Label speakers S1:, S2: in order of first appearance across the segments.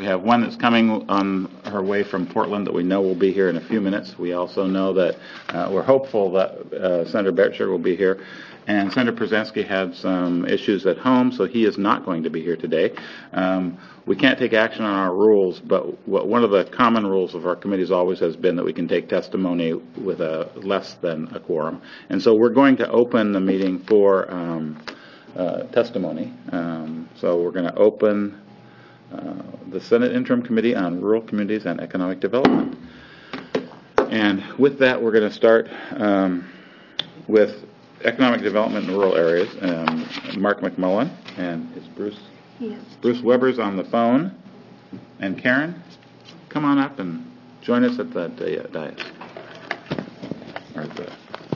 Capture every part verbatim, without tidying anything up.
S1: We have one that's coming on her way from Portland that we know will be here in a few minutes. We also know that uh, we're hopeful that uh, Senator Bertscher will be here. And Senator Przenski had some issues at home, so he is not going to be here today. Um, we can't take action on our rules, but what, one of the common rules of our committees always has been that we can take testimony with a less than a quorum. And so we're going to open the meeting for um, uh, testimony. Um, so we're going to open uh, the Senate Interim Committee on Rural Communities and Economic Development. And with that, we're going to start um, with Economic Development in Rural Areas. Um, Mark McMullen, and is Bruce
S2: yes.
S1: Bruce Weber's on the phone, and Karen, come on up and join us at the uh, dais. Or the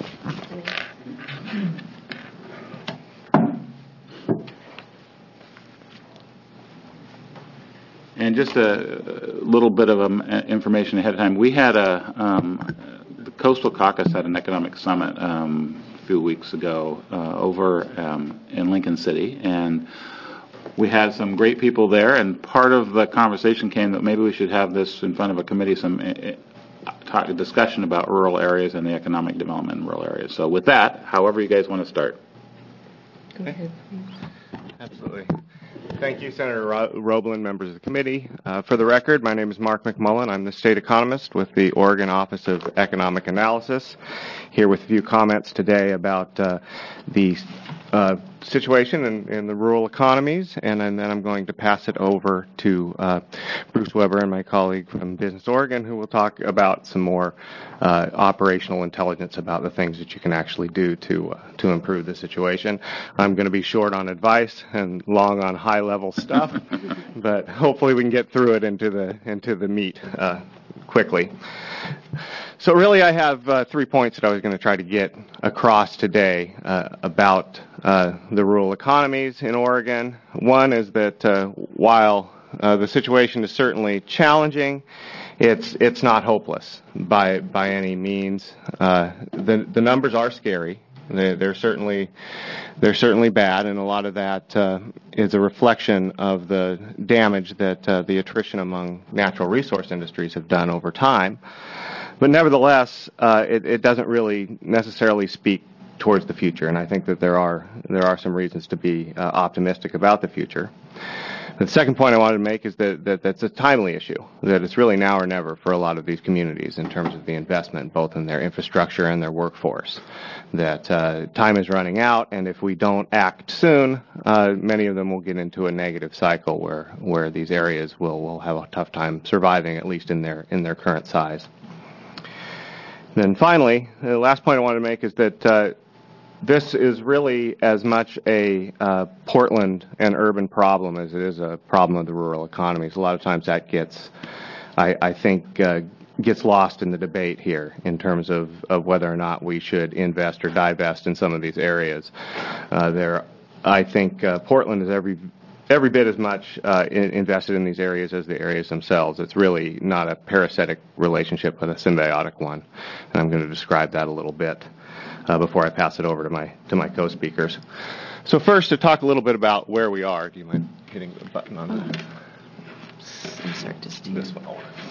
S1: And just a, a little bit of um, information ahead of time. We had a um, the Coastal Caucus had an economic summit Um, few weeks ago uh, over um, in Lincoln City, and we had some great people there, and part of the conversation came that maybe we should have this in front of a committee, some uh, talk, discussion about rural areas and the economic development in rural areas. So with that, however you guys want to start.
S2: Go ahead, please.
S3: Absolutely. Thank you, Senator Ro- Roeblen, members of the committee. Uh, for the record, my name is Mark McMullen. I'm the state economist with the Oregon Office of Economic Analysis. Here with a few comments today about uh, the uh, situation in, in the rural economies, and, and then I'm going to pass it over to uh, Bruce Weber and my colleague from Business Oregon, who will talk about some more uh, operational intelligence about the things that you can actually do to uh, to improve the situation. I'm going to be short on advice and long on high-level stuff, but hopefully we can get through it into the into the meat uh, quickly. So really I have uh, three points that I was going to try to get across today uh, about uh, the rural economies in Oregon. One is that uh, while uh, the situation is certainly challenging, it's it's not hopeless by by any means. Uh, the the numbers are scary. They, they're certainly they're certainly bad, and a lot of that uh, is a reflection of the damage that uh, the attrition among natural resource industries have done over time. But nevertheless, uh, it, it doesn't really necessarily speak towards the future, and I think that there are there are some reasons to be uh, optimistic about the future. The second point I wanted to make is that, that that's a timely issue, that it's really now or never for a lot of these communities in terms of the investment, both in their infrastructure and their workforce, that uh, time is running out, and if we don't act soon, uh, many of them will get into a negative cycle where, where these areas will, will have a tough time surviving, at least in their, in their current size. And then finally, the last point I wanted to make is that uh, this is really as much a uh, Portland and urban problem as it is a problem of the rural economies. A lot of times that gets, I, I think, uh, gets lost in the debate here in terms of, of whether or not we should invest or divest in some of these areas. Uh, there, I think uh, Portland is every every bit as much uh, in, invested in these areas as the areas themselves. It's really not a parasitic relationship, but a symbiotic one, and I'm going to describe that a little bit Uh, before I pass it over to my to my co-speakers. So first, to talk a little bit about where we are. Do you mind hitting the button on that?
S2: I'm sorry, just
S3: This one.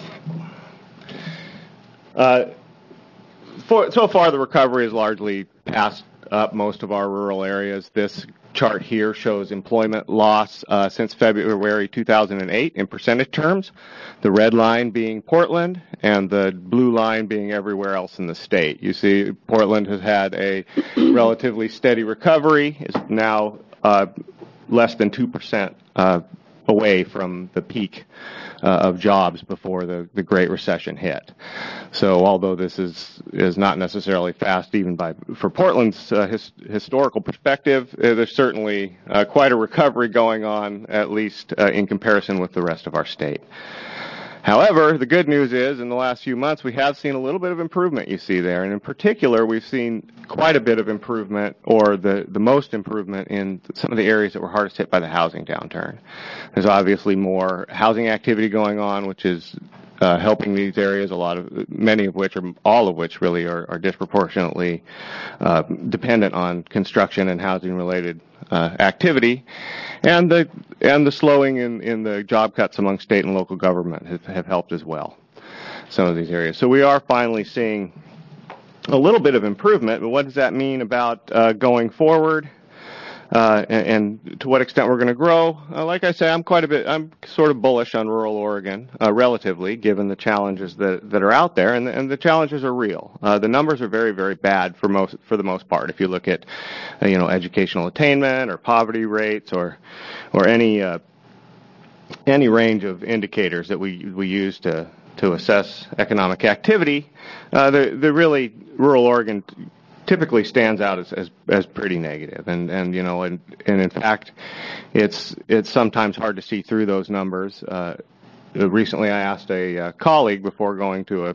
S3: Uh, for, so far, the recovery has largely passed up most of our rural areas. This chart here shows employment loss uh, since February two thousand eight in percentage terms, the red line being Portland and the blue line being everywhere else in the state. You see Portland has had a relatively steady recovery, is now uh, less than two percent uh, away from the peak uh, of jobs before the, the Great Recession hit. So although this is is not necessarily fast even by for Portland's uh, his, historical perspective, uh, there's certainly uh, quite a recovery going on, at least uh, in comparison with the rest of our state. However, the good news is in the last few months we have seen a little bit of improvement, you see there, and in particular we've seen quite a bit of improvement, or the, the most improvement in some of the areas that were hardest hit by the housing downturn. There's obviously more housing activity going on, which is uh, helping these areas, a lot of, many of which, or all of which really are, are disproportionately uh, dependent on construction and housing related uh, activity, and the and the slowing in, in the job cuts among state and local government have, have helped as well. Some of these areas. So we are finally seeing a little bit of improvement, but what does that mean about uh, going forward? Uh, and, and to what extent we're going to grow? Uh, like I say, I'm quite a bit, I'm sort of bullish on rural Oregon, uh, relatively, given the challenges that, that are out there, and the, and the challenges are real. Uh, the numbers are very, very bad for most, for the most part. If you look at, uh, you know, educational attainment or poverty rates or, or any, uh, any range of indicators that we, we use to, to assess economic activity, uh, the, the really rural Oregon typically stands out as, as, as pretty negative. And, and, you know, and, and in fact, it's, it's sometimes hard to see through those numbers. Uh, recently I asked a uh, colleague before going to a,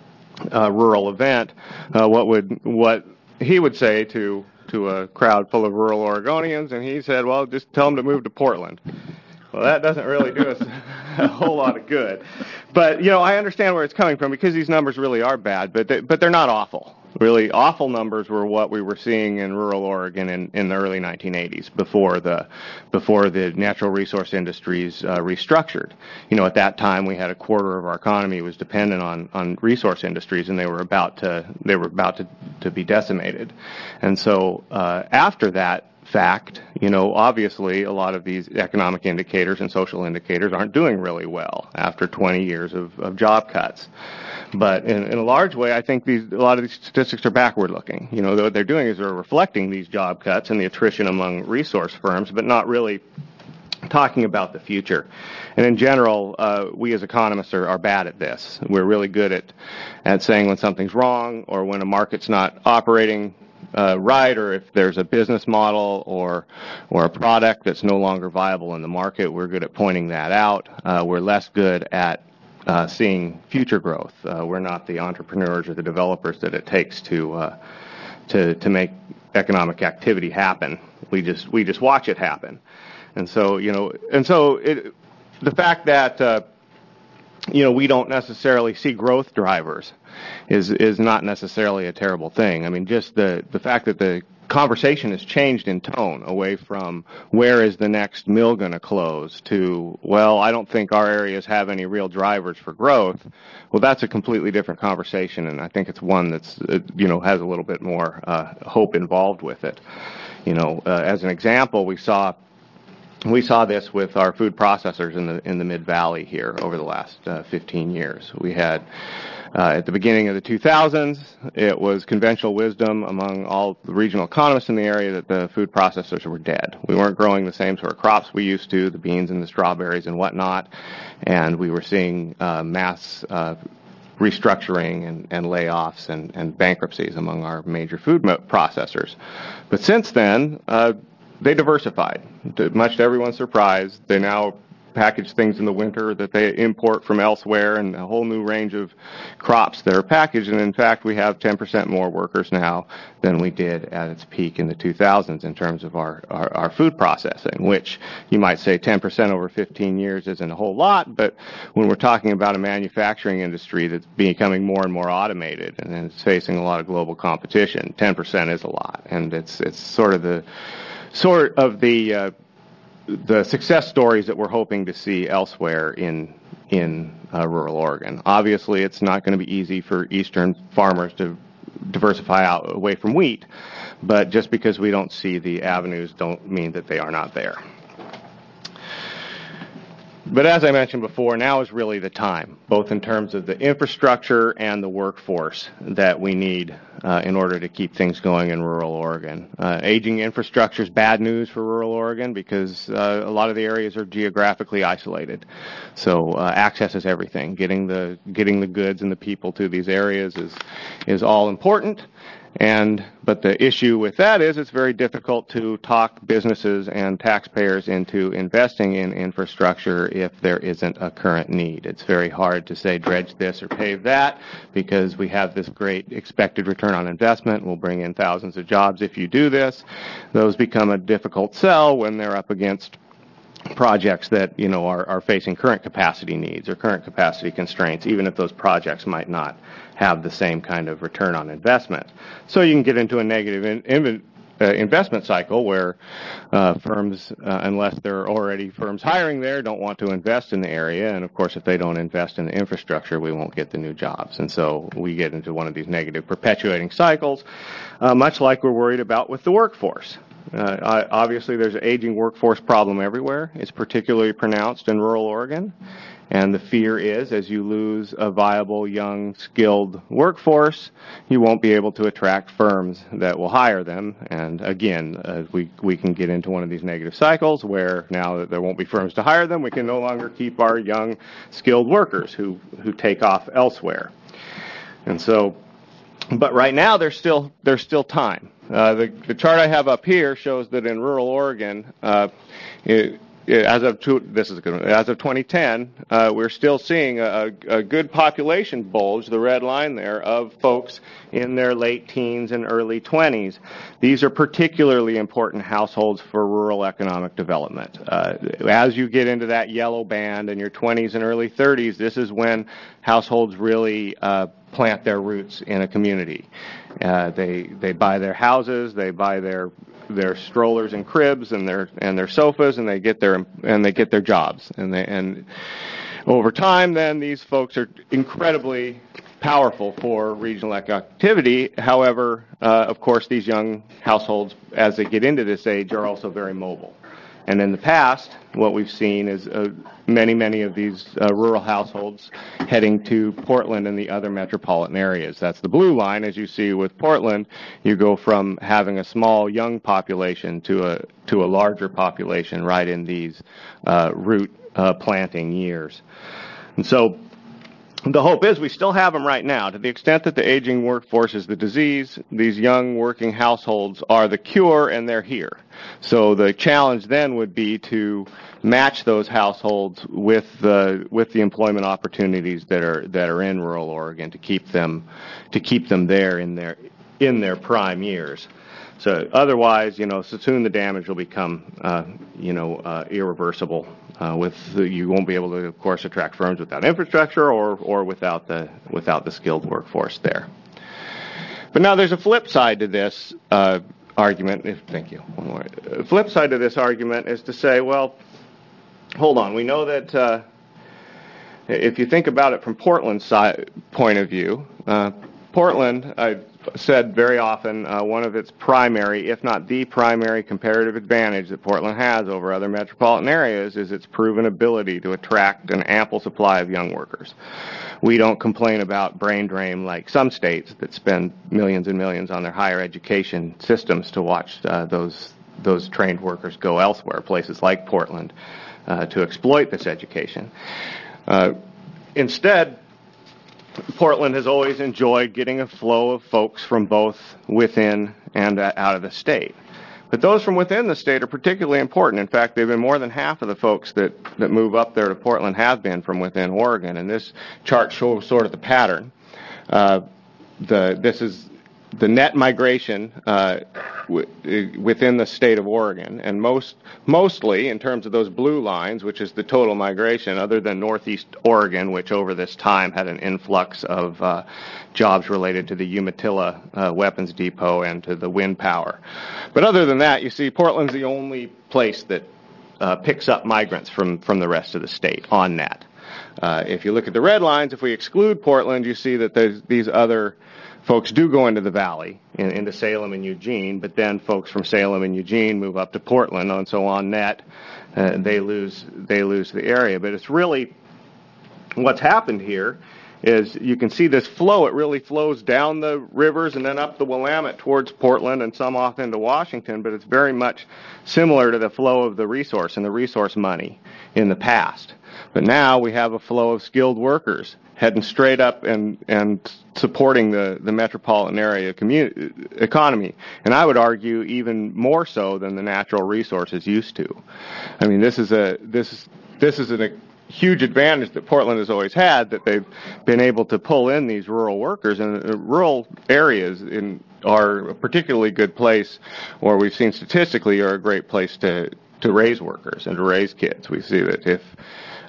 S3: a rural event, uh, what would, what he would say to, to a crowd full of rural Oregonians, and he said, well, just tell them to move to Portland. Well, that doesn't really do us a whole lot of good. But, you know, I understand where it's coming from because these numbers really are bad, but they, but they're not awful. Really awful numbers were what we were seeing in rural Oregon in, in the early nineteen eighties before the before the natural resource industries uh, restructured. You know, at that time we had a quarter of our economy was dependent on, on resource industries, and they were about to they were about to, to be decimated. And so uh, after that fact, you know, obviously a lot of these economic indicators and social indicators aren't doing really well after twenty years of, of job cuts. But in, in a large way, I think these, a lot of these statistics are backward-looking. You know, what they're doing is they're reflecting these job cuts and the attrition among resource firms, but not really talking about the future. And in general, uh, we as economists are, are bad at this. We're really good at, at saying when something's wrong or when a market's not operating uh, right, or if there's a business model or or a product that's no longer viable in the market. We're good at pointing that out. Uh, we're less good at Uh, seeing future growth. Uh, we're not the entrepreneurs or the developers that it takes to uh, to to make economic activity happen. We just we just watch it happen, and so you know, and so it, the fact that uh, you know we don't necessarily see growth drivers is is not necessarily a terrible thing. I mean, just the the fact that the conversation has changed in tone away from where is the next mill going to close to, well, I don't think our areas have any real drivers for growth. Well, that's a completely different conversation, and I think it's one that's, uh, you know, has a little bit more uh, hope involved with it. You know, uh, as an example, we saw we saw this with our food processors in the in the Mid-Valley here over the last uh, fifteen years. We had Uh, at the beginning of the two thousands, it was conventional wisdom among all the regional economists in the area that the food processors were dead. We weren't growing the same sort of crops we used to, the beans and the strawberries and whatnot, and we were seeing uh, mass uh, restructuring and, and layoffs and, and bankruptcies among our major food processors. But since then, uh, they diversified. To, much to everyone's surprise, they now package things in the winter that they import from elsewhere, and a whole new range of crops that are packaged. And in fact, we have ten percent more workers now than we did at its peak in the two thousands in terms of our, our, our food processing, which you might say ten percent over fifteen years isn't a whole lot, but when we're talking about a manufacturing industry that's becoming more and more automated and it's facing a lot of global competition, ten percent is a lot. And it's, it's sort of the, sort of the, uh, the success stories that we're hoping to see elsewhere in in uh, rural Oregon. Obviously, it's not going to be easy for eastern farmers to diversify out away from wheat, but just because we don't see the avenues don't mean that they are not there. But as I mentioned before, now is really the time, both in terms of the infrastructure and the workforce that we need uh, in order to keep things going in rural Oregon. Uh, aging infrastructure is bad news for rural Oregon because uh, a lot of the areas are geographically isolated. So uh, access is everything. Getting the getting the goods and the people to these areas is is all important. And but the issue with that is it's very difficult to talk businesses and taxpayers into investing in infrastructure if there isn't a current need. It's very hard to say dredge this or pave that because we have this great expected return on investment. We'll bring in thousands of jobs if you do this. Those become a difficult sell when they're up against projects that, you know, are, are facing current capacity needs or current capacity constraints, even if those projects might not have the same kind of return on investment. So you can get into a negative in, in, uh, investment cycle where uh, firms, uh, unless there are already firms hiring there, don't want to invest in the area. And of course, if they don't invest in the infrastructure, we won't get the new jobs. And so we get into one of these negative perpetuating cycles, uh, much like we're worried about with the workforce. Uh, I, obviously, there's an aging workforce problem everywhere. It's particularly pronounced in rural Oregon. And the fear is, as you lose a viable, young, skilled workforce, you won't be able to attract firms that will hire them. And again, uh, we we can get into one of these negative cycles where now that there won't be firms to hire them, we can no longer keep our young, skilled workers who, who take off elsewhere. And so, but right now there's still there's still time. Uh, the, the chart I have up here shows that in rural Oregon, uh, it, As of two, this is a good one. As of twenty ten, uh, we're still seeing a, a good population bulge, the red line there, of folks in their late teens and early twenties. These are particularly important households for rural economic development. Uh, as you get into that yellow band in your twenties and early thirties, this is when households really uh, plant their roots in a community. Uh, they they buy their houses, they buy their their strollers and cribs and their and their sofas, and they get their and they get their jobs, and they and over time then these folks are incredibly powerful for regional activity. However, uh, of course, these young households, as they get into this age, are also very mobile. And in the past, what we've seen is uh, many, many of these uh, rural households heading to Portland and the other metropolitan areas. That's the blue line. As you see with Portland, you go from having a small young population to a to a larger population right in these uh, root uh, planting years. And so the hope is we still have them right now. To the extent that the aging workforce is the disease, these young working households are the cure, and they're here. So the challenge then would be to match those households with the with the employment opportunities that are that are in rural Oregon to keep them to keep them there in their in their prime years. So otherwise, you know, so soon the damage will become, uh, you know, uh, irreversible. Uh, with the, you won't be able to, of course, attract firms without infrastructure or or without the without the skilled workforce there. But now there's a flip side to this uh, argument. If, thank you. One more. The flip side to this argument is to say, well, hold on. We know that uh, if you think about it from Portland's side, point of view, uh, Portland, I've said very often, uh, one of its primary, if not the primary comparative advantage that Portland has over other metropolitan areas is its proven ability to attract an ample supply of young workers. We don't complain about brain drain like some states that spend millions and millions on their higher education systems to watch uh, those those trained workers go elsewhere, places like Portland, uh, to exploit this education. Uh, instead, Portland has always enjoyed getting a flow of folks from both within and uh, out of the state. But those from within the state are particularly important. In fact, they've been more than half of the folks that, that move up there to Portland have been from within Oregon. And this chart shows sort of the pattern. Uh, the this is the net migration uh, w- within the state of Oregon, and most mostly in terms of those blue lines, which is the total migration, other than Northeast Oregon, which over this time had an influx of uh, jobs related to the Umatilla uh, weapons depot and to the wind power. But other than that, you see Portland's the only place that uh, picks up migrants from, from the rest of the state on net. Uh, if you look at the red lines, if we exclude Portland, you see that there's these other folks do go into the valley, in, into Salem and Eugene, but then folks from Salem and Eugene move up to Portland, and so on net, uh, they lose they lose the area. But it's really, what's happened here is you can see this flow. It really flows down the rivers and then up the Willamette towards Portland and some off into Washington, but it's very much similar to the flow of the resource and the resource money in the past. But now we have a flow of skilled workers heading straight up and, and supporting the, the metropolitan area community, economy. And I would argue even more so than the natural resources used to. I mean, this is a this this is a huge advantage that Portland has always had, that they've been able to pull in these rural workers, and uh, rural areas in are a particularly good place, or we've seen statistically are a great place to to raise workers and to raise kids. We see that if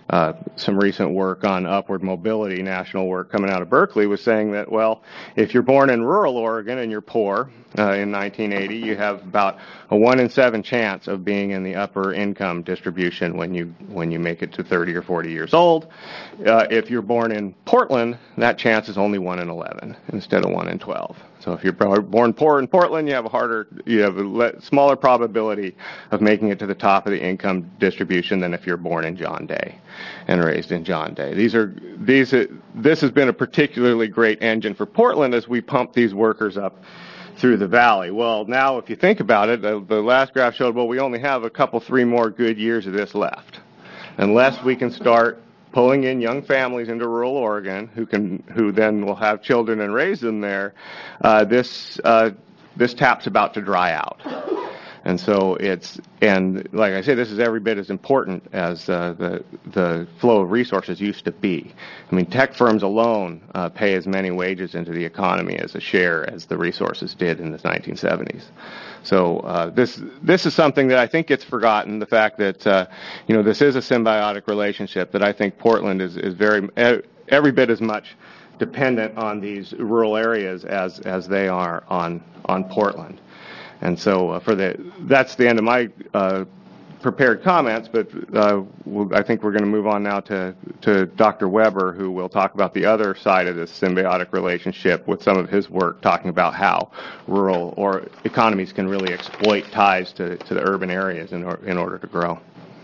S3: uh, some recent work on upward mobility, national work coming out of Berkeley, was saying that, well, if you're born in rural Oregon and you're poor uh, in nineteen eighty, you have about a one in seven chance of being in the upper income distribution when you when you make it to thirty or forty years old. Uh, if you're born in Portland, that chance is only one in eleven instead of one in twelve. So if you're born poor in Portland, you have a harder, you have a le- smaller probability of making it to the top of the income distribution than if you're born in John Day and raised in John Day. These are these. Uh, this has been a particularly great engine for Portland as we pump these workers up through the valley. Well, now if you think about it, the, the last graph showed, well, we only have a couple, three more good years of this left, unless we can start pulling in young families into rural Oregon who can, who then will have children and raise them there. Uh, this uh, this tap's about to dry out, and so it's and like I say, this is every bit as important as uh, the the flow of resources used to be. I mean, tech firms alone uh, pay as many wages into the economy as a share as the resources did in the nineteen seventies. So uh, this this is something that I think gets forgotten. The fact that uh, you know this is a symbiotic relationship that I think Portland is is very every bit as much dependent on these rural areas as as they are on on Portland. And so uh, for the that's the end of my uh, prepared comments. But uh, we'll, I think we're going to move on now to to Doctor Weber, who will talk about the other side of this symbiotic relationship with some of his work, talking about how rural or economies can really exploit ties to, to the urban areas in, or, in order to grow.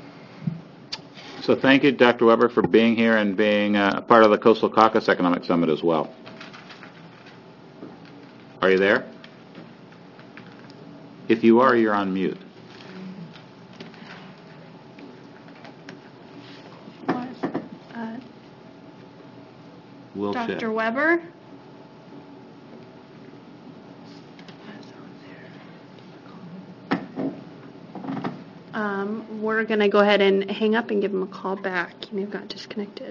S1: So thank you, Doctor Weber, for being here and being uh, part of the Coastal Caucus Economic Summit as well. Are you there? If you are, you're on mute.
S4: Uh,
S1: Will
S4: Doctor
S1: Ship.
S4: Weber? Um, we're going to go ahead and hang up and give him a call back. He may have got disconnected.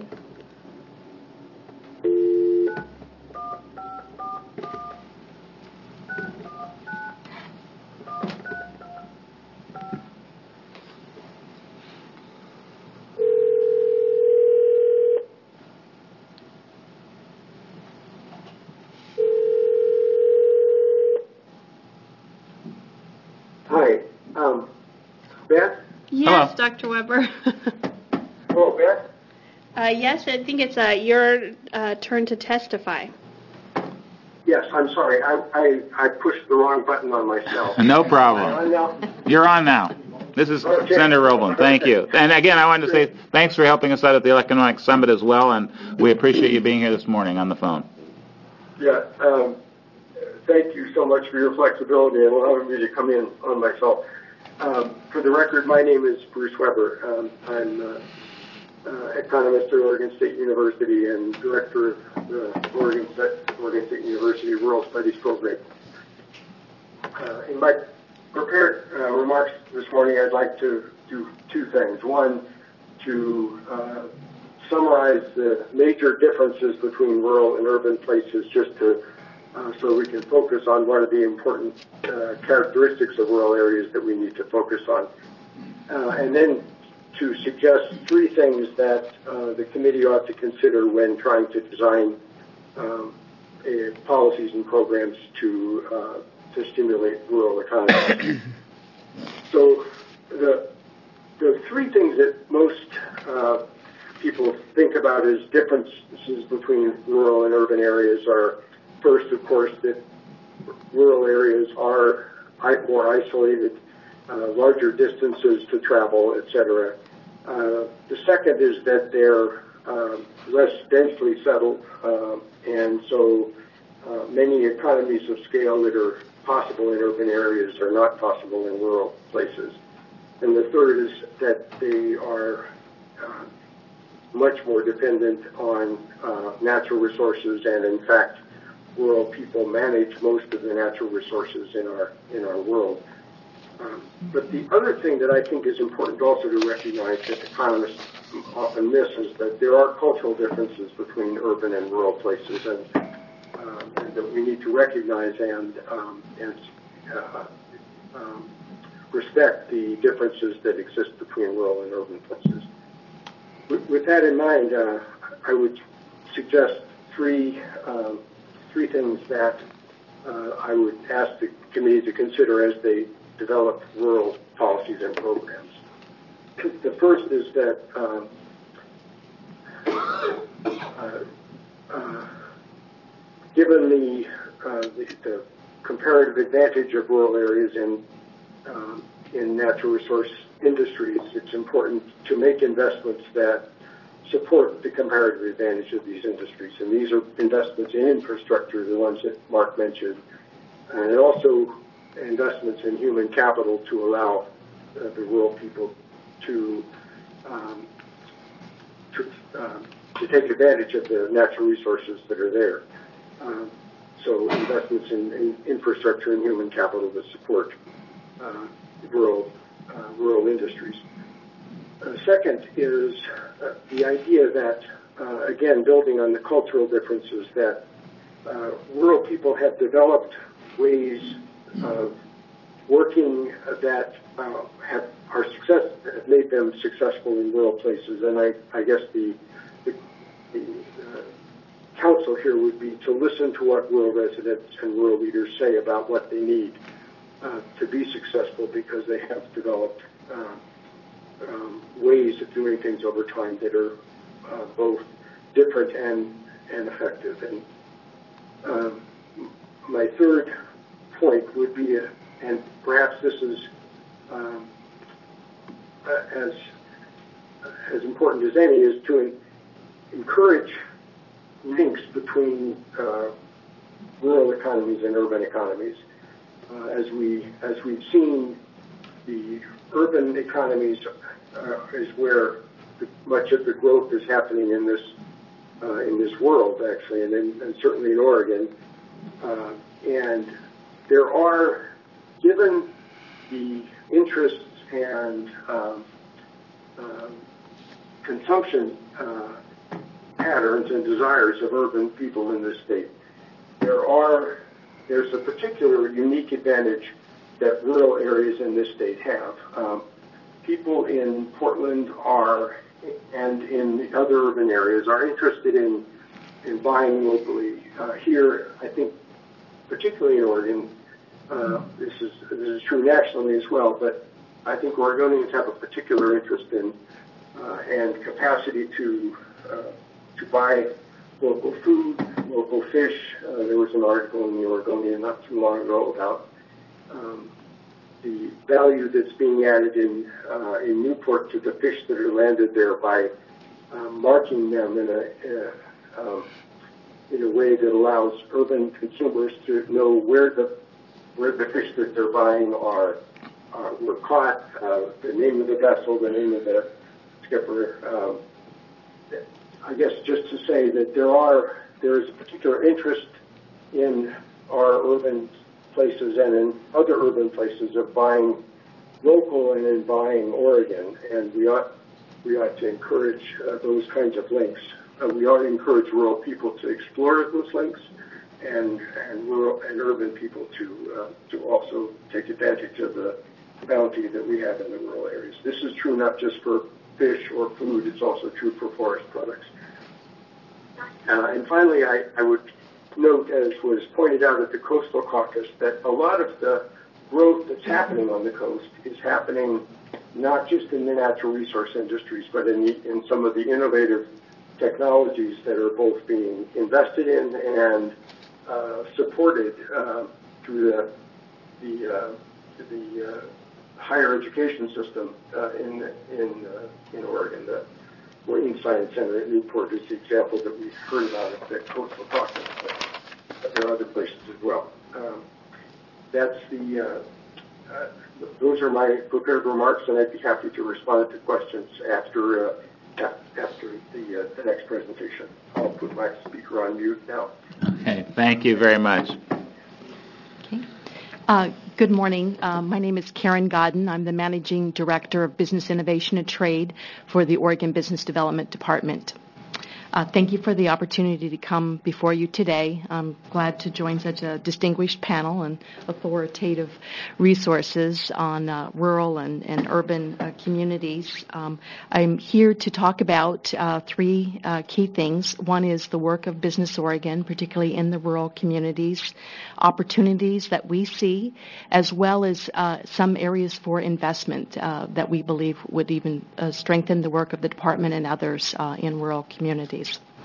S5: Hi, um, Beth?
S4: Yes,
S1: Hello.
S4: Doctor Weber.
S5: Oh, Beth?
S4: uh, yes, I think it's uh, your uh, turn to testify.
S5: Yes, I'm sorry. I, I, I pushed the wrong button on myself.
S1: No
S5: Uh,
S1: problem.
S5: now,
S1: You're on now. This is
S5: Okay.
S1: Senator Roblin. Thank you. And again, I wanted to say thanks for helping us out at the Economic Summit as well, and we appreciate you being here this morning on the phone.
S5: yeah, um, thank you so much for your flexibility and allowing me to come in on myself. Um, for the record, my name is Bruce Weber. Um, I'm uh, uh, economist at Oregon State University and director of the Oregon State, Oregon State University Rural Studies Program. Uh, in my prepared uh, remarks this morning, I'd like to do two things. One, to uh, summarize the major differences between rural and urban places, just to uh, so we can focus on what are the important uh, characteristics of rural areas that we need to focus on. Uh, and then to suggest three things that uh, the committee ought to consider when trying to design um, a, policies and programs to uh, to stimulate rural economies. So the the three things that most uh, people think about as differences between rural and urban areas are, first, of course, that rural areas are more isolated, uh, larger distances to travel, et cetera. Uh, the second is that they're uh, less densely settled, uh, and so uh, many economies of scale that are possible in urban areas are not possible in rural places. And the third is that they are uh, much more dependent on uh, natural resources, and in fact, rural people manage most of the natural resources in our in our world. Um, but the other thing that I think is important also to recognize that economists often miss is that there are cultural differences between urban and rural places, and, um, and that we need to recognize and um, and uh, um, respect the differences that exist between rural and urban places. with, with that in mind, uh, I would suggest three um, three things that uh, I would ask the committee to consider as they develop rural policies and programs. The first is that um, uh, uh, given the, uh, the, the comparative advantage of rural areas in um, in natural resource industries, it's important to make investments that support the comparative advantage of these industries. And these are investments in infrastructure, the ones that Mark mentioned, and also investments in human capital to allow uh, the rural people to um, to, um, to take advantage of the natural resources that are there. Um, so investments in, in infrastructure and human capital that support uh, rural uh, rural industries. Uh, second is uh, the idea that, uh, again, building on the cultural differences, that uh, rural people have developed ways of working that uh, have are success have made them successful in rural places. And I, I guess the the, the uh, counsel here would be to listen to what rural residents and rural leaders say about what they need uh, to be successful, because they have developed uh, um, ways of doing things over time that are uh, both different and and effective. And um, my third point would be, a, and perhaps this is um, as as important as any, is to en- encourage links between uh, rural economies and urban economies. Uh, as we as we've seen, the urban economies uh, is where the, much of the growth is happening in this uh, in this world, actually, and, in, and certainly in Oregon. Uh, and there are, given the interests and um, um, consumption uh, patterns and desires of urban people in this state, there are there's a particular unique advantage that rural areas in this state have. Um, people in Portland are, and in the other urban areas, are interested in in buying locally. Uh, here, I think, particularly in Oregon, uh, this is this is true nationally as well, but I think Oregonians have a particular interest in uh, and capacity to uh, to buy local food, local fish. Uh, there was an article in the Oregonian not too long ago about um, the value that's being added in uh, in Newport to the fish that are landed there by um, marking them in a, in a um, in a way that allows urban consumers to know where the where the fish that they're buying are uh, were caught, uh, the name of the vessel, the name of the skipper. Um, I guess just to say that there are there is a particular interest in our urban places and in other urban places of buying local and in buying Oregon, and we ought we ought to encourage uh, those kinds of links. Uh, we ought to encourage rural people to explore those links, and and rural and urban people to uh, to also take advantage of the bounty that we have in the rural areas. This is true not just for fish or food; it's also true for forest products. Uh, and finally, I, I would note, as was pointed out at the Coastal Caucus, that a lot of the growth that's happening on the coast is happening not just in the natural resource industries, but in the, in some of the innovative technologies that are both being invested in and uh, supported uh, through the the, uh, the uh, higher education system uh, in in uh, in Oregon. The Marine Science Center at Newport is the example that we've heard about at the Coastal Caucus, but, but there are other places as well. Um, that's the uh, uh, those are my prepared remarks, and I'd be happy to respond to questions after uh, after the, uh, the next presentation. I'll put my speaker on mute now.
S1: Okay, thank you very much.
S2: Okay. Uh, good morning. Uh, my name is Karen Godden. I'm the Managing Director of Business Innovation and Trade for the Oregon Business Development Department. Uh, thank you for the opportunity to come before you today. I'm glad to join such a distinguished panel and authoritative resources on uh, rural and, and urban uh, communities. Um, I'm here to talk about uh, three uh, key things. One is the work of Business Oregon, particularly in the rural communities, opportunities that we see, as well as uh, some areas for investment uh, that we believe would even uh, strengthen the work of the department and others uh, in rural communities.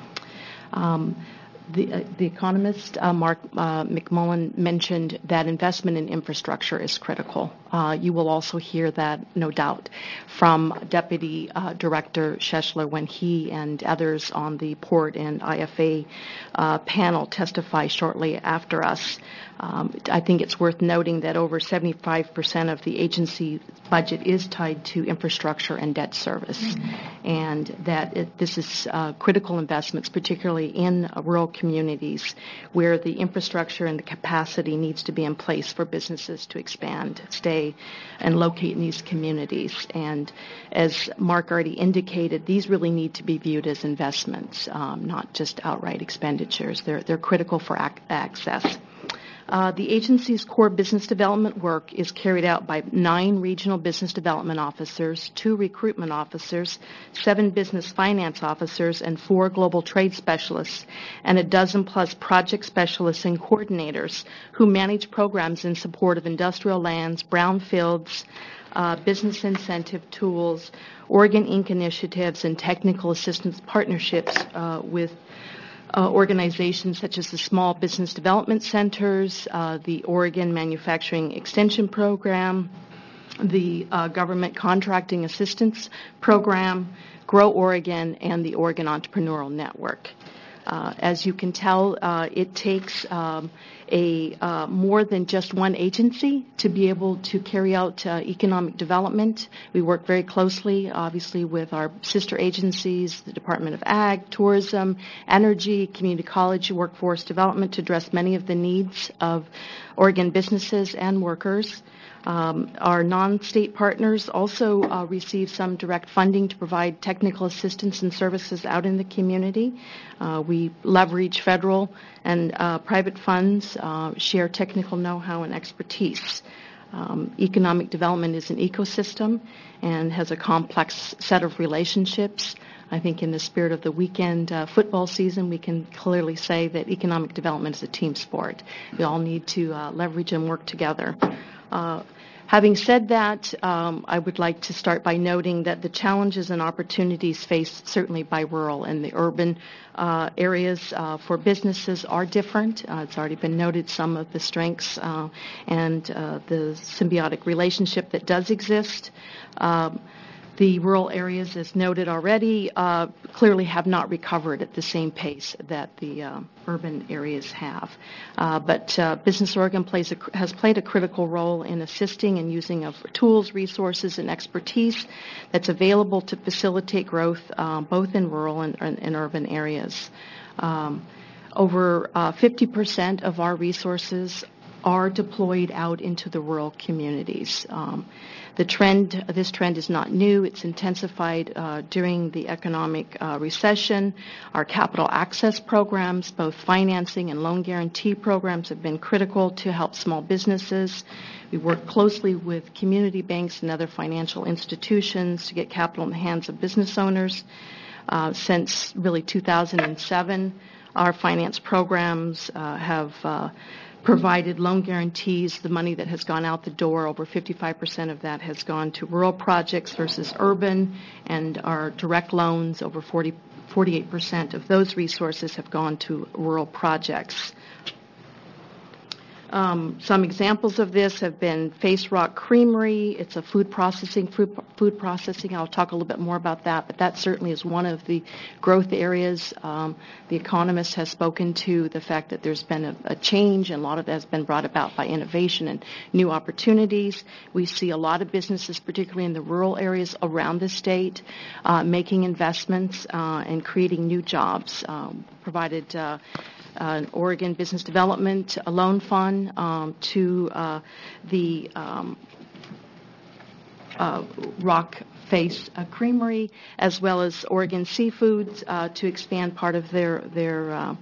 S2: Um, the, uh, the economist uh, Mark uh, McMullen mentioned that investment in infrastructure is critical. Uh, you will also hear that, no doubt, from Deputy uh, Director Schechler when he and others on the Port and I F A uh, panel testify shortly after us. Um, I think it's worth noting that over seventy-five percent of the agency budget is tied to infrastructure and debt service, mm-hmm. and that it, this is uh, critical investments, particularly in uh, rural communities where the infrastructure and the capacity needs to be in place for businesses to expand, stay, and locate in these communities. And as Mark already indicated, these really need to be viewed as investments, um, not just outright expenditures. They're, they're critical for ac- access. Uh, the agency's core business development work is carried out by nine regional business development officers, two recruitment officers, seven business finance officers, and four global trade specialists, and a dozen plus project specialists and coordinators who manage programs in support of industrial lands, brownfields, uh, business incentive tools, Oregon Incorporated initiatives, and technical assistance partnerships uh, with Uh, organizations such as the Small Business Development Centers, uh, the Oregon Manufacturing Extension Program, the uh, Government Contracting Assistance Program, Grow Oregon, and the Oregon Entrepreneurial Network. Uh, as you can tell, uh, it takes um, a uh, more than just one agency to be able to carry out uh, economic development. We work very closely, obviously, with our sister agencies, the Department of Ag, Tourism, Energy, Community College, Workforce Development, to address many of the needs of Oregon businesses and workers. Um, our non-state partners also uh, receive some direct funding to provide technical assistance and services out in the community. Uh, we leverage federal and uh, private funds, uh, share technical know-how and expertise. Um, economic development is an ecosystem and has a complex set of relationships. I think in the spirit of the weekend uh, football season, we can clearly say that economic development is a team sport. We all need to uh, leverage and work together. Uh, having said that, um, I would like to start by noting that the challenges and opportunities faced certainly by rural and the urban uh, areas uh, for businesses are different. Uh, it's already been noted some of the strengths uh, and uh, the symbiotic relationship that does exist. Um, The rural areas, as noted already, uh, clearly have not recovered at the same pace that the uh, urban areas have. Uh, but uh, Business Oregon plays a, has played a critical role in assisting and using of tools, resources, and expertise that's available to facilitate growth uh, both in rural and, and, and urban areas. Um, over uh, fifty percent of our resources are deployed out into the rural communities. Um, the trend, this trend is not new. It's intensified uh, during the economic uh, recession. Our capital access programs, both financing and loan guarantee programs, have been critical to help small businesses. We work closely with community banks and other financial institutions to get capital in the hands of business owners. Uh, since really two thousand seven, our finance programs uh, have uh, provided loan guarantees. The money that has gone out the door, over fifty-five percent of that has gone to rural projects versus urban, and our direct loans, over forty, forty-eight percent of those resources have gone to rural projects. Um, some examples of this have been Face Rock Creamery. It's a food processing, food, food processing. I'll talk a little bit more about that, but that certainly is one of the growth areas. Um, the Economist has spoken to the fact that there's been a, a change, and a lot of that has been brought about by innovation and new opportunities. We see a lot of businesses, particularly in the rural areas around the state, uh, making investments uh, and creating new jobs. Um, provided uh, Uh, an Oregon Business Development a loan fund um, to uh, the um, uh, Rock Face uh, Creamery, as well as Oregon Seafoods, uh, to expand part of their their uh,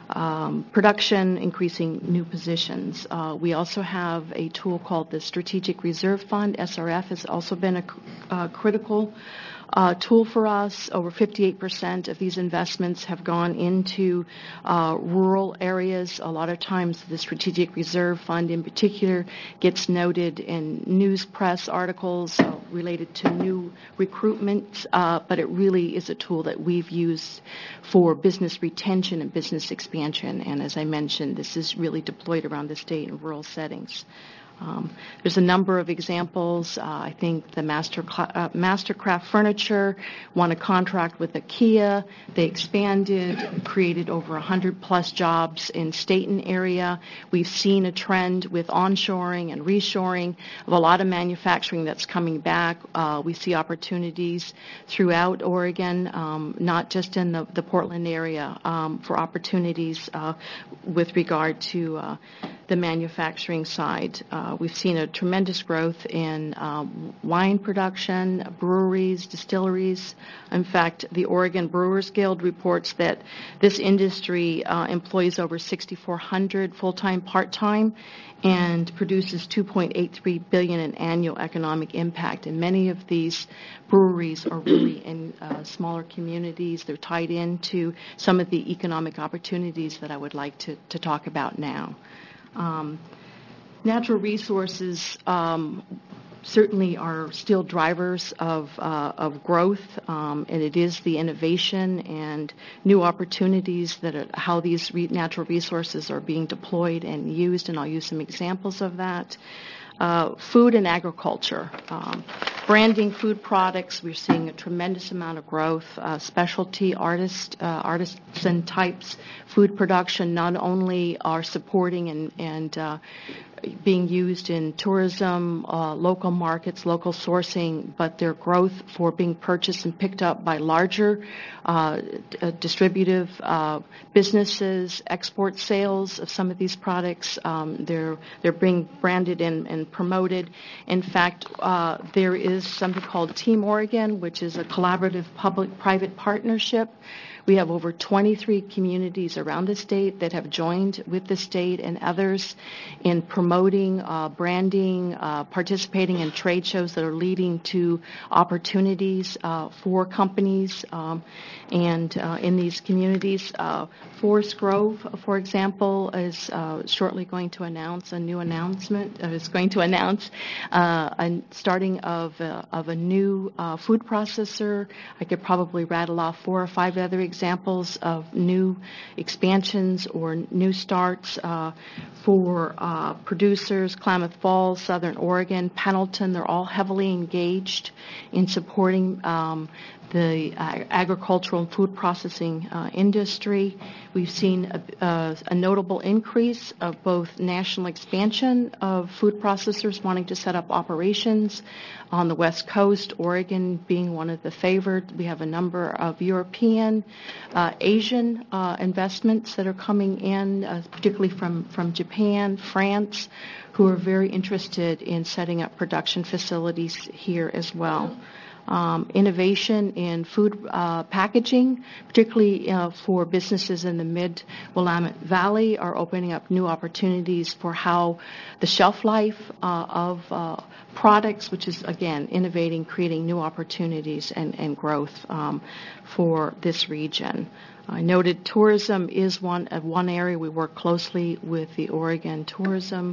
S2: um, production, increasing new positions. Uh, we also have a tool called the Strategic Reserve Fund. S R F has also been a uh, critical Uh, tool for us. Over fifty-eight percent of these investments have gone into uh, rural areas. A lot of times the Strategic Reserve Fund in particular gets noted in news press articles uh, related to new recruitment, uh, but it really is a tool that we've used for business retention and business expansion. And as I mentioned, this is really deployed around the state in rural settings. Um, there's a number of examples. Uh, I think the Master uh, Mastercraft Furniture won a contract with IKEA. They expanded, created over one hundred plus jobs in Staten area. We've seen a trend with onshoring and reshoring of a lot of manufacturing that's coming back. Uh, we see opportunities throughout Oregon, um, not just in the, the Portland area, um, for opportunities uh, with regard to uh, the manufacturing side. Uh, we've seen a tremendous growth in um, wine production, breweries, distilleries. In fact, the Oregon Brewers Guild reports that this industry uh, employs over sixty-four hundred full-time, part-time, and produces two point eight three billion dollars in annual economic impact. And many of these breweries are really in uh, smaller communities. They're tied into some of the economic opportunities that I would like to, to talk about now. Um, natural resources um, certainly are still drivers of uh, of growth, um, and it is the innovation and new opportunities that are how these re- natural resources are being deployed and used, and I'll use some examples of that. Uh, food and agriculture. Um, branding food products, we're seeing a tremendous amount of growth. Uh, specialty artist, uh, artisan types food production not only are supporting and, and uh, being used in tourism, uh, local markets, local sourcing, but their growth for being purchased and picked up by larger uh, uh, distributive uh, businesses, export sales of some of these products. Um, they're they're being branded and, and promoted. In fact, uh, there is something called Team Oregon, which is a collaborative public-private partnership. We have over twenty-three communities around the state that have joined with the state and others in promoting, uh, branding, uh, participating in trade shows that are leading to opportunities uh, for companies um, and uh, in these communities. Uh, Forest Grove, for example, is uh, shortly going to announce a new announcement. Uh, is going to announce uh, a starting of a, of a new uh, food processor. I could probably rattle off four or five other examples of new expansions or new starts uh, for uh, producers. Klamath Falls, Southern Oregon, Pendleton, they're all heavily engaged in supporting um, the uh, agricultural and food processing uh, industry. We've seen a, uh, a notable increase of both national expansion of food processors wanting to set up operations on the West Coast, Oregon being one of the favored. We have a number of European, uh, Asian uh, investments that are coming in, uh, particularly from, from Japan, France, who are very interested in setting up production facilities here as well. Um, innovation in food uh, packaging, particularly uh, for businesses in the mid-Willamette Valley, are opening up new opportunities for how the shelf life uh, of uh, products, which is, again, innovating, creating new opportunities and, and growth um, for this region. I noted tourism is one, uh, one area we work closely with the Oregon Tourism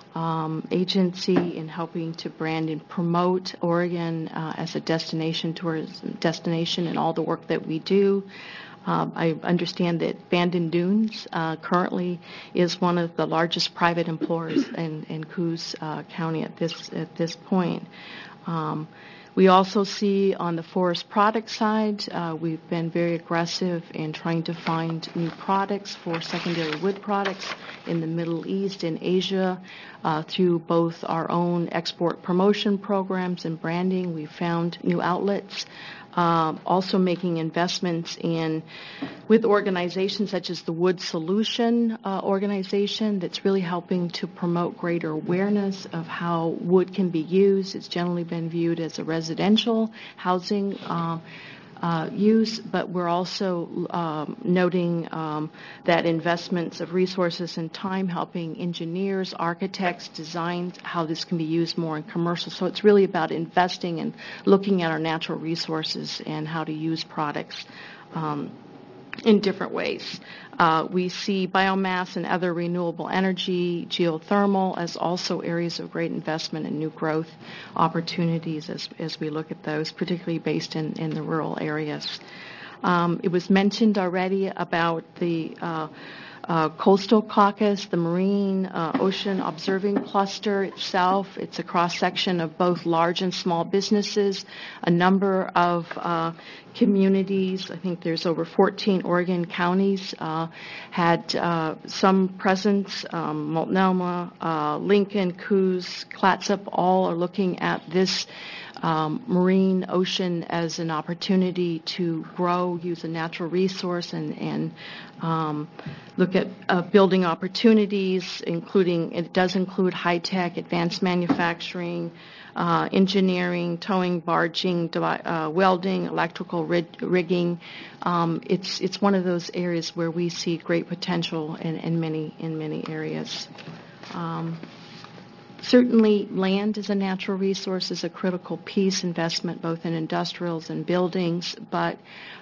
S2: Um, agency in helping to brand and promote Oregon uh, as a destination tourism destination and all the work that we do. Um, I understand that Bandon Dunes uh, currently is one of the largest private employers in, in Coos uh, County at this at this point. Um, We also see on the forest product side, uh, we've been very aggressive in trying to find new products for secondary wood products in the Middle East and Asia uh, through both our own export promotion programs and branding. We've found new outlets Um, also making investments in with organizations such as the Wood Solution uh, organization that's really helping to promote greater awareness of how wood can be used. It's generally been viewed as a residential housing uh, Uh, use, but we're also um, noting um, that investments of resources and time helping engineers, architects design how this can be used more in commercial. So it's really about investing and looking at our natural resources and how to use products um, in different ways. Uh, we see biomass and other renewable energy, geothermal, as also areas of great investment and new growth opportunities as, as we look at those, particularly based in, in the rural areas. Um, it was mentioned already about the uh, Uh, Coastal Caucus, the Marine uh, Ocean Observing Cluster itself. It's a cross-section of both large and small businesses, a number of uh, communities. I think there's over fourteen Oregon counties uh, had uh, some presence. Um, Multnomah, uh, Lincoln, Coos, Clatsop, all are looking at this Um, marine ocean as an opportunity to grow, use a natural resource, and, and um, look at uh, building opportunities, including, it does include high-tech, advanced manufacturing, uh, engineering, towing, barging, uh, welding, electrical rig- rigging. Um, it's it's one of those areas where we see great potential in, in many in many areas. Um, Certainly, land as a natural resource is a critical piece, investment both in industrials and buildings, but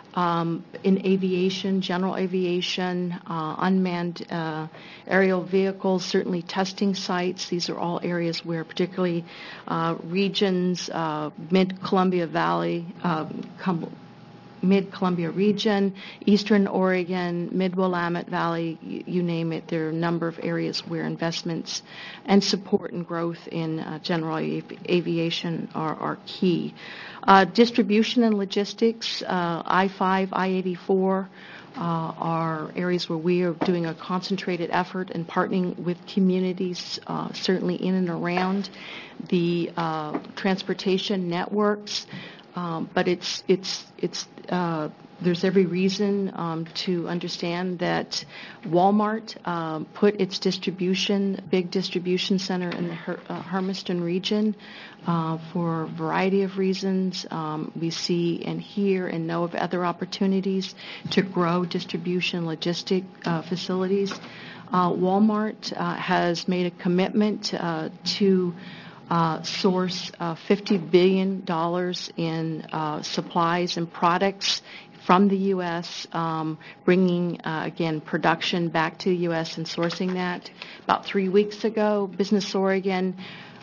S2: um, in aviation, general aviation, uh, unmanned uh, aerial vehicles, certainly testing sites. These are all areas where particularly uh, regions, uh, mid-Columbia Valley, uh, com- Mid-Columbia region, Eastern Oregon, Mid-Willamette Valley, you, you name it. There are a number of areas where investments and support and growth in uh, general av- aviation are, are key. Uh, distribution and logistics, uh, I five, I eighty-four uh, are areas where we are doing a concentrated effort and partnering with communities, uh, certainly in and around the uh, transportation networks. Um, but it's it's it's uh, there's every reason um, to understand that Walmart um, put its distribution, big distribution center in the Her- uh, Hermiston region uh, for a variety of reasons. Um, we see and hear and know of other opportunities to grow distribution logistic uh, facilities. Uh, Walmart uh, has made a commitment uh, to Uh, source uh, fifty billion dollars in uh, supplies and products from the U S, um, bringing, uh, again, production back to the U S and sourcing that. About three weeks ago, Business Oregon,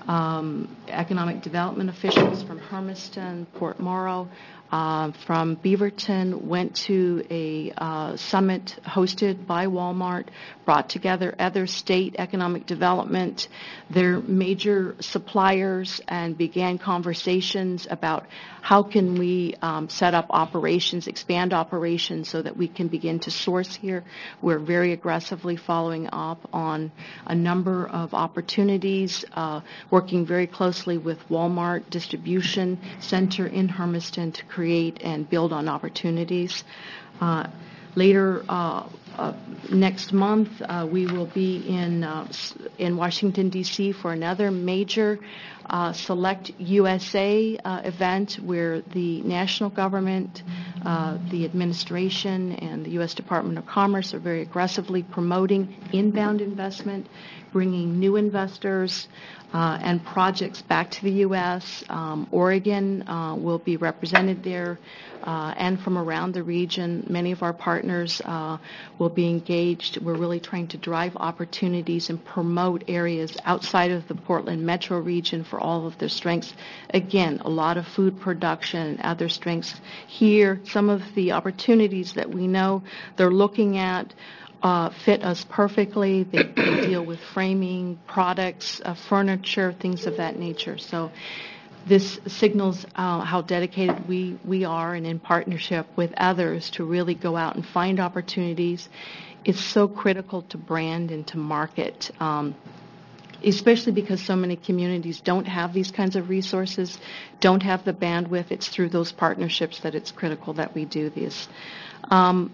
S2: um, economic development officials from Hermiston, Port Morrow, Uh, from Beaverton went to a uh, summit hosted by Walmart, brought together other state economic development, their major suppliers, and began conversations about how can we um, set up operations, expand operations so that we can begin to source here. We're very aggressively following up on a number of opportunities, uh, working very closely with Walmart Distribution Center in Hermiston to create and build on opportunities. Uh, later uh, uh, next month, uh, we will be in uh, in Washington, D C for another major uh, Select U S A uh, event where the national government, uh, the administration, and the U S Department of Commerce are very aggressively promoting inbound investment, bringing new investors uh, and projects back to the U S. Um, Oregon uh, will be represented there, uh, and from around the region. Many of our partners uh, will be engaged. We're really trying to drive opportunities and promote areas outside of the Portland metro region for all of their strengths. Again, a lot of food production and other strengths here. Some of the opportunities that we know they're looking at Uh, fit us perfectly. They, they deal with framing, products, uh, furniture, things of that nature. So this signals uh, how dedicated we, we are and in partnership with others to really go out and find opportunities. It's so critical to brand and to market. Um, especially because so many communities don't have these kinds of resources, don't have the bandwidth. It's through those partnerships that it's critical that we do this. Um,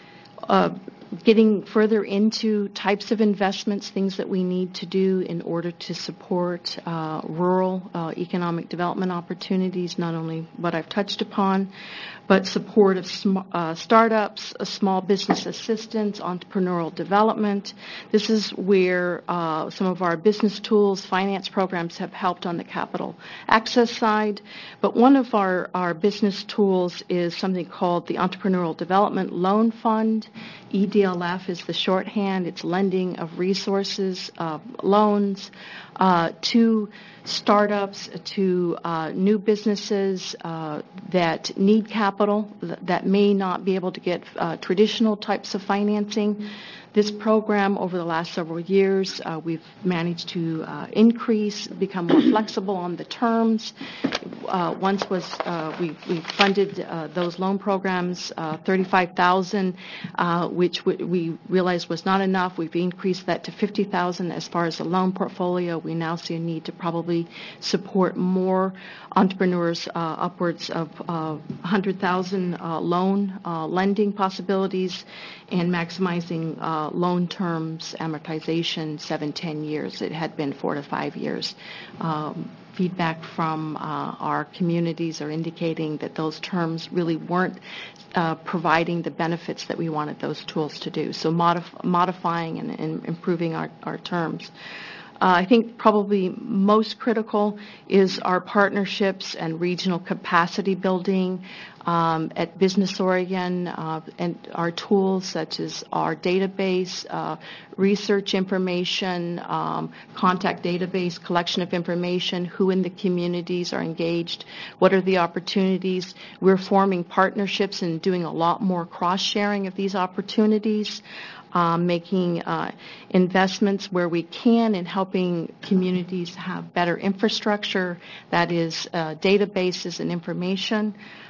S2: uh, getting further into types of investments, things that we need to do in order to support uh, rural uh, economic development opportunities, not only what I've touched upon, but support of sm- uh, startups, uh, small business assistance, entrepreneurial development. This is where uh, some of our business tools, finance programs have helped on the capital access side. But one of our, our business tools is something called the Entrepreneurial Development Loan Fund. E D L F is the shorthand. It's lending of resources, uh, loans uh, to startups, to uh, new businesses uh, that need capital, that may not be able to get uh, traditional types of financing. This program, over the last several years, uh, we've managed to uh, increase, become more flexible on the terms. Uh, once was uh, we, we funded uh, those loan programs, uh, thirty-five thousand dollars, uh, which w- we realized was not enough. We've increased that to fifty thousand dollars as far as the loan portfolio. We now see a need to probably support more entrepreneurs, uh, upwards of uh, one hundred thousand dollars uh, loan uh, lending possibilities, and maximizing uh, loan terms, amortization, seven, ten years. It had been four to five years. Um, feedback from uh, our communities are indicating that those terms really weren't uh, providing the benefits that we wanted those tools to do. So modif- modifying and, and improving our, our terms. Uh, I think probably most critical is our partnerships and regional capacity building um, at Business Oregon, uh, and our tools such as our database, uh, research information, um, contact database, collection of information, who in the communities are engaged, what are the opportunities. We're forming partnerships and doing a lot more cross-sharing of these opportunities. Um, making uh, investments where we can in helping communities have better infrastructure, that is uh, databases and information.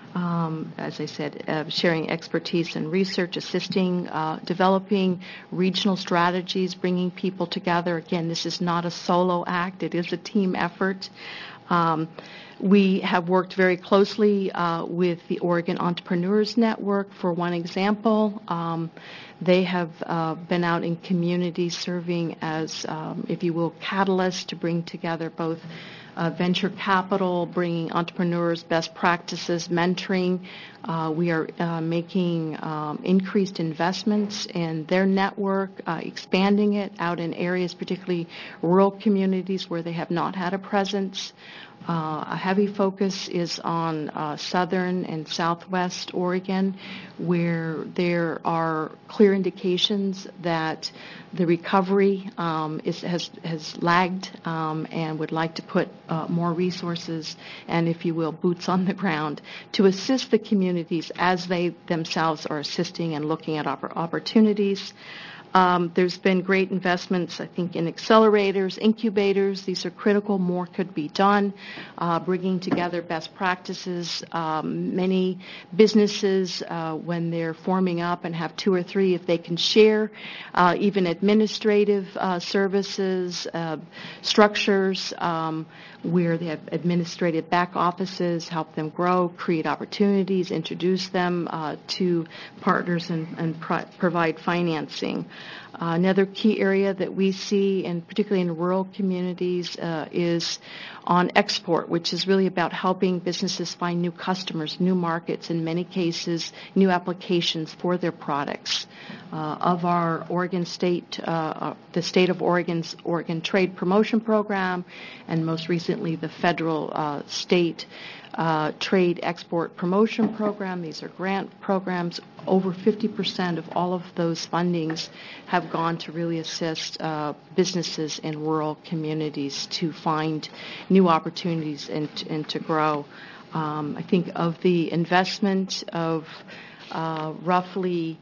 S2: Um, as I said, uh, sharing expertise and research, assisting, uh, developing regional strategies, bringing people together. Again, this is not a solo act. It is a team effort. Um, we have worked very closely uh, with the Oregon Entrepreneurs Network. For one example, um, they have uh, been out in communities serving as, um, if you will, catalysts to bring together both uh, venture capital, bringing entrepreneurs, best practices, mentoring. Uh, we are uh, making um, increased investments in their network, uh, expanding it out in areas, particularly rural communities where they have not had a presence. Uh, a heavy focus is on uh, southern and southwest Oregon, where there are clear indications that the recovery um, is, has, has lagged, um, and would like to put uh, more resources and, if you will, boots on the ground to assist the communities as they themselves are assisting and looking at opp- opportunities. Um, there's been great investments, I think, in accelerators, incubators. These are critical. More could be done. Uh, bringing together best practices. Um, many businesses, uh, when they're forming up and have two or three, if they can share uh, even administrative uh, services, uh, structures, um, where they have administrative back offices, help them grow, create opportunities, introduce them uh, to partners, and, and pro- provide financing. Uh, another key area that we see, and particularly in rural communities, uh, is on export, which is really about helping businesses find new customers, new markets, in many cases, new applications for their products. Uh, of our Oregon State, uh, the State of Oregon's Oregon Trade Promotion Program, and most recently the federal uh, state Uh, trade export promotion program. These are grant programs. Over fifty percent of all of those fundings have gone to really assist uh, businesses in rural communities to find new opportunities and, and to grow. Um, I think of the investment of uh, roughly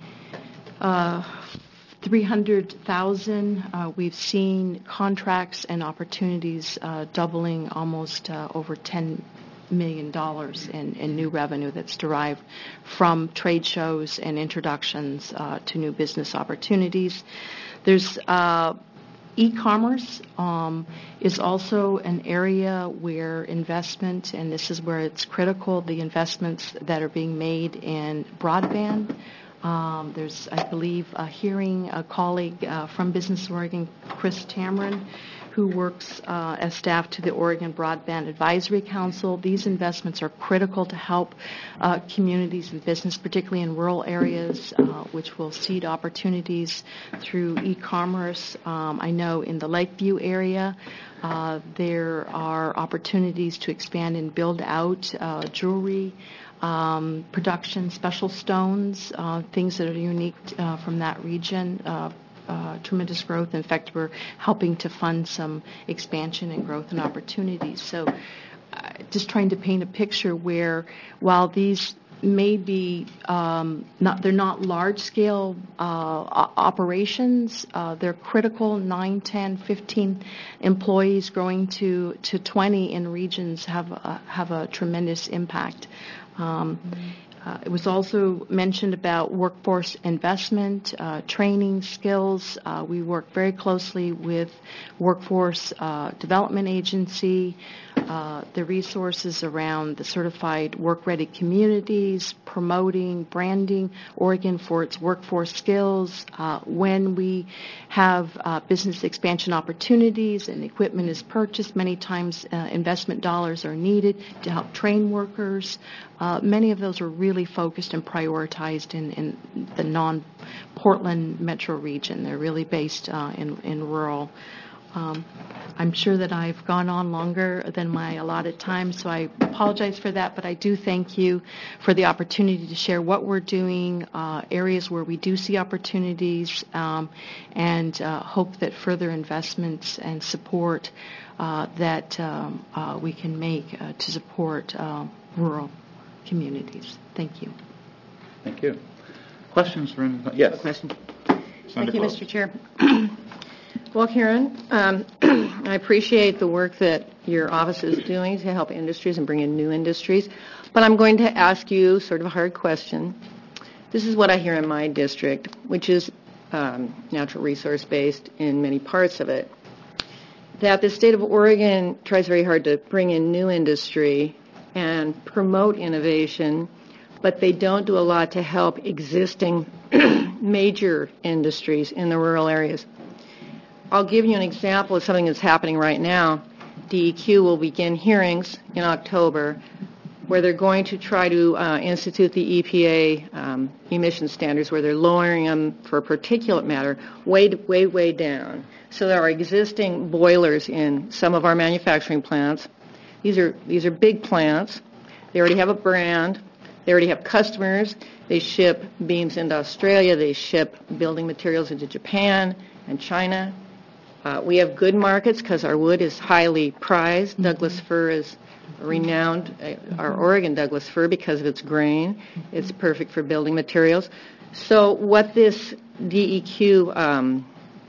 S2: uh, three hundred thousand dollars, uh, we've seen contracts and opportunities uh, doubling, almost uh, over ten million dollars in, in new revenue that's derived from trade shows and introductions uh, to new business opportunities. There's uh, E-commerce um, is also an area where investment, and this is where it's critical, the investments that are being made in broadband. Um, there's, I believe, a hearing a colleague uh, from Business Oregon, Chris Tamron, who works uh, as staff to the Oregon Broadband Advisory Council. These investments are critical to help uh, communities and business, particularly in rural areas, uh, which will seed opportunities through e-commerce. Um, I know in the Lakeview area, uh, there are opportunities to expand and build out uh, jewelry um, production, special stones, uh, things that are unique uh, from that region. Uh, Uh, tremendous growth. In fact, we're helping to fund some expansion and growth and opportunities. So uh, just trying to paint a picture where while these may be um, not, they're not large-scale uh, operations, uh, they're critical. nine, ten, fifteen employees growing to, to twenty in regions have a, have a tremendous impact. Um, Uh, it was also mentioned about workforce investment, uh, training, skills. Uh, we work very closely with Workforce uh, Development Agency, uh, the resources around the certified work-ready communities, promoting, branding Oregon for its workforce skills. Uh, when we have uh, business expansion opportunities and equipment is purchased, many times uh, investment dollars are needed to help train workers. Uh, many of those are really focused and prioritized in, in the non-Portland metro region. They're really based uh, in, in rural. Um, I'm sure that I've gone on longer than my allotted time, so I apologize for that, but I do thank you for the opportunity to share what we're doing, uh, areas where we do see opportunities, um, and uh, hope that further investments and support uh, that um, uh, we can make uh, to support uh, rural communities. Thank you.
S1: Thank you. Questions for anyone? Yes.
S6: Question.
S1: Senator
S6: Thank you,
S1: Close.
S6: Mister Chair. Well, Karen, um, I appreciate the work that your office is doing to help industries and bring in new industries, but I'm going to ask you sort of a hard question. This is what I hear in my district, which is um, natural resource based in many parts of it, that the state of Oregon tries very hard to bring in new industry and promote innovation, but they don't do a lot to help existing major industries in the rural areas. I'll give you an example of something that's happening right now. D E Q will begin hearings in October where they're going to try to uh, institute the E P A um, emission standards, where they're lowering them for particulate matter way, way, way down. So there are existing boilers in some of our manufacturing plants. These are these are big plants. They already have a brand. They already have customers. They ship beams into Australia. They ship building materials into Japan and China. Uh, we have good markets because our wood is highly prized. Douglas fir is renowned, uh, our Oregon Douglas fir, because of its grain. It's perfect for building materials. So what this D E Q um,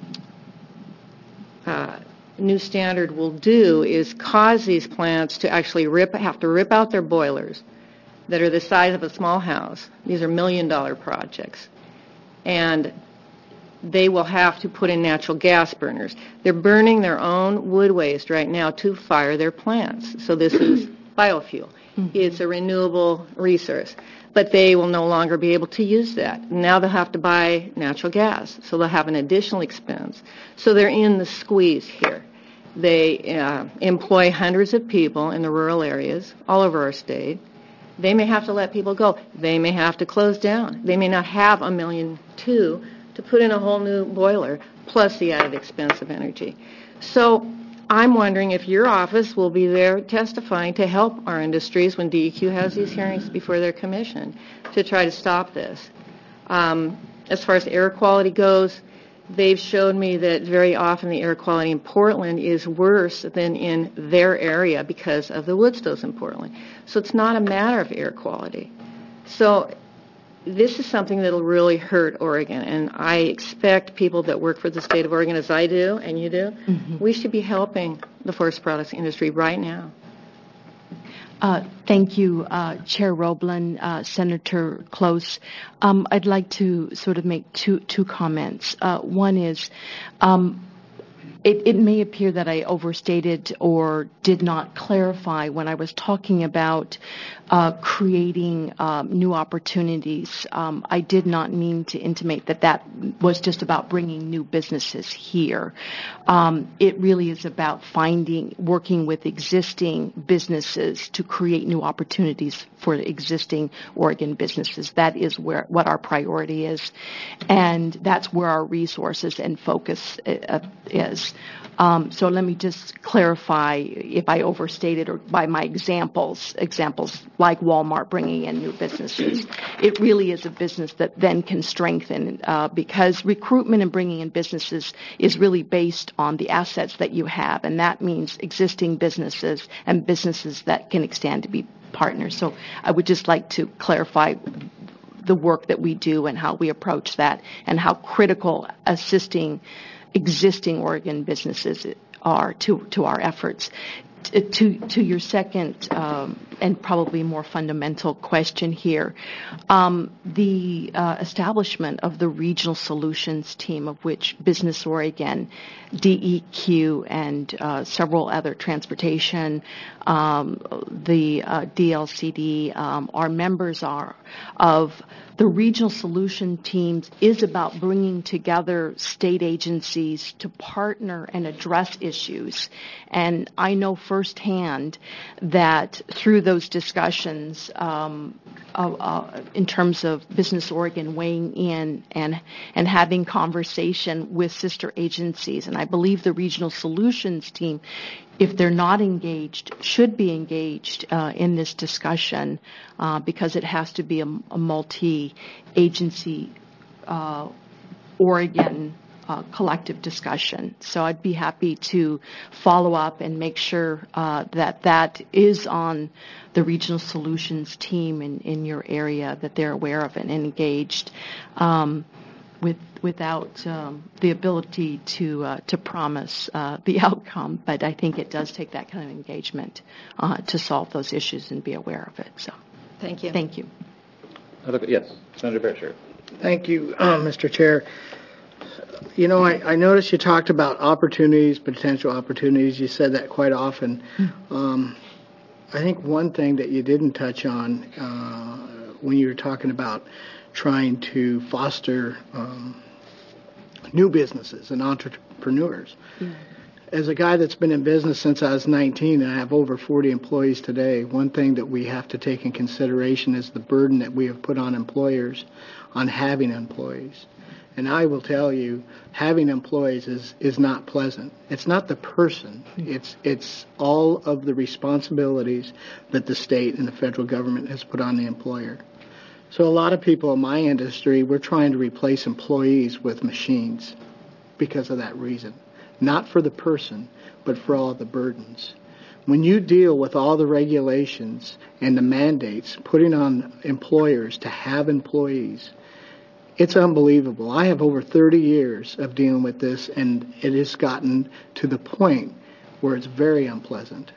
S6: uh, new standard will do is cause these plants to actually rip, have to rip out their boilers that are the size of a small house. These are million-dollar projects. And they will have to put in natural gas burners. They're burning their own wood waste right now to fire their plants. So this is biofuel. Mm-hmm. It's a renewable resource. But they will no longer be able to use that. Now they'll have to buy natural gas. So they'll have an additional expense. So they're in the squeeze here. They uh, employ hundreds of people in the rural areas all over our state. They may have to let people go. They may have to close down. They may not have a million two to put in a whole new boiler, plus the added expense of energy. So I'm wondering if your office will be there testifying to help our industries when D E Q has these hearings before their commission to try to stop this. Um, as far as air quality goes, they've showed me that very often the air quality in Portland is worse than in their area because of the wood stoves in Portland. So it's not a matter of air quality. So this is something that will really hurt Oregon, and I expect people that work for the state of Oregon, as I do and you do, mm-hmm. we should be helping the forest products industry right now.
S2: Uh, thank you, uh, Chair Roblin, uh, Senator Close. Um, I'd like to sort of make two two comments. Uh, one is, um, it, it may appear that I overstated or did not clarify when I was talking about uh, creating um, new opportunities. Um, I did not mean to intimate that that was just about bringing new businesses here. Um, it really is about finding, working with existing businesses to create new opportunities for existing Oregon businesses. That is where what our priority is, and that's where our resources and focus uh, is. Um, so let me just clarify if I overstated or by my examples, examples like Walmart bringing in new businesses. It really is a business that then can strengthen uh, because recruitment and bringing in businesses is really based on the assets that you have, and that means existing businesses and businesses that can extend to be partners. So I would just like to clarify the work that we do and how we approach that and how critical assisting existing Oregon businesses are to, to our efforts. To, to your second um, and probably more fundamental question here, um, the uh, establishment of the Regional Solutions Team, of which Business Oregon, D E Q, and uh, several other transportation, um, the uh, D L C D, um, our members are of the Regional Solution Teams is about bringing together state agencies to partner and address issues. And I know firsthand that through those discussions, um, uh, uh, in terms of Business Oregon weighing in and and having conversation with sister agencies, and I believe the Regional Solutions Team, if they're not engaged, should be engaged uh, in this discussion uh, because it has to be a, a multi-agency uh, Oregon uh, collective discussion. So I'd be happy to follow up and make sure uh, that that is on the Regional Solutions team in, in your area, that they're aware of it and engaged. Um, with without um, the ability to uh, to promise uh, the outcome, but I think it does take that kind of engagement uh, to solve those issues and be aware of it. So,
S6: thank you.
S2: Thank you.
S1: Yes, Senator Berkshire.
S7: Thank you, uh, Mister Chair. You know, I, I noticed you talked about opportunities, potential opportunities. You said that quite often. Um, I think one thing that you didn't touch on uh, when you were talking about trying to foster um, new businesses and entrepreneurs. Yeah. As a guy that's been in business since I was nineteen and I have over forty employees today, one thing that we have to take in consideration is the burden that we have put on employers on having employees. And I will tell you, having employees is, is not pleasant. It's not the person. It's it's all of the responsibilities that the state and the federal government has put on the employer. So a lot of people in my industry, we're trying to replace employees with machines because of that reason. Not for the person, but for all the burdens. When you deal with all the regulations and the mandates putting on employers to have employees, it's unbelievable. I have over thirty years of dealing with this, and it has gotten to the point where it's very unpleasant.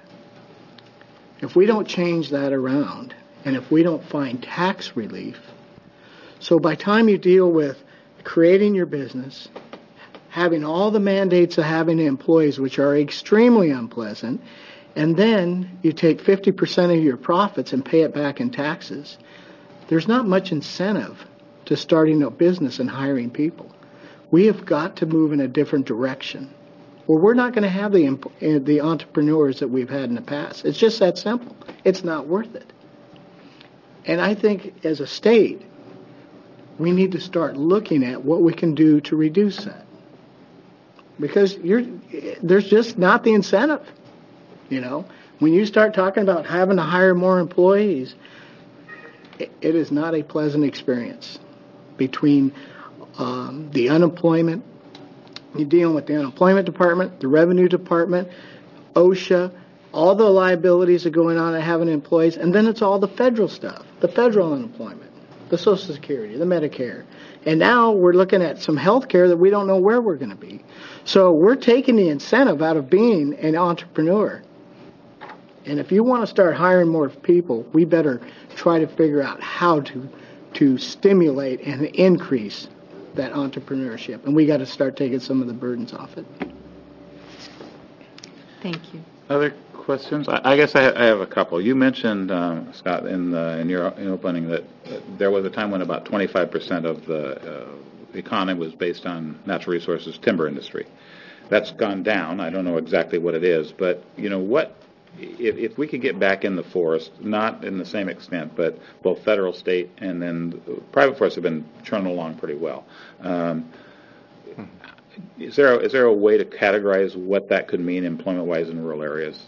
S7: If we don't change that around, and if we don't find tax relief, so by the time you deal with creating your business, having all the mandates of having employees, which are extremely unpleasant, and then you take fifty percent of your profits and pay it back in taxes, there's not much incentive to starting a business and hiring people. We have got to move in a different direction, or we're not going to have the the entrepreneurs that we've had in the past. It's just that simple. It's not worth it. And I think as a state, we need to start looking at what we can do to reduce that. Because you're, there's just not the incentive. You know, when you start talking about having to hire more employees, it, it is not a pleasant experience. Between um, the unemployment, you're dealing with the unemployment department, the revenue department, OSHA, all the liabilities are going on and having employees, and then it's all the federal stuff, the federal unemployment, the Social Security, the Medicare. And now we're looking at some health care that we don't know where we're going to be. So we're taking the incentive out of being an entrepreneur. And if you want to start hiring more people, we better try to figure out how to to stimulate and increase that entrepreneurship. And we got to start taking some of the burdens off it.
S2: Thank you.
S1: Other questions? I, I guess I, I have a couple. You mentioned, uh, Scott, in, the, in your in opening that uh, there was a time when about twenty-five percent of the uh, economy was based on natural resources, timber industry. That's gone down. I don't know exactly what it is, but you know what? If, if we could get back in the forest, not in the same extent, but both federal, state, and then private forests have been churning along pretty well. Um, is there a, is there a way to categorize what that could mean employment-wise in rural areas?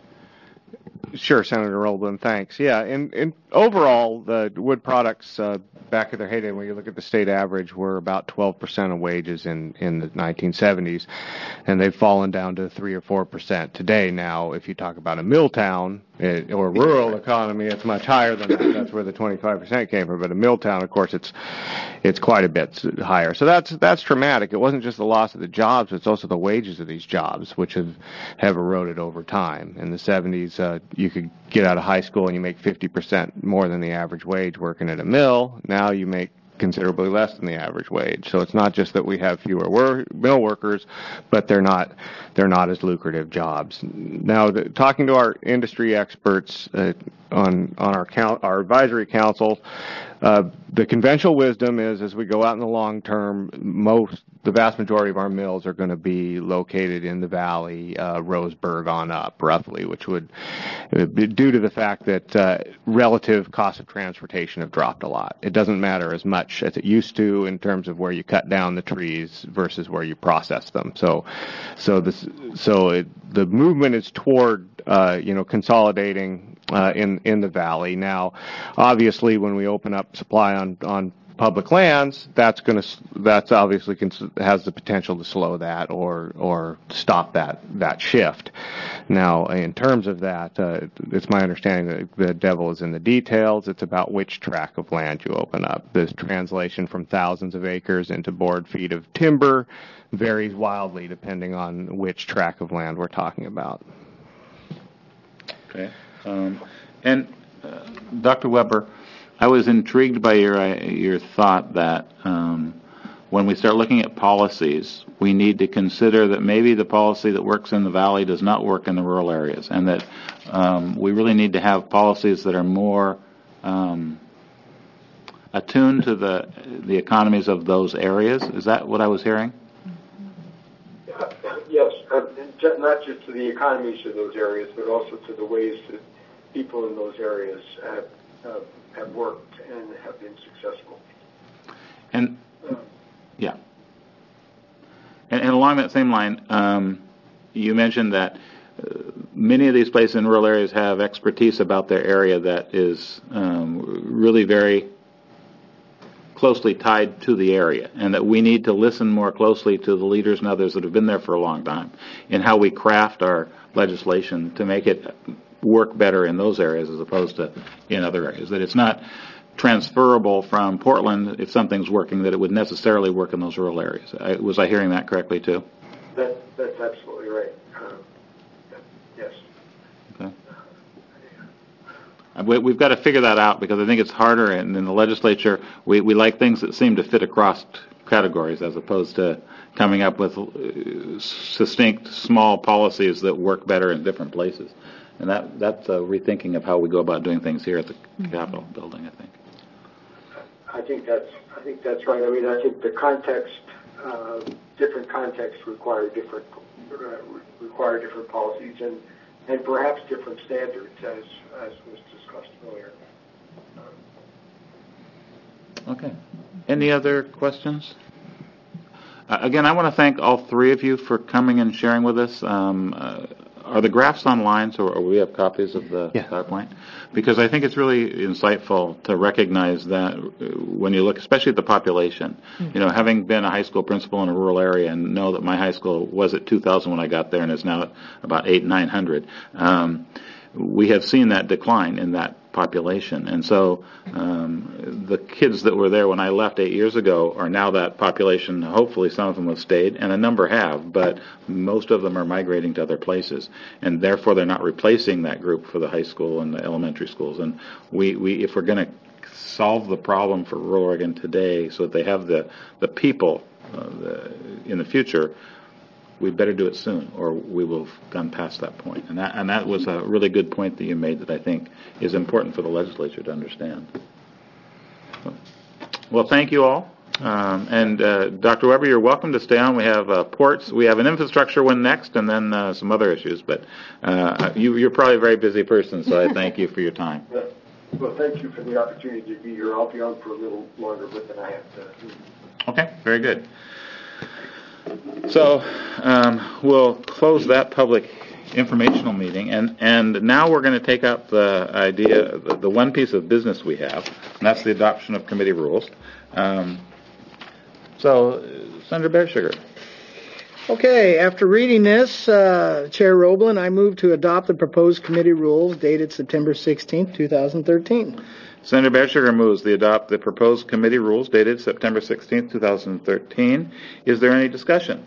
S3: Sure, Senator Roblin, thanks. Yeah, in, in overall, the wood products uh, back at their heyday, when you look at the state average, were about twelve percent of wages in, in the nineteen seventies, and they've fallen down to three or four percent today. Now, if you talk about a mill town it, or rural economy, it's much higher than that. That's where the twenty-five percent came from. But a mill town, of course, it's it's quite a bit higher. So that's that's traumatic. It wasn't just the loss of the jobs; it's also the wages of these jobs, which have have eroded over time. In the seventies, uh, you could get out of high school and you make fifty percent more than the average wage working at a mill. Now you make considerably less than the average wage. So it's not just that we have fewer wor- mill workers, but they're not they're not as lucrative jobs. Now, the, talking to our industry experts uh, on on our count, our advisory council, uh, the conventional wisdom is, as we go out in the long term, most the vast majority of our mills are going to be located in the valley, uh, Roseburg on up, roughly, which would be due to the fact that uh, relative costs of transportation have dropped a lot. It doesn't matter as much as it used to in terms of where you cut down the trees versus where you process them. So, so this, so it, the movement is toward uh, you know consolidating uh, in in the valley. Now, obviously, when we open up supply on on public lands, that's going to that's obviously cons- has the potential to slow that or or stop that that shift. Now, in terms of that, uh, it's my understanding that the devil is in the details. It's about which tract of land you open up. This translation from thousands of acres into board feet of timber varies wildly depending on which tract of land we're talking about.
S1: Okay, um, and uh, Doctor Weber, I was intrigued by your uh, your thought that um, when we start looking at policies, we need to consider that maybe the policy that works in the valley does not work in the rural areas, and that um, we really need to have policies that are more um, attuned to the the economies of those areas. Is that what I was hearing?
S5: Uh, yes, uh, not just to the economies of those areas, but also to the ways that people in those areas have uh, have worked and have been successful.
S1: And yeah, and, and along that same line, um, you mentioned that uh, many of these places in rural areas have expertise about their area that is um, really very closely tied to the area, and that we need to listen more closely to the leaders and others that have been there for a long time in how we craft our legislation to make it work better in those areas as opposed to in other areas. That it's not transferable from Portland, if something's working, that it would necessarily work in those rural areas. I, was I hearing that correctly too?
S5: That, that's absolutely right. Uh, yes.
S1: Okay. We, we've got to figure that out because I think it's harder, and in the legislature, we, we like things that seem to fit across categories as opposed to coming up with uh, succinct, small policies that work better in different places. And that that's a rethinking of how we go about doing things here at the mm-hmm. Capitol building, I think.
S5: I think that's I think that's right. I mean, I think the context, uh, different contexts require different uh, require different policies and, and perhaps different standards, as as was discussed earlier.
S1: Okay. Any other questions? Uh, again, I want to thank all three of you for coming and sharing with us. Um, uh, Are the graphs online, so or we have copies of the
S3: yeah.
S1: PowerPoint? Because I think it's really insightful to recognize that when you look, especially at the population, mm-hmm. you know, having been a high school principal in a rural area and know that my high school was at two thousand when I got there and is now about eight, nine hundred, um, we have seen that decline in that population. And so um, the kids that were there when I left eight years ago are now that population. Hopefully some of them have stayed, and a number have, but most of them are migrating to other places. And therefore they're not replacing that group for the high school and the elementary schools. And we, we if we're going to solve the problem for rural Oregon today so that they have the, the people uh, the, in the future, we'd better do it soon, or we will have gone past that point. And that and that was a really good point that you made that I think is important for the legislature to understand. Well, thank you all. Um, and uh, Doctor Weber, you're welcome to stay on. We have uh, ports. We have an infrastructure one next, and then uh, some other issues. But uh, you, you're probably a very busy person, so I thank you for your time.
S5: Well, thank you for the opportunity to be here. I'll be on for a little longer, but then I have to.
S1: Okay, very good. So um, we'll close that public informational meeting, and, and now we're going to take up the idea, the, the one piece of business we have, and that's the adoption of committee rules. Um, so, Senator Bearsugar.
S7: Okay, after reading this, uh, Chair Roblin, I move to adopt the proposed committee rules dated September sixteenth, twenty thirteen.
S1: Senator Bearsugar moves to adopt the proposed committee rules dated September sixteenth, twenty thirteen. Is there any discussion?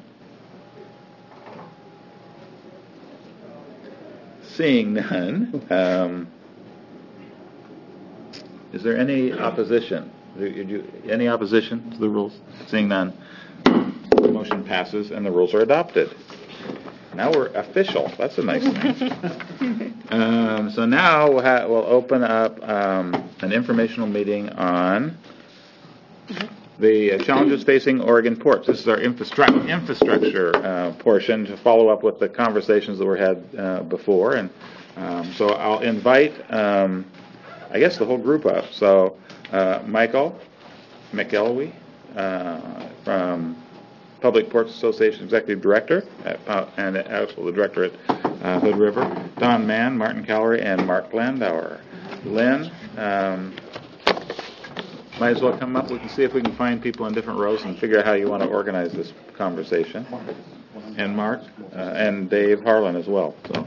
S1: Seeing none, um, is there any opposition? Any opposition to the rules? Seeing none, the motion passes and the rules are adopted. Now we're official. That's a nice thing. um, so now we'll, ha- we'll open up um, an informational meeting on the uh, challenges facing Oregon ports. This is our infrastru- infrastructure uh, portion to follow up with the conversations that were had uh, before. And um, so I'll invite, um, I guess, the whole group up. So uh, Michael McElwee uh, from Public Ports Association Executive Director at, and also the Director at uh, Hood River, Don Mann, Martin Callery, and Mark Landauer. Lynn, um, might as well come up. We can see if we can find people in different rows and figure out how you want to organize this conversation. And Mark, uh, and Dave Harlan as well. So.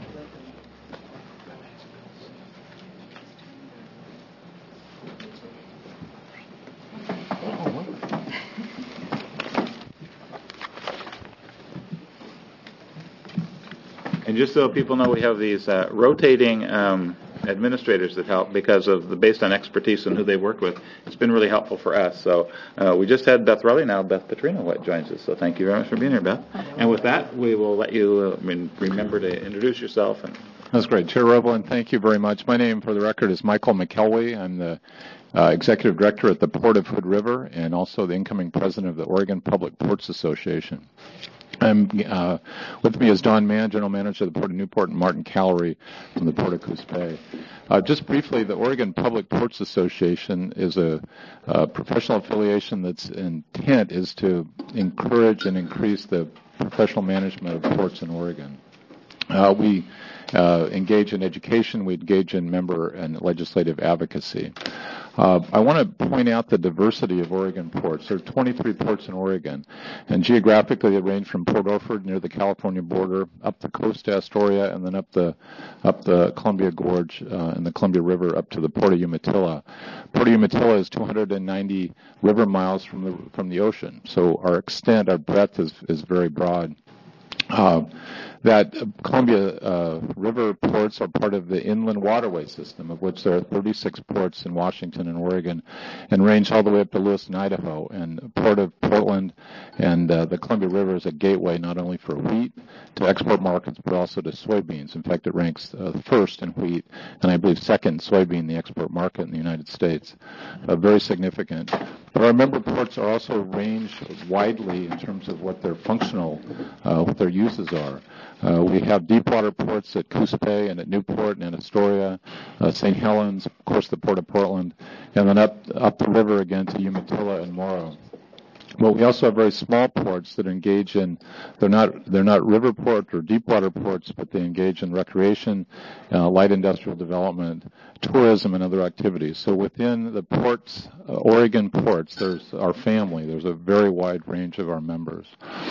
S1: And just so people know, we have these uh, rotating um, administrators that help because of the based on expertise and who they work with. It's been really helpful for us. So uh, we just had Beth Rowley, now Beth Petrino what joins us. So thank you very much for being here, Beth. And with that, we will let you uh, remember to introduce yourself. And
S8: That's great. Chair Roblin, thank you very much. My name, for the record, is Michael McElwee. I'm the uh, Executive Director at the Port of Hood River and also the incoming President of the Oregon Public Ports Association. I'm, uh, with me is Don Mann, General Manager of the Port of Newport, and Martin Callery from the Port of Coos Bay. Uh, just briefly, the Oregon Public Ports Association is a, a professional affiliation that's intent is to encourage and increase the professional management of ports in Oregon. Uh, we uh, engage in education. We engage in member and legislative advocacy. Uh, I want to point out the diversity of Oregon ports. There are twenty-three ports in Oregon, and geographically they range from Port Orford near the California border up the coast to Astoria, and then up the up the Columbia Gorge uh, and the Columbia River up to the Port of Umatilla. Port of Umatilla is two hundred ninety river miles from the from the ocean, so our extent, our breadth is is very broad. Uh, that uh, Columbia uh, River ports are part of the inland waterway system, of which there are thirty-six ports in Washington and Oregon, and range all the way up to Lewiston, Idaho. And Port of Portland and uh, the Columbia River is a gateway not only for wheat to export markets, but also to soybeans. In fact, it ranks uh, first in wheat, and I believe second soybean, the export market in the United States. Uh, very significant. But our member ports are also ranged widely in terms of what their functional, uh, what their uses are. Uh, we have deep water ports at Coos Bay and at Newport and at Astoria, uh, Saint Helens, of course the Port of Portland, and then up up the river again to Umatilla and Morrow. But we also have very small ports that engage in, they're not they're not river port or deep water ports, but they engage in recreation, uh, light industrial development, tourism, and other activities. So within the ports, uh, Oregon ports, there's our family. There's a very wide range of our members.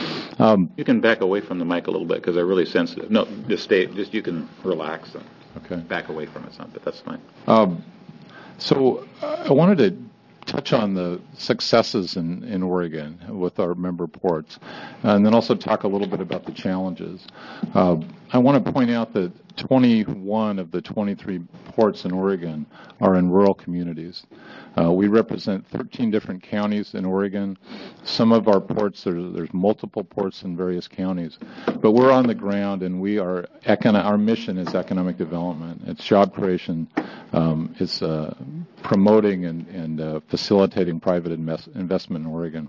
S8: Um,
S1: you can back away from the mic a little bit because they're really sensitive. No, just stay, just you can relax and
S8: okay.
S1: back away from it some, but that's fine.
S8: Um, so I wanted to touch on the successes in, in Oregon with our member ports, and then also talk a little bit about the challenges. Uh, I want to point out that twenty-one of the twenty-three ports in Oregon are in rural communities. Uh, we represent thirteen different counties in Oregon. Some of our ports, there's, there's multiple ports in various counties, but we're on the ground, and we are econo- our mission is economic development. It's job creation. Um, it's uh, promoting and, and uh, facilitating private invest- investment in Oregon.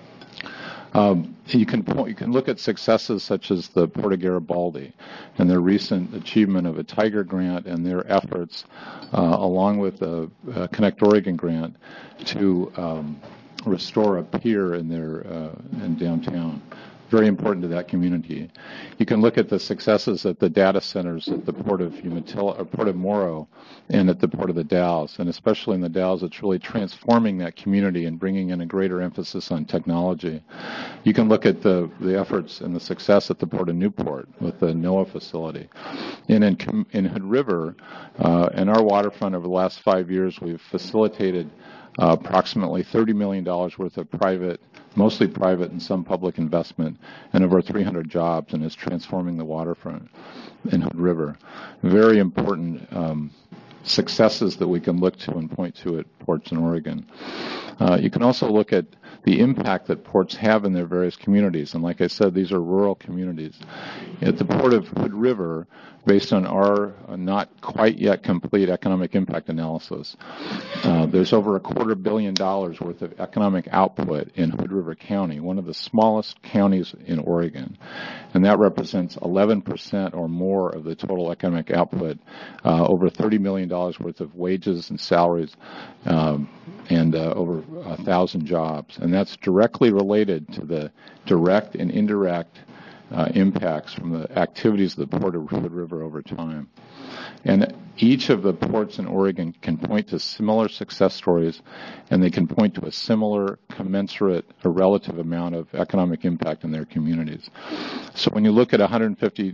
S8: Um, you can point, you can look at successes such as the Port of Garibaldi and their recent achievement of a Tiger grant and their efforts, uh, along with the uh, Connect Oregon grant, to um, restore a pier in their uh, in downtown. Very important to that community. You can look at the successes at the data centers at the Port of Umatilla, or Port of Morrow, and at the Port of the Dalles, and especially in the Dalles, it's really transforming that community and bringing in a greater emphasis on technology. You can look at the, the efforts and the success at the Port of Newport with the NOAA facility. And in, in Hood River, uh, in our waterfront over the last five years, we've facilitated uh, approximately thirty million dollars worth of private, mostly private and some public investment, and over three hundred jobs, and is transforming the waterfront in Hood River. Very important um, successes that we can look to and point to at ports in Oregon. Uh, you can also look at the impact that ports have in their various communities. And like I said, these are rural communities. At the Port of Hood River, based on our uh, not quite yet complete economic impact analysis, uh, there's over a quarter billion dollars worth of economic output in Hood River County, one of the smallest counties in Oregon. And that represents eleven percent or more of the total economic output, uh, over thirty million dollars worth of wages and salaries, um, and uh, over a thousand jobs. And that's directly related to the direct and indirect uh, impacts from the activities of the Port of Hood River over time. And each of the ports in Oregon can point to similar success stories, and they can point to a similar, commensurate, or relative amount of economic impact in their communities. So when you look at a one hundred fifty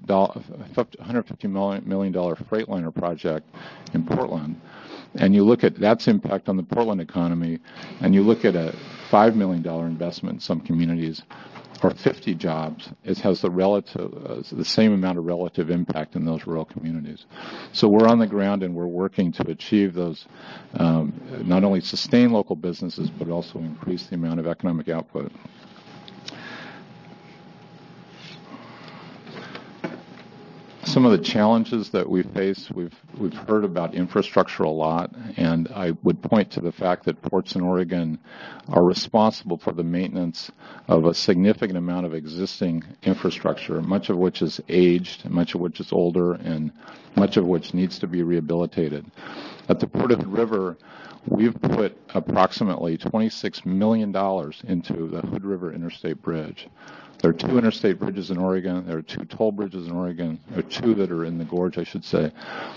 S8: million dollars Freightliner project in Portland, and you look at that's impact on the Portland economy, and you look at a five million dollars investment in some communities, or fifty jobs, it has the relative, uh, the same amount of relative impact in those rural communities. So we're on the ground, and we're working to achieve those, um, not only sustain local businesses, but also increase the amount of economic output. Some of the challenges that we face, we've we've heard about infrastructure a lot, and I would point to the fact that ports in Oregon are responsible for the maintenance of a significant amount of existing infrastructure, much of which is aged, much of which is older, and much of which needs to be rehabilitated. At the Port of Hood River, we've put approximately twenty-six million dollars into the Hood River Interstate Bridge. There are two interstate bridges in Oregon. There are two toll bridges in Oregon. There are two that are in the gorge, I should say.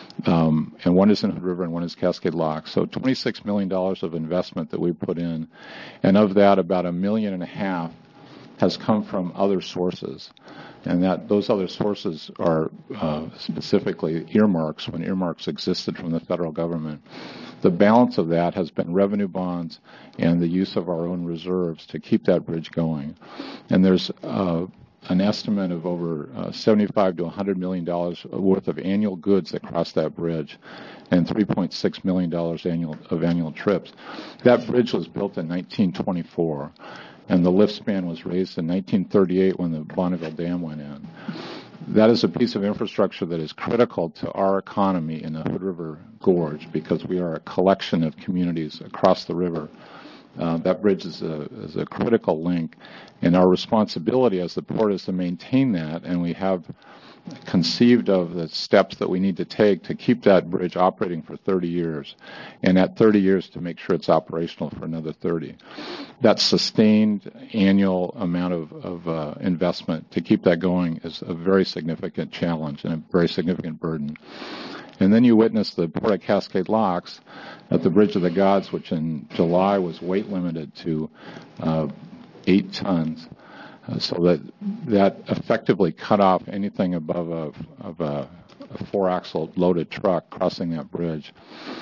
S8: Um, and one is in Hood River and one is Cascade Lock. So twenty-six million dollars of investment that we put in. And of that, about a million and a half has come from other sources. And that those other sources are uh, specifically earmarks, when earmarks existed from the federal government. The balance of that has been revenue bonds and the use of our own reserves to keep that bridge going. And there's uh, an estimate of over uh, seventy-five to one hundred million dollars worth of annual goods that cross that bridge, and three point six million dollars annual of annual trips. That bridge was built in nineteen twenty-four, and the lift span was raised in nineteen thirty-eight when the Bonneville Dam went in. That is a piece of infrastructure that is critical to our economy in the Hood River Gorge, because we are a collection of communities across the river. Uh, that bridge is a, is a critical link, and our responsibility as the port is to maintain that, and we have conceived of the steps that we need to take to keep that bridge operating for thirty years, and at thirty years to make sure it's operational for another thirty. That sustained annual amount of, of uh, investment to keep that going is a very significant challenge and a very significant burden. And then you witness the Port of Cascade Locks at the Bridge of the Gods, which in July was weight limited to uh, eight tons. Uh, so that that effectively cut off anything above a, of a, a four-axle loaded truck crossing that bridge.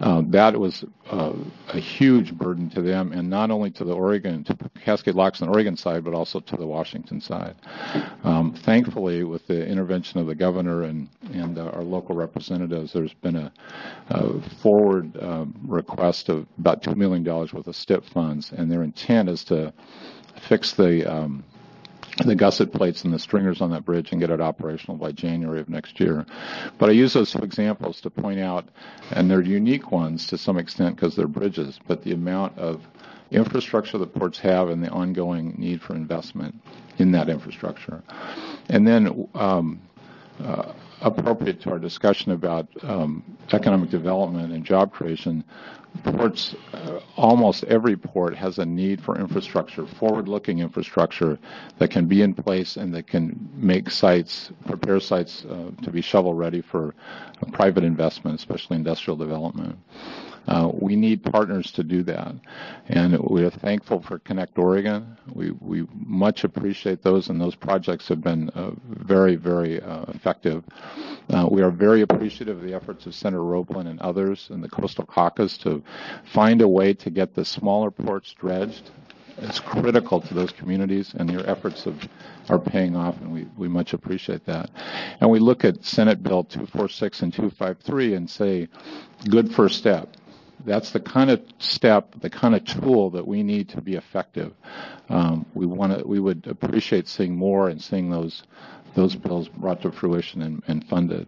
S8: Uh, that was uh, a huge burden to them, and not only to the Oregon, to Cascade Locks on the Oregon side, but also to the Washington side. Um, thankfully, with the intervention of the governor and, and uh, our local representatives, there's been a, a forward um, request of about two million dollars worth of S T I P funds, and their intent is to fix the um, the gusset plates and the stringers on that bridge and get it operational by January of next year. But I use those two examples to point out, and they're unique ones to some extent because they're bridges, but the amount of infrastructure the ports have and the ongoing need for investment in that infrastructure. And then um, uh, appropriate to our discussion about um, economic development and job creation, ports, uh, almost every port has a need for infrastructure, forward-looking infrastructure that can be in place and that can make sites, prepare sites uh, to be shovel-ready for uh, private investment, especially industrial development. Uh, we need partners to do that, and we are thankful for Connect Oregon. We we much appreciate those, and those projects have been uh, very, very uh, effective. Uh, we are very appreciative of the efforts of Senator Roblin and others in the Coastal Caucus to find a way to get the smaller ports dredged. It's critical to those communities, and your efforts have, are paying off, and we, we much appreciate that. And we look at Senate Bill two forty-six and two fifty-three and say, good first step. That's the kind of step, the kind of tool that we need to be effective. Um, we want to, we would appreciate seeing more and seeing those those bills brought to fruition and, and funded.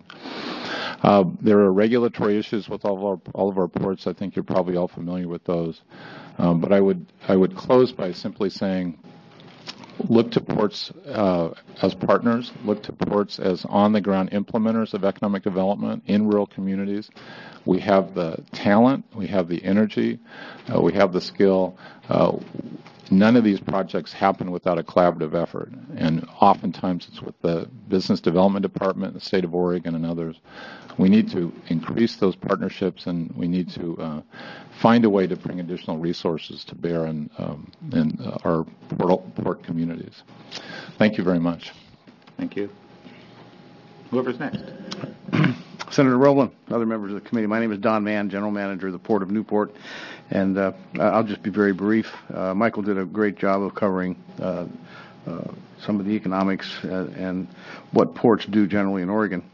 S8: Uh, there are regulatory issues with all of our all of our ports. I think you're probably all familiar with those. Um, but I would I would close by simply saying, look to ports uh, as partners, look to ports as on-the-ground implementers of economic development in rural communities. We have the talent, we have the energy, uh, we have the skill. Uh, none of these projects happen without a collaborative effort, and oftentimes it's with the Business Development Department, the state of Oregon, and others. We need to increase those partnerships, and we need to uh, find a way to bring additional resources to bear in, um, in uh, our port, port communities. Thank you very much.
S1: Thank you. Whoever's next.
S9: Senator Roblin, other members of the committee. My name is Don Mann, General Manager of the Port of Newport, and uh, I'll just be very brief. Uh, Michael did a great job of covering uh, uh, some of the economics and, and what ports do generally in Oregon.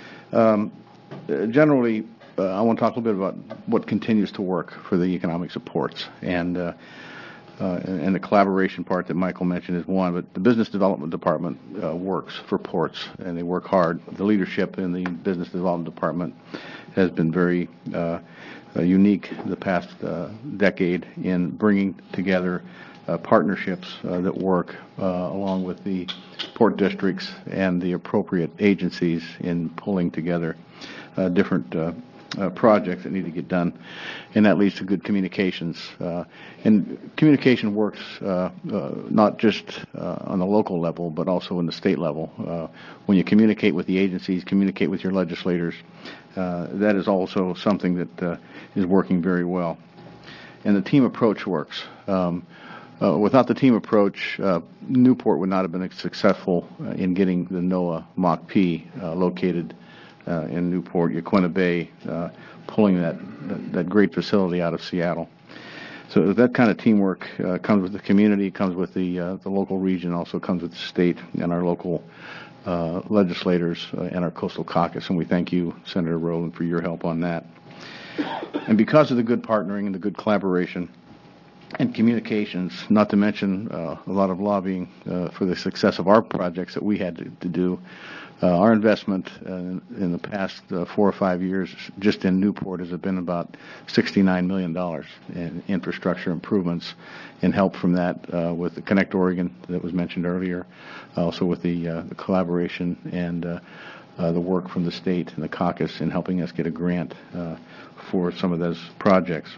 S9: Um, generally, uh, I want to talk a little bit about what continues to work for the economics of ports, and uh, Uh, and, and the collaboration part that Michael mentioned is one, but the Business Development Department uh, works for ports, and they work hard. The leadership in the Business Development Department has been very uh, uh, unique the past uh, decade in bringing together uh, partnerships uh, that work uh, along with the port districts and the appropriate agencies in pulling together uh, different uh, Uh, projects that need to get done, and that leads to good communications. Uh, and communication works uh, uh, not just uh, on the local level, but also in the state level. Uh, when you communicate with the agencies, communicate with your legislators, uh, that is also something that uh, is working very well. And the team approach works. Um, uh, without the team approach, uh, Newport would not have been successful uh, in getting the NOAA Mach P uh, located Uh, in Newport, Yaquina Bay, uh, pulling that, that that great facility out of Seattle. So that kind of teamwork uh, comes with the community, comes with the uh, the local region, also comes with the state and our local uh, legislators uh, and our Coastal Caucus. And we thank you, Senator Rowland, for your help on that. And because of the good partnering and the good collaboration and communications, not to mention uh, a lot of lobbying uh, for the success of our projects that we had to, to do, Uh, our investment uh, in the past uh, four or five years just in Newport has been about sixty-nine million dollars in infrastructure improvements, and help from that uh, with the Connect Oregon that was mentioned earlier, also with the, uh, the collaboration and uh, uh, the work from the state and the caucus in helping us get a grant uh, for some of those projects.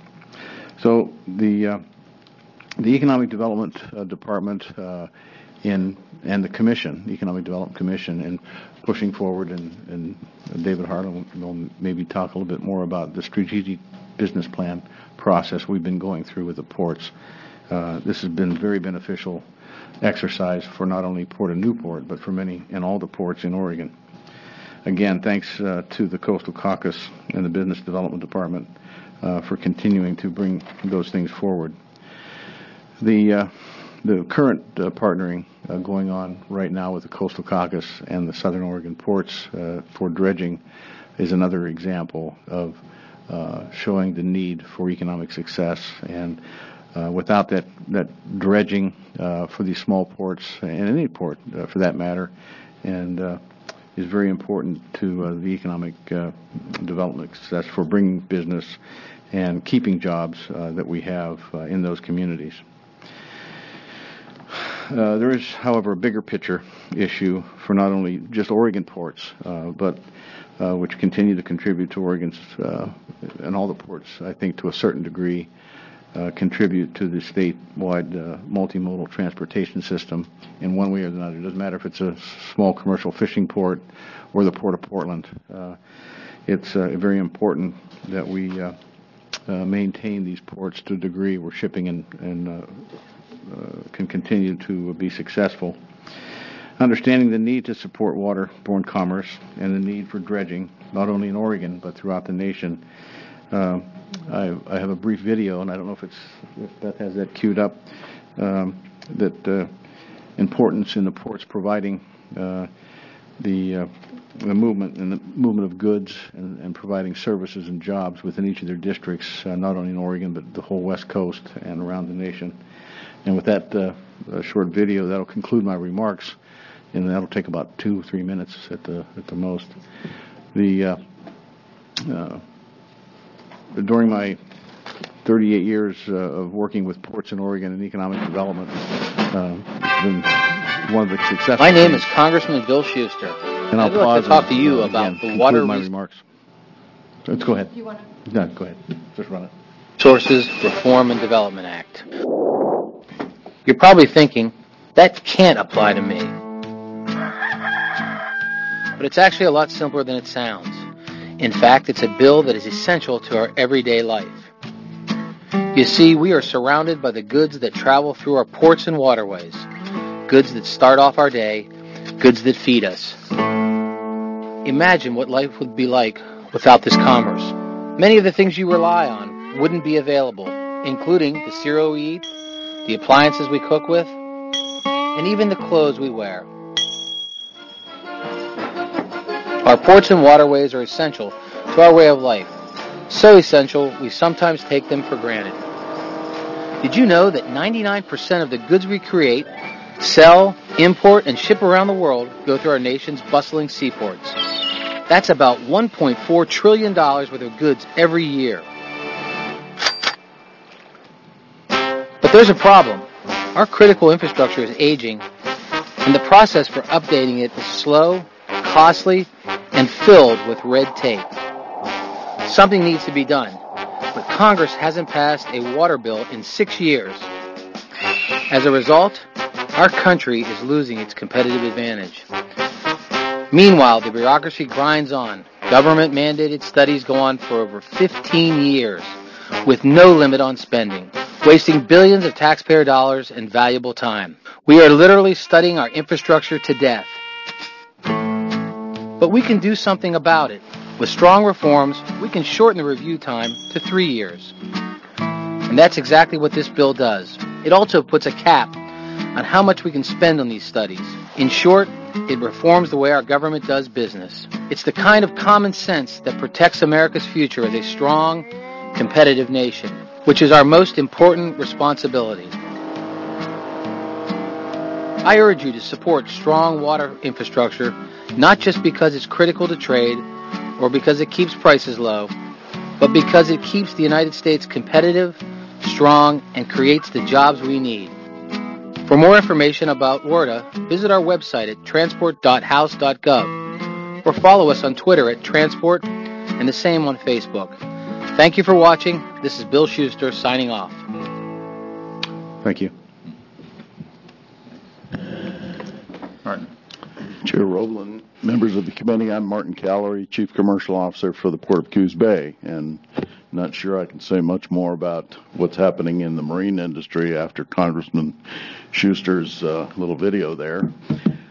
S9: So the uh, the Economic Development uh, Department uh, in and the Commission, the Economic Development Commission, and pushing forward, and, and David Harlan will maybe talk a little bit more about the strategic business plan process we've been going through with the ports. Uh, this has been a very beneficial exercise for not only Port of Newport, but for many and all the ports in Oregon. Again, thanks uh, to the Coastal Caucus and the Business Development Department uh, for continuing to bring those things forward. The uh, the current uh, partnering uh, going on right now with the Coastal Caucus and the Southern Oregon ports uh, for dredging is another example of uh, showing the need for economic success. And uh, without that, that dredging uh, for these small ports, and any port uh, for that matter, and uh, is very important to uh, the economic uh, development success for bringing business and keeping jobs uh, that we have uh, in those communities. Uh, there is, however, a bigger picture issue for not only just Oregon ports, uh, but uh, which continue to contribute to Oregon's, uh, and all the ports, I think, to a certain degree, uh, contribute to the statewide uh, multimodal transportation system in one way or another. It doesn't matter if it's a small commercial fishing port or the Port of Portland. Uh, it's uh, very important that we uh, uh, maintain these ports to a degree where shipping and, and uh, Uh, can continue to be successful. Understanding the need to support waterborne commerce and the need for dredging, not only in Oregon but throughout the nation. Uh, I, I have a brief video, and I don't know if it's if Beth has that queued up. Um, that uh, importance in the ports providing uh, the uh, the movement and the movement of goods and, and providing services and jobs within each of their districts, uh, not only in Oregon but the whole West Coast and around the nation. And with that uh, uh, short video, that'll conclude my remarks, and that'll take about two, three minutes at the at the most. The uh, uh, during my thirty-eight years uh, of working with ports in Oregon and economic development, uh, it's been one of the successful.
S10: My name is Congressman Bill Schuster.
S9: And I'll
S10: I'd like to talk to you
S9: and,
S10: about
S9: again,
S10: the water
S9: my
S10: res-
S9: remarks. Let's go ahead. You want to? No, go ahead. Just run it.
S10: Resources Reform and Development Act. You're probably thinking, that can't apply to me. But it's actually a lot simpler than it sounds. In fact, it's a bill that is essential to our everyday life. You see, we are surrounded by the goods that travel through our ports and waterways. Goods that start off our day, goods that feed us. Imagine what life would be like without this commerce. Many of the things you rely on wouldn't be available, including the cereal we eat, the appliances we cook with, and even the clothes we wear. Our ports and waterways are essential to our way of life. So essential, we sometimes take them for granted. Did you know that ninety-nine percent of the goods we create, sell, import, and ship around the world go through our nation's bustling seaports? That's about one point four trillion dollars worth of goods every year. But there's a problem. Our critical infrastructure is aging, and the process for updating it is slow, costly, and filled with red tape. Something needs to be done, but Congress hasn't passed a water bill in six years. As a result, our country is losing its competitive advantage. Meanwhile, the bureaucracy grinds on. Government-mandated studies go on for over fifteen years, with no limit on spending, wasting billions of taxpayer dollars and valuable time. We are literally studying our infrastructure to death. But we can do something about it. With strong reforms, we can shorten the review time to three years. And that's exactly what this bill does. It also puts a cap on how much we can spend on these studies. In short, it reforms the way our government does business. It's the kind of common sense that protects America's future as a strong, competitive nation, which is our most important responsibility. I urge you to support strong water infrastructure, not just because it's critical to trade or because it keeps prices low, but because it keeps the United States competitive, strong, and creates the jobs we need. For more information about WRDA, visit our website at transport dot house dot gov or follow us on Twitter at Transport and the same on Facebook. Thank you for watching. This is Bill Schuster signing off.
S9: Thank you.
S1: Martin.
S11: Chair Roblin, members of the committee, I'm Martin Callery, Chief Commercial Officer for the Port of Coos Bay, and not sure I can say much more about what's happening in the marine industry after Congressman Schuster's uh, little video there.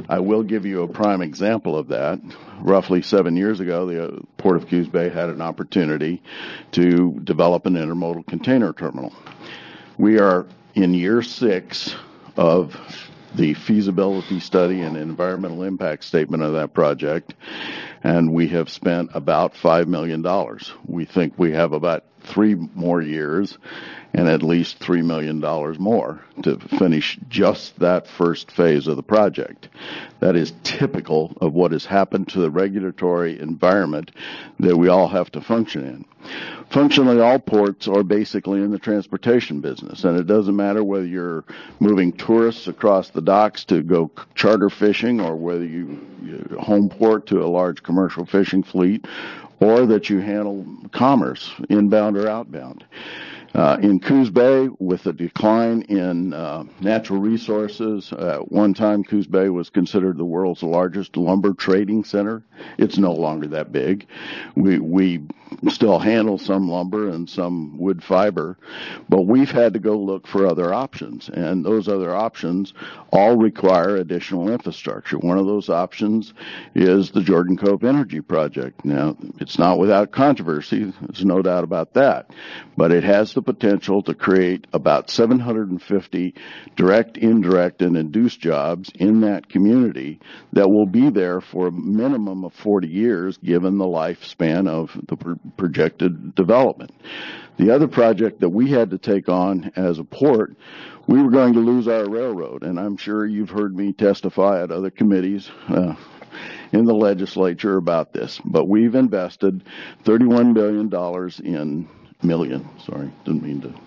S11: I will give you a prime example of that. Roughly seven years ago, the Port of Coos Bay had an opportunity to develop an intermodal container terminal. We are in year six of the feasibility study and environmental impact statement of that project, and we have spent about five million dollars. We think we have about three more years and at least three million dollars more to finish just that first phase of the project. That is typical of what has happened to the regulatory environment that we all have to function in. Functionally, all ports are basically in the transportation business, and it doesn't matter whether you're moving tourists across the docks to go charter fishing or whether you, you home port to a large commercial fishing fleet or that you handle commerce, inbound or outbound. Uh, in Coos Bay, with the decline in uh, natural resources, uh, at one time Coos Bay was considered the world's largest lumber trading center. It's no longer that big. We we still handle some lumber and some wood fiber, but we've had to go look for other options, and those other options all require additional infrastructure. One of those options is the Jordan Cove Energy Project. Now, it's not without controversy, there's no doubt about that, but it has the potential to create about seven hundred fifty direct, indirect, and induced jobs in that community that will be there for a minimum of forty years, given the lifespan of the pro- projected development. The other project that we had to take on as a port, we were going to lose our railroad, and I'm sure you've heard me testify at other committees uh, in the legislature about this, but we've invested thirty-one billion dollars in million, sorry, didn't mean to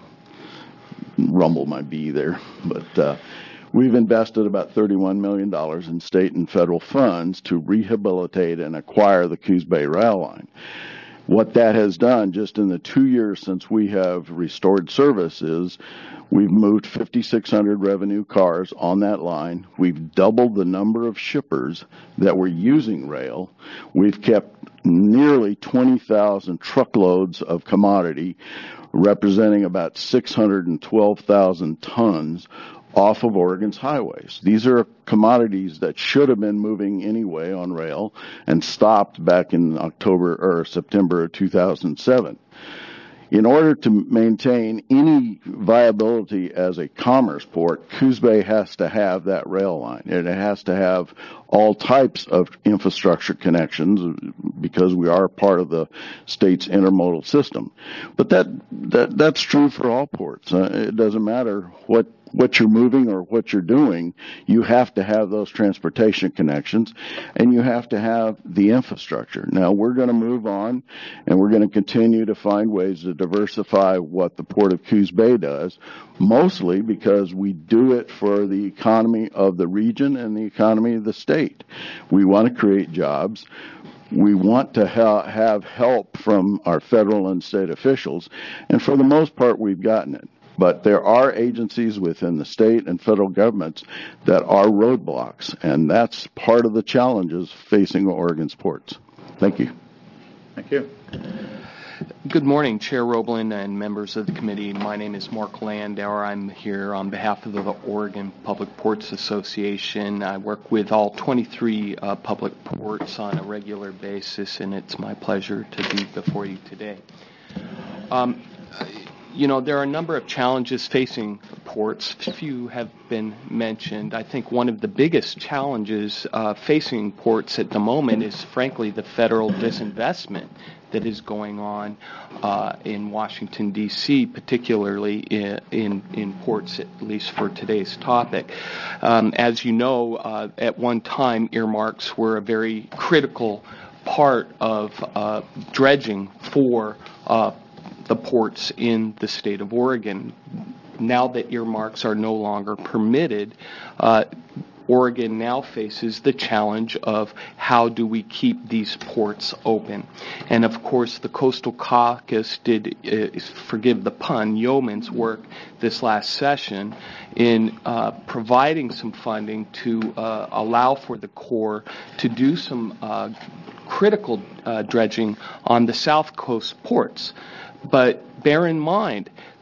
S11: rumble my bee there, but uh, we've invested about thirty-one million dollars in state and federal funds to rehabilitate and acquire the Coos Bay rail line. What that has done just in the two years since we have restored service is we've moved fifty-six hundred revenue cars on that line. We've doubled the number of shippers that were using rail. We've kept nearly twenty thousand truckloads of commodity, representing about six hundred twelve thousand tons off of Oregon's highways. These are commodities that should have been moving anyway on rail and stopped back in October or September of two thousand seven. In order to maintain any viability as a commerce port, Coos Bay has to have that rail line, and it has to have all types of infrastructure connections because we are part of the state's intermodal system. But that, that that's true for all ports. Uh, it doesn't matter what what you're moving or what you're doing, you have to have those transportation connections, and you have to have the infrastructure. Now, we're going to move on, and we're going to continue to find ways to diversify what the Port of Coos Bay does, mostly because we do it for the economy of the region and the economy of the state. We want to create jobs. We want to ha- have help from our federal and state officials, and for the most part, we've gotten it. But there are agencies within the state and federal governments that are roadblocks, and that's part of the challenges facing Oregon's ports. Thank you.
S1: Thank you.
S12: Good morning, Chair Roblin and members of the committee. My name is Mark Landauer. I'm here on behalf of the Oregon Public Ports Association. I work with all twenty-three uh, public ports on a regular basis, and it's my pleasure to be before you today. Um, You know, there are a number of challenges facing ports. A few have been mentioned. I think one of the biggest challenges uh, facing ports at the moment is, frankly, the federal disinvestment that is going on uh, in Washington, D C, particularly in, in, in ports, at least for today's topic. Um, as you know, uh, at one time, earmarks were a very critical part of uh, dredging for uh the ports in the state of Oregon. Now that earmarks are no longer permitted, uh, Oregon now faces the challenge of how do we keep these ports open. And of course, the Coastal Caucus did, uh, forgive the pun, yeoman's work this last session in uh, providing some funding to uh, allow for the Corps to do some uh, critical uh, dredging on the South Coast ports. But bear in mind,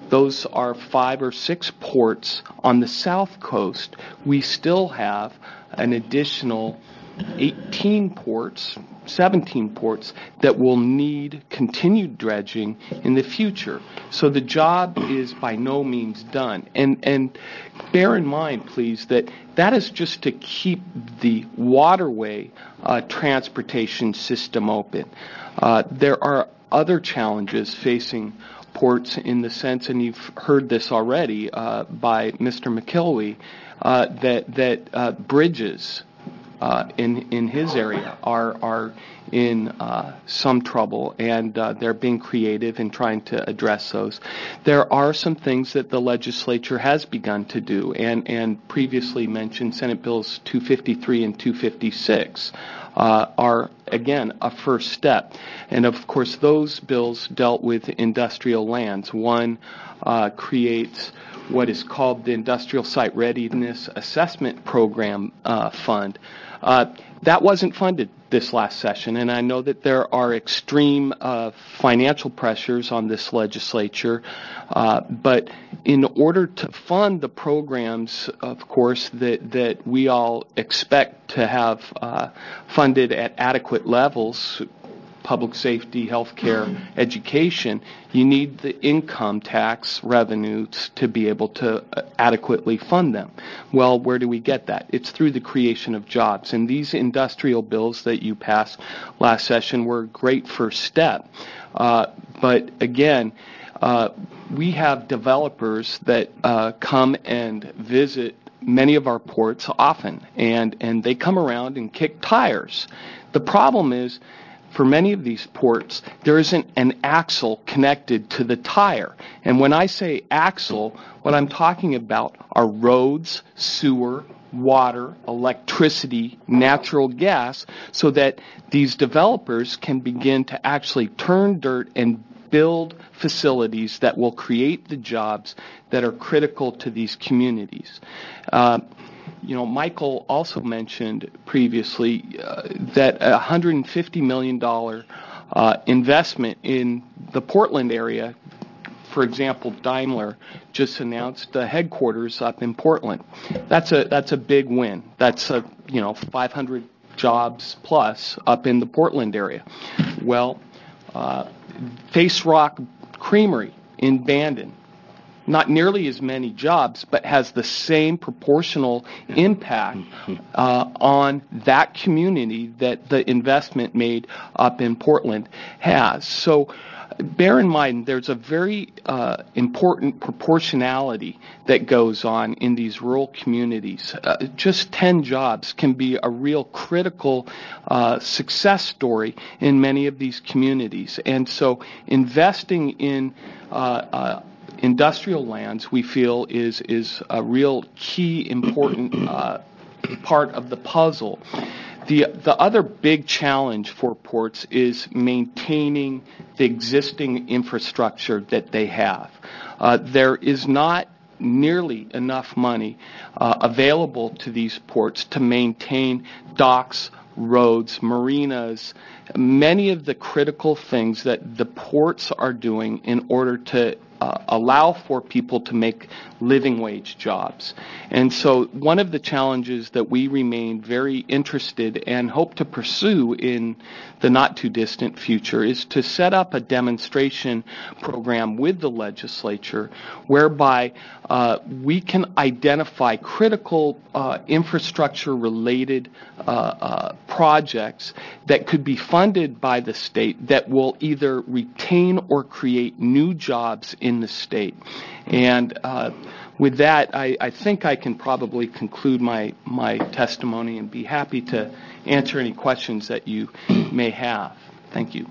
S12: those are five or six ports on the south coast. We still have an additional eighteen ports, seventeen ports that will need continued dredging in the future. So the job is by no means done. And and bear in mind, please, that that is just to keep the waterway uh, transportation system open. Uh, there are other challenges facing ports in the sense, and you've heard this already uh, by Mister McKelwey, uh, that that uh, bridges Uh, in in his area are are in uh, some trouble, and uh, they're being creative in trying to address those. There are some things that the legislature has begun to do, and and previously mentioned Senate Bills two fifty-three and two fifty-six uh, are again a first step, and of course those bills dealt with industrial lands. One uh, creates what is called the Industrial Site Readiness Assessment Program uh, Fund. Uh, that wasn't funded this last session, and I know that there are extreme uh, financial pressures on this legislature, uh, but in order to fund the programs, of course, that, that we all expect to have uh, funded at adequate levels, public safety, health care, education, you need the income tax revenues to be able to adequately fund them. Well, where do we get that? It's through the creation of jobs. And these industrial bills that you passed last session were a great first step. Uh, but again, uh, we have developers that uh, come and visit many of our ports often, and, and they come around and kick tires. The problem is, for many of these ports, there isn't an axle connected to the tire. And when I say axle, what I'm talking about are roads, sewer, water, electricity, natural gas, so that these developers can begin to actually turn dirt and build facilities that will create the jobs that are critical to these communities. Uh, You know, Michael also mentioned previously uh, that a one hundred fifty million dollars uh, investment in the Portland area. For example, Daimler just announced the headquarters up in Portland. That's a that's a big win. That's a you know five hundred jobs plus up in the Portland area. Well, uh, Face Rock Creamery in Bandon. Not nearly as many jobs, but has the same proportional impact uh, on that community that the investment made up in Portland has. So bear in mind, there's a very uh, important proportionality that goes on in these rural communities. Uh, just ten jobs can be a real critical uh, success story in many of these communities. And so investing in uh, uh, industrial lands, we feel, is is a real key, important uh, part of the puzzle. The the other big challenge for ports is maintaining the existing infrastructure that they have. Uh, there is not nearly enough money uh, available to these ports to maintain docks, roads, marinas, many of the critical things that the ports are doing in order to Uh, allow for people to make living wage jobs. And so one of the challenges that we remain very interested and hope to pursue in the not too distant future is to set up a demonstration program with the legislature whereby uh, we can identify critical uh, infrastructure related uh, uh, projects that could be funded by the state that will either retain or create new jobs in the state. And uh, with that, I, I think I can probably conclude my, my testimony and be happy to answer any questions that you may have. Thank you.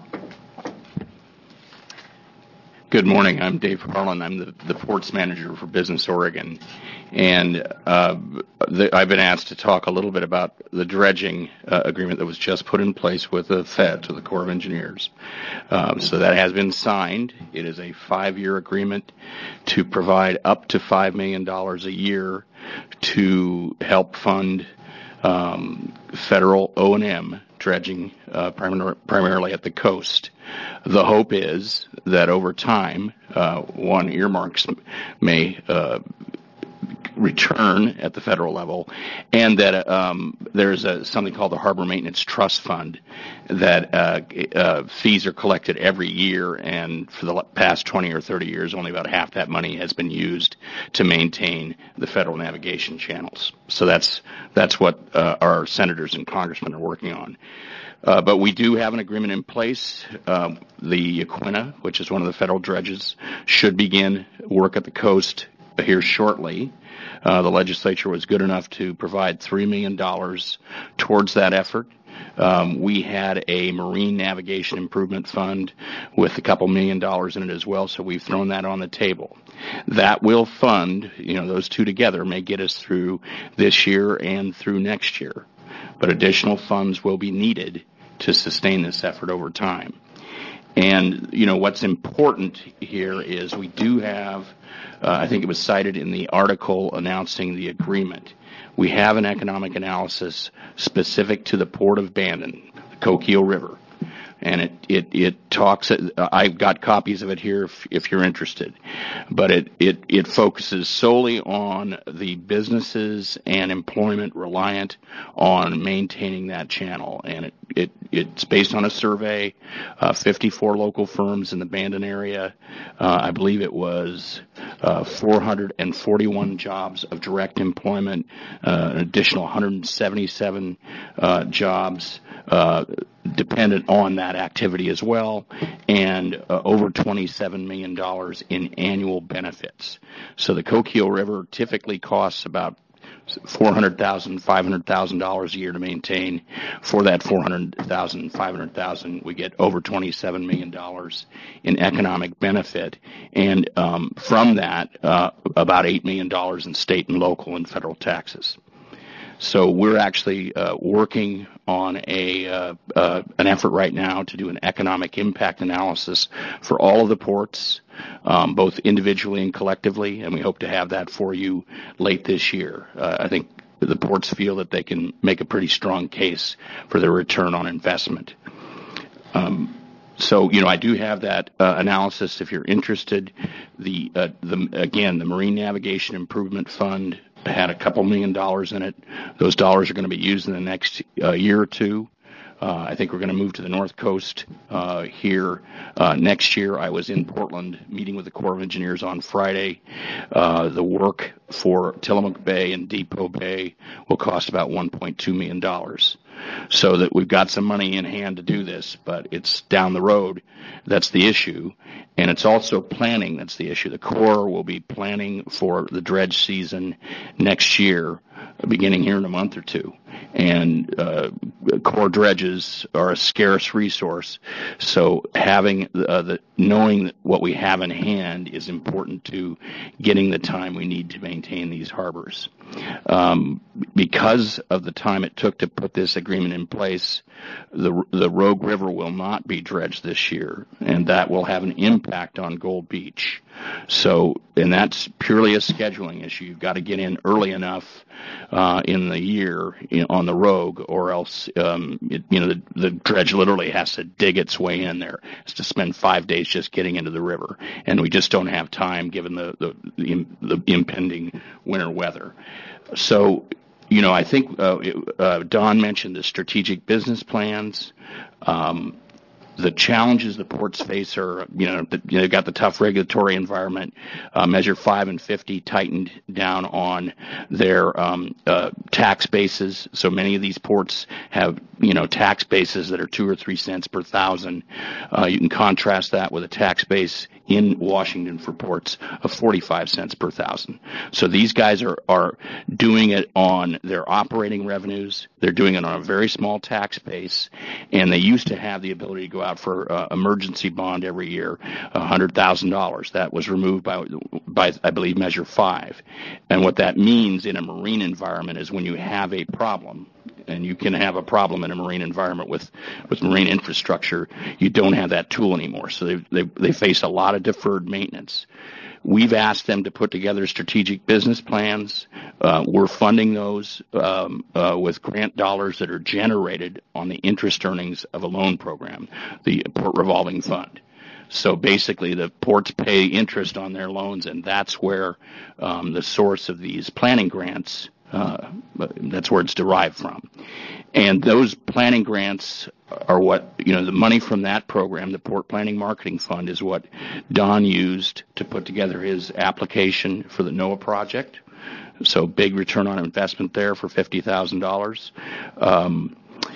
S13: Good morning. I'm Dave Harlan. I'm the, the ports manager for Business Oregon. And uh, the, I've been asked to talk a little bit about the dredging uh, agreement that was just put in place with the Fed, to the Corps of Engineers. Um, so that has been signed. It is a five-year agreement to provide up to five million dollars a year to help fund um, federal O and M dredging uh, primar- primarily at the coast. The hope is that over time, uh, one, earmarks may uh, return at the federal level, and that um, there's a, something called the Harbor Maintenance Trust Fund that uh, uh, fees are collected every year, and for the past twenty or thirty years, only about half that money has been used to maintain the federal navigation channels. So that's that's what uh, our senators and congressmen are working on. Uh, but we do have an agreement in place. Uh, the Aquina, which is one of the federal dredges, should begin work at the coast here shortly. Uh, the legislature was good enough to provide three million dollars towards that effort. Um, we had a marine navigation improvement fund with a couple million dollars in it as well, so we've thrown that on the table. That will fund, you know, those two together may get us through this year and through next year. But additional funds will be needed to sustain this effort over time. And, you know, what's important here is we do have, uh, I think it was cited in the article announcing the agreement, we have an economic analysis specific to the Port of Bandon, the Coquille River. And it, it, it talks, I've got copies of it here if, if you're interested, but it, it, it focuses solely on the businesses and employment reliant on maintaining that channel. And it, it, it's based on a survey, uh, fifty-four local firms in the Bandon area. Uh, I believe it was uh, four hundred forty-one jobs of direct employment, uh, an additional one hundred seventy-seven uh, jobs uh, dependent on that activity as well, and uh, over twenty-seven million dollars in annual benefits. So the Coquille River typically costs about four hundred thousand dollars, five hundred thousand dollars a year to maintain. For that four hundred thousand dollars, five hundred thousand dollars, we get over twenty-seven million dollars in economic benefit, and um, from that, uh, about eight million dollars in state and local and federal taxes. So we're actually uh, working on a uh, uh, an effort right now to do an economic impact analysis for all of the ports, um, both individually and collectively, and we hope to have that for you late this year. Uh, I think the ports feel that they can make a pretty strong case for their return on investment. Um, So, you know, I do have that uh, analysis if you're interested. The, uh, the again, the Marine Navigation Improvement Fund had a couple million dollars in it. Those dollars are going to be used in the next uh, year or two. Uh, I think we're going to move to the North Coast uh, here uh, next year. I was in Portland meeting with the Corps of Engineers on Friday. Uh, the work for Tillamook Bay and Depot Bay will cost about one point two million dollars. So that we've got some money in hand to do this, but it's down the road. That's the issue. And it's also planning that's the issue. The Corps will be planning for the dredge season next year, beginning here in a month or two. And uh, Corps dredges are a scarce resource, so having uh, the knowing what we have in hand is important to getting the time we need to maintain these harbors. Um, because of the time it took to put this agreement in place, the the Rogue River will not be dredged this year, and that will have an impact on Gold Beach. So, and that's purely a scheduling issue. You've got to get in early enough uh, in the year you know, on the Rogue, or else um, it, you know the, the dredge literally has to dig its way in there. It's to spend five days just getting into the river, and we just don't have time given the the, the, the impending winter weather. So, you know, I think uh, uh, Don mentioned the strategic business plans. Um, The challenges the ports face are, you know, the, you know, got the tough regulatory environment. Uh, Measure five and fifty tightened down on their um, uh, tax bases. So many of these ports have, you know, tax bases that are two or three cents per thousand. Uh, you can contrast that with a tax base in Washington for ports of forty-five cents per thousand. So these guys are, are doing it on their operating revenues. They're doing it on a very small tax base, and they used to have the ability to go out for uh, emergency bond every year, one hundred thousand dollars. That was removed by, by, I believe, Measure five. And what that means in a marine environment is when you have a problem, and you can have a problem in a marine environment with, with marine infrastructure, you don't have that tool anymore. So they, they, they face a lot of deferred maintenance. we've asked them to put together strategic business plans. Uh, we're funding those um, uh, with grant dollars that are generated on the interest earnings of a loan program, the Port Revolving Fund. So basically, the ports pay interest on their loans, and that's where um, the source of these planning grants, uh, that's where it's derived from. And those planning grants are what, you know, the money from that program, the Port Planning Marketing Fund, is what Don used to put together his application for the NOAA project. So big return on investment there for fifty thousand dollars. Um,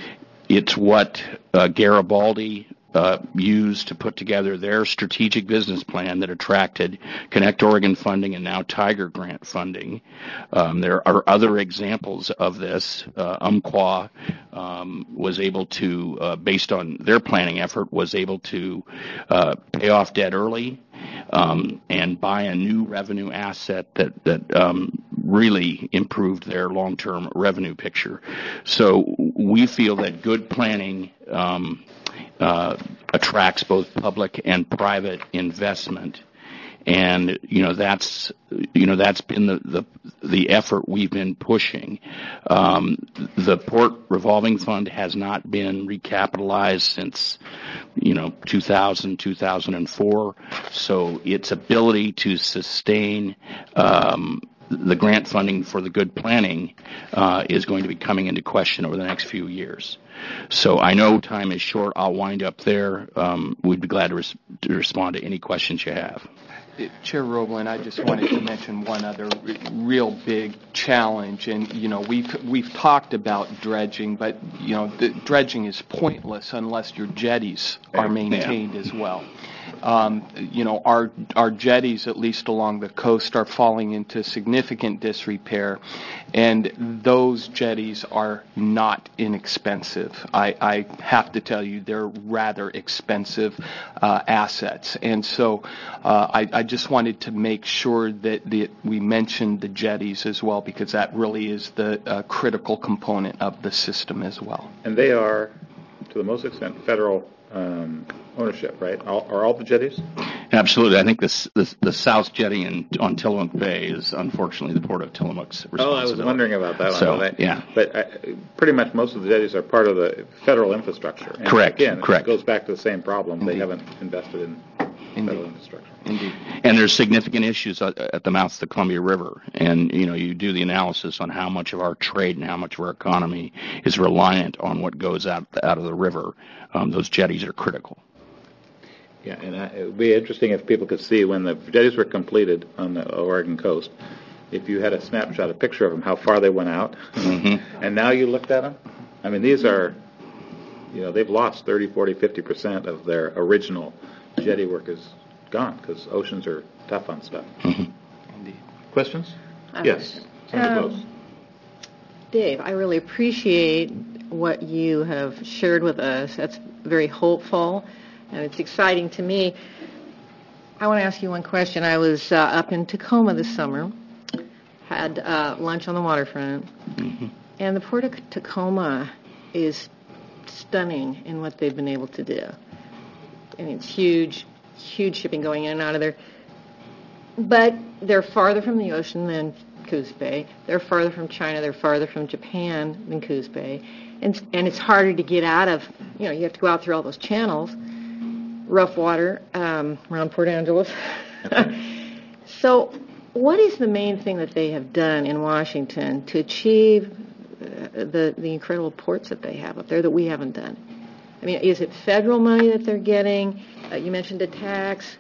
S13: it's what uh, Garibaldi Uh, used to put together their strategic business plan that attracted Connect Oregon funding and now Tiger Grant funding. Um, there are other examples of this. Uh, Umpqua um, was able to, uh, based on their planning effort, was able to uh, pay off debt early um, and buy a new revenue asset that that um, really improved their long-term revenue picture. So we feel that good planning um, Uh, attracts both public and private investment, and you know that's you know that's been the the, the effort we've been pushing. Um, the Port Revolving Fund has not been recapitalized since you know two thousand, two thousand four, so its ability to sustain um, the grant funding for the good planning uh, is going to be coming into question over the next few years. So I know time is short. I'll wind up there. Um, we'd be glad to, res- to respond to any questions you have.
S12: Chair Roblin, I just wanted to mention one other r- real big challenge, and you know we've we've talked about dredging, but you know the dredging is pointless unless your jetties are maintained yeah. as well. Um, you know our our jetties, at least along the coast, are falling into significant disrepair, and those jetties are not inexpensive. I, I have to tell you, they're rather expensive uh, assets, and so uh, I, I just wanted to make sure that the, we mentioned the jetties as well, because that really is the uh, critical component of the system as well.
S1: And they are, to the most extent, federal um, ownership, right? All, are all the jetties?
S13: Absolutely. I think this, this, the South Jetty in, on Tillamook Bay is unfortunately the Port of Tillamook's responsibility.
S1: Oh, I was wondering about that.
S13: So,
S1: that.
S13: yeah.
S1: But I, pretty much most of the jetties are part of the federal infrastructure. And
S13: correct.
S1: Again,
S13: correct.
S1: it goes back to the same problem.
S13: Indeed.
S1: They haven't invested in
S13: Indeed.
S1: federal infrastructure.
S12: Indeed.
S13: And there's significant issues at, at the mouth of the Columbia River. And, you know, you do the analysis on how much of our trade and how much of our economy is reliant on what goes out, out of the river. Um, those jetties are critical.
S1: Yeah, and uh, it would be interesting if people could see when the jetties were completed on the Oregon coast, if you had a snapshot, a picture of them, how far they went out,
S13: mm-hmm.
S1: and now you looked at them. I mean, these are, you know, they've lost thirty, forty, fifty percent of their original jetty work is gone because oceans are tough on stuff.
S13: Mm-hmm.
S1: Indeed. Questions?
S6: Uh,
S1: yes. Senator
S6: um, Dave, I really appreciate what you have shared with us. That's very hopeful, and it's exciting to me. I want to ask you one question. I was uh, up in Tacoma this summer, had uh, lunch on the waterfront,
S13: mm-hmm.
S6: and the Port of Tacoma is stunning in what they've been able to do. I mean, it's huge, huge shipping going in and out of there. But they're farther from the ocean than Coos Bay. They're farther from China. They're farther from Japan than Coos Bay. And, and it's harder to get out of, you know, you have to go out through all those channels, rough water um, around Port Angeles. So what is the main thing that they have done in Washington to achieve uh, the, the incredible ports that they have up there that we haven't done? I mean, is it federal money that they're getting? Uh, you mentioned a tax.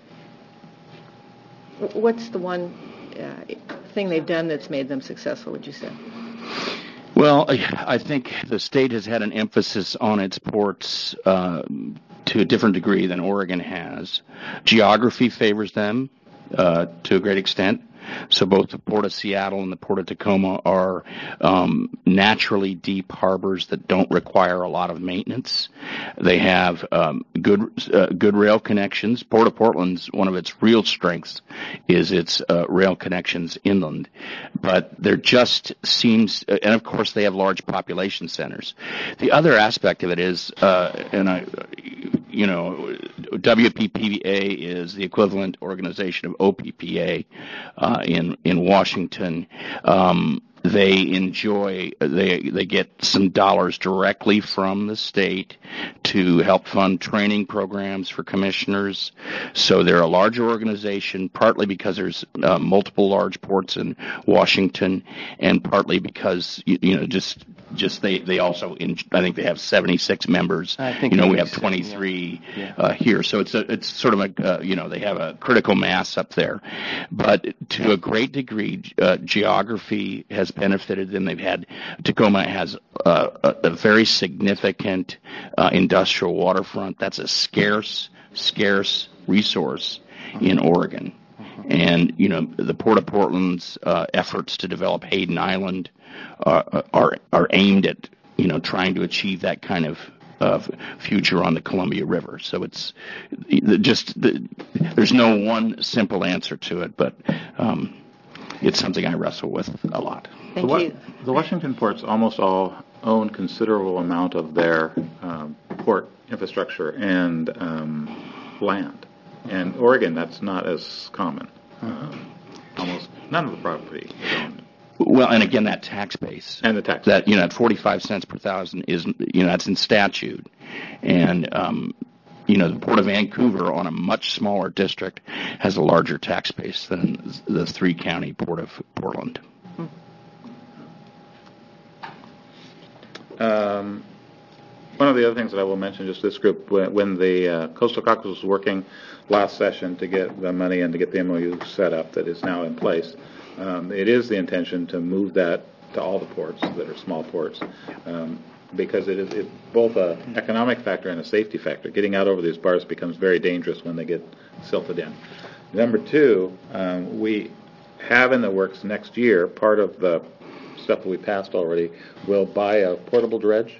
S6: What's the one uh, thing they've done that's made them successful, would you say?
S13: Well, I think the state has had an emphasis on its ports uh, to a different degree than Oregon has. Geography favors them uh, to a great extent. So both the Port of Seattle and the Port of Tacoma are um, naturally deep harbors that don't require a lot of maintenance. They have um, good uh, good rail connections. Port of Portland's one of its real strengths is its uh, rail connections inland. But there just seems, and of course they have large population centers. The other aspect of it is, uh, and I, you know, W P P A is the equivalent organization of O P P A uh, in in Washington. Um, They enjoy, they they get some dollars directly from the state to help fund training programs for commissioners. So they're a larger organization, partly because there's uh, multiple large ports in Washington, and partly because, you, you know, just just they, they also, in, I think they have seventy-six members.
S12: I think
S13: you know, we have
S12: it's-
S13: twenty-three
S12: yeah.
S13: uh, here. So it's a, it's sort of a, uh, you know, they have a critical mass up there. But to a great degree, uh, geography has benefited them. They've had, Tacoma has uh, a, a very significant uh, industrial waterfront. That's a scarce, scarce resource in Oregon. And, you know, the Port of Portland's uh, efforts to develop Hayden Island uh, are are aimed at, you know, trying to achieve that kind of uh, future on the Columbia River. So it's just, the, there's no one simple answer to it, but um, it's something I wrestle with a lot.
S6: Thank
S1: the,
S6: you.
S1: The Washington ports almost all own considerable amount of their um, port infrastructure and um, land. And Oregon, that's not as common. Um, almost none of the property is owned.
S13: Well, and again, that tax base.
S1: And the tax
S13: That, you know, at forty-five cents per thousand is, you know, that's in statute. And, um, you know, the Port of Vancouver, on a much smaller district, has a larger tax base than the three-county Port of Portland.
S1: Um, one of the other things that I will mention, just this group, when, when the uh, Coastal Caucus was working last session to get the money and to get the M O U set up that is now in place, um, it is the intention to move that to all the ports that are small ports, um, because it is it's both an economic factor and a safety factor. Getting out over these bars becomes very dangerous when they get silted in. Number two, um, we have in the works next year, part of the stuff that we passed already, will buy a portable dredge.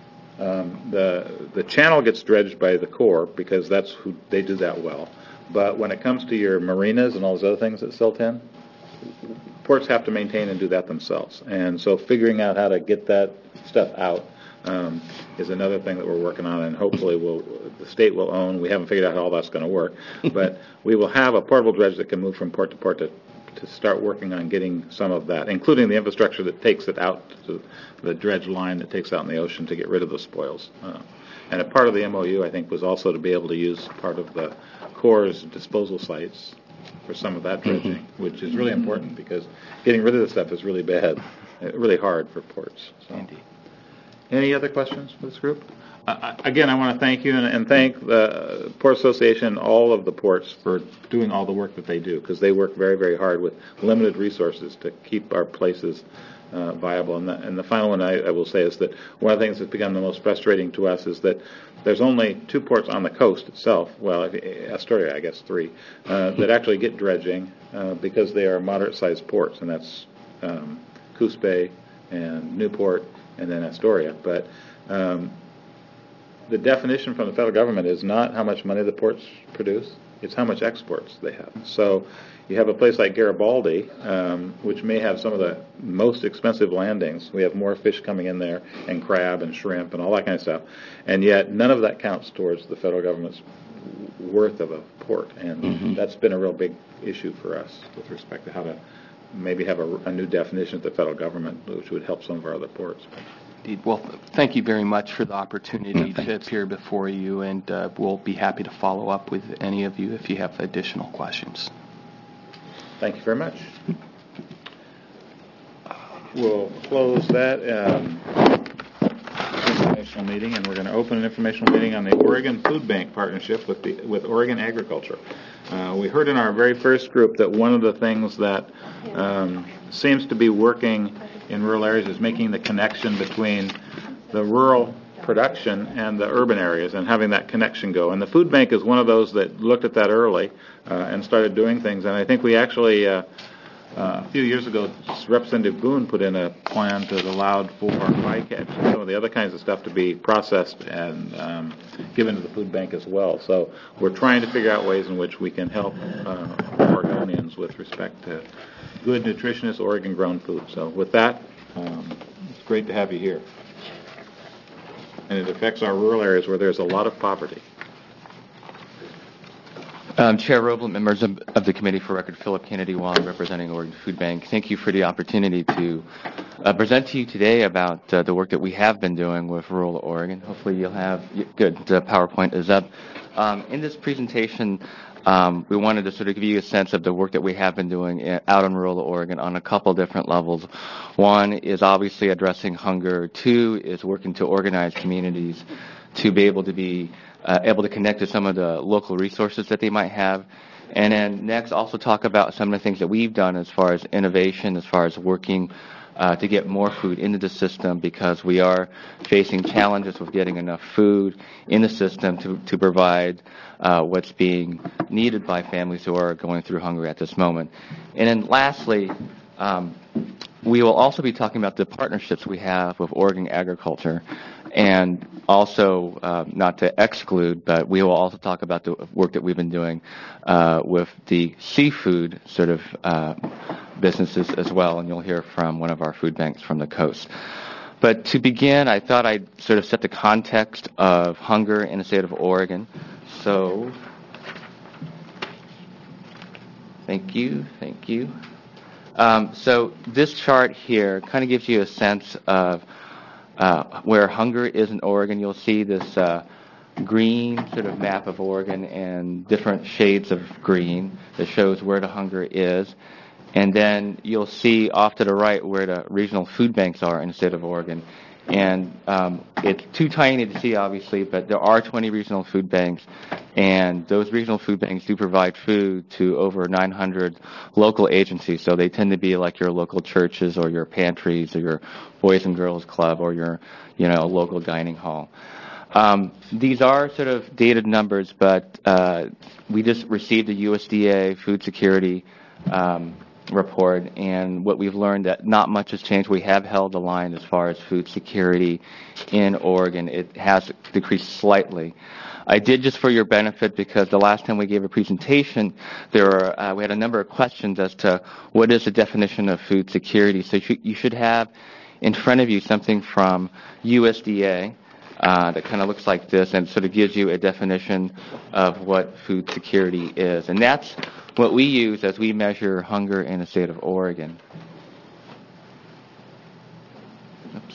S1: Um, the the channel gets dredged by the Corps because that's who they do that well. But when it comes to your marinas and all those other things that silt in, ports have to maintain and do that themselves. And so figuring out how to get that stuff out um, is another thing that we're working on, and hopefully we'll, the state will own. We haven't figured out how all that's going to work, but we will have a portable dredge that can move from port to port to to start working on getting some of that, including the infrastructure that takes it out to the dredge line that takes out in the ocean to get rid of the spoils. Uh, and a part of the M O U, I think, was also to be able to use part of the Corps' disposal sites for some of that dredging, mm-hmm. which is really important because getting rid of this stuff is really bad, really hard for ports. So.
S12: Indeed.
S1: Any other questions for this group? Uh, again, I want to thank you and, and thank the Port Association, all of the ports, for doing all the work that they do, because they work very, very hard with limited resources to keep our places uh, viable. And the, and the final one I, I will say is that one of the things that's become the most frustrating to us is that there's only two ports on the coast itself, well, Astoria, I guess three, uh, that actually get dredging uh, because they are moderate-sized ports, and that's um, Coos Bay and Newport and then Astoria. But um, the definition from the federal government is not how much money the ports produce, it's how much exports they have. So you have a place like Garibaldi, um, which may have some of the most expensive landings. We have more fish coming in there, and crab and shrimp and all that kind of stuff. And yet none of that counts towards the federal government's worth of a port. And mm-hmm. that's been a real big issue for us with respect to how to maybe have a, a new definition of the federal government, which would help some of our other ports.
S12: Indeed. Well, thank you very much for the opportunity
S1: Yeah,
S12: to appear before you, and uh, we'll be happy to follow up with any of you if you have additional questions.
S1: Thank you very much. We'll close that um, informational meeting, and we're going to open an informational meeting on the Oregon Food Bank partnership with the with Oregon Agriculture. Uh, we heard in our very first group that one of the things that um, seems to be working in rural areas is making the connection between the rural production and the urban areas and having that connection go. And the food bank is one of those that looked at that early uh, and started doing things. And I think we actually, uh, uh, a few years ago, Representative Boone put in a plan that allowed for bycatch and some of the other kinds of stuff to be processed and um, given to the food bank as well. So we're trying to figure out ways in which we can help uh, Oregonians with respect to good, nutritious, Oregon-grown food. So with that, um, it's great to have you here. And it affects our rural areas where there's a lot of poverty.
S14: Um, Chair Roblin, members of, of the committee, for record, Philip Kennedy, while I'm representing Oregon Food Bank. Thank you for the opportunity to uh, present to you today about uh, the work that we have been doing with rural Oregon. Hopefully you'll have, good, the PowerPoint is up. Um, in this presentation, um, we wanted to sort of give you a sense of the work that we have been doing out in rural Oregon on a couple different levels. One is obviously addressing hunger. Two is working to organize communities to be able to be Uh, able to connect to some of the local resources that they might have. And then next, also talk about some of the things that we've done as far as innovation, as far as working uh, to get more food into the system, because we are facing challenges with getting enough food in the system to, to provide uh, what's being needed by families who are going through hunger at this moment. And then lastly, um, we will also be talking about the partnerships we have with Oregon Agriculture. And also, uh, not to exclude, but we will also talk about the work that we've been doing uh, with the seafood sort of uh, businesses as well, and you'll hear from one of our food banks from the coast. But to begin, I thought I'd sort of set the context of hunger in the state of Oregon. So, thank you, thank you. Um, so this chart here kind of gives you a sense of Uh, where hunger is in Oregon. You'll see this uh, green sort of map of Oregon and different shades of green that shows where the hunger is. And then you'll see off to the right where the regional food banks are in the state of Oregon. And um, it's too tiny to see, obviously, but there are twenty regional food banks, and those regional food banks do provide food to over nine hundred local agencies. So they tend to be like your local churches or your pantries or your Boys and Girls Club or your, you know, local dining hall. Um, these are sort of dated numbers, but uh, we just received a U S D A food security um, report, and what we've learned that not much has changed. We have held the line as far as food security in Oregon. It has decreased slightly. I did, just for your benefit, because the last time we gave a presentation, there were, uh, we had a number of questions as to what is the definition of food security. So you should, you should have in front of you something from U S D A uh, that kind of looks like this, and sort of gives you a definition of what food security is. And that's what we use as we measure hunger in the state of Oregon. Oops.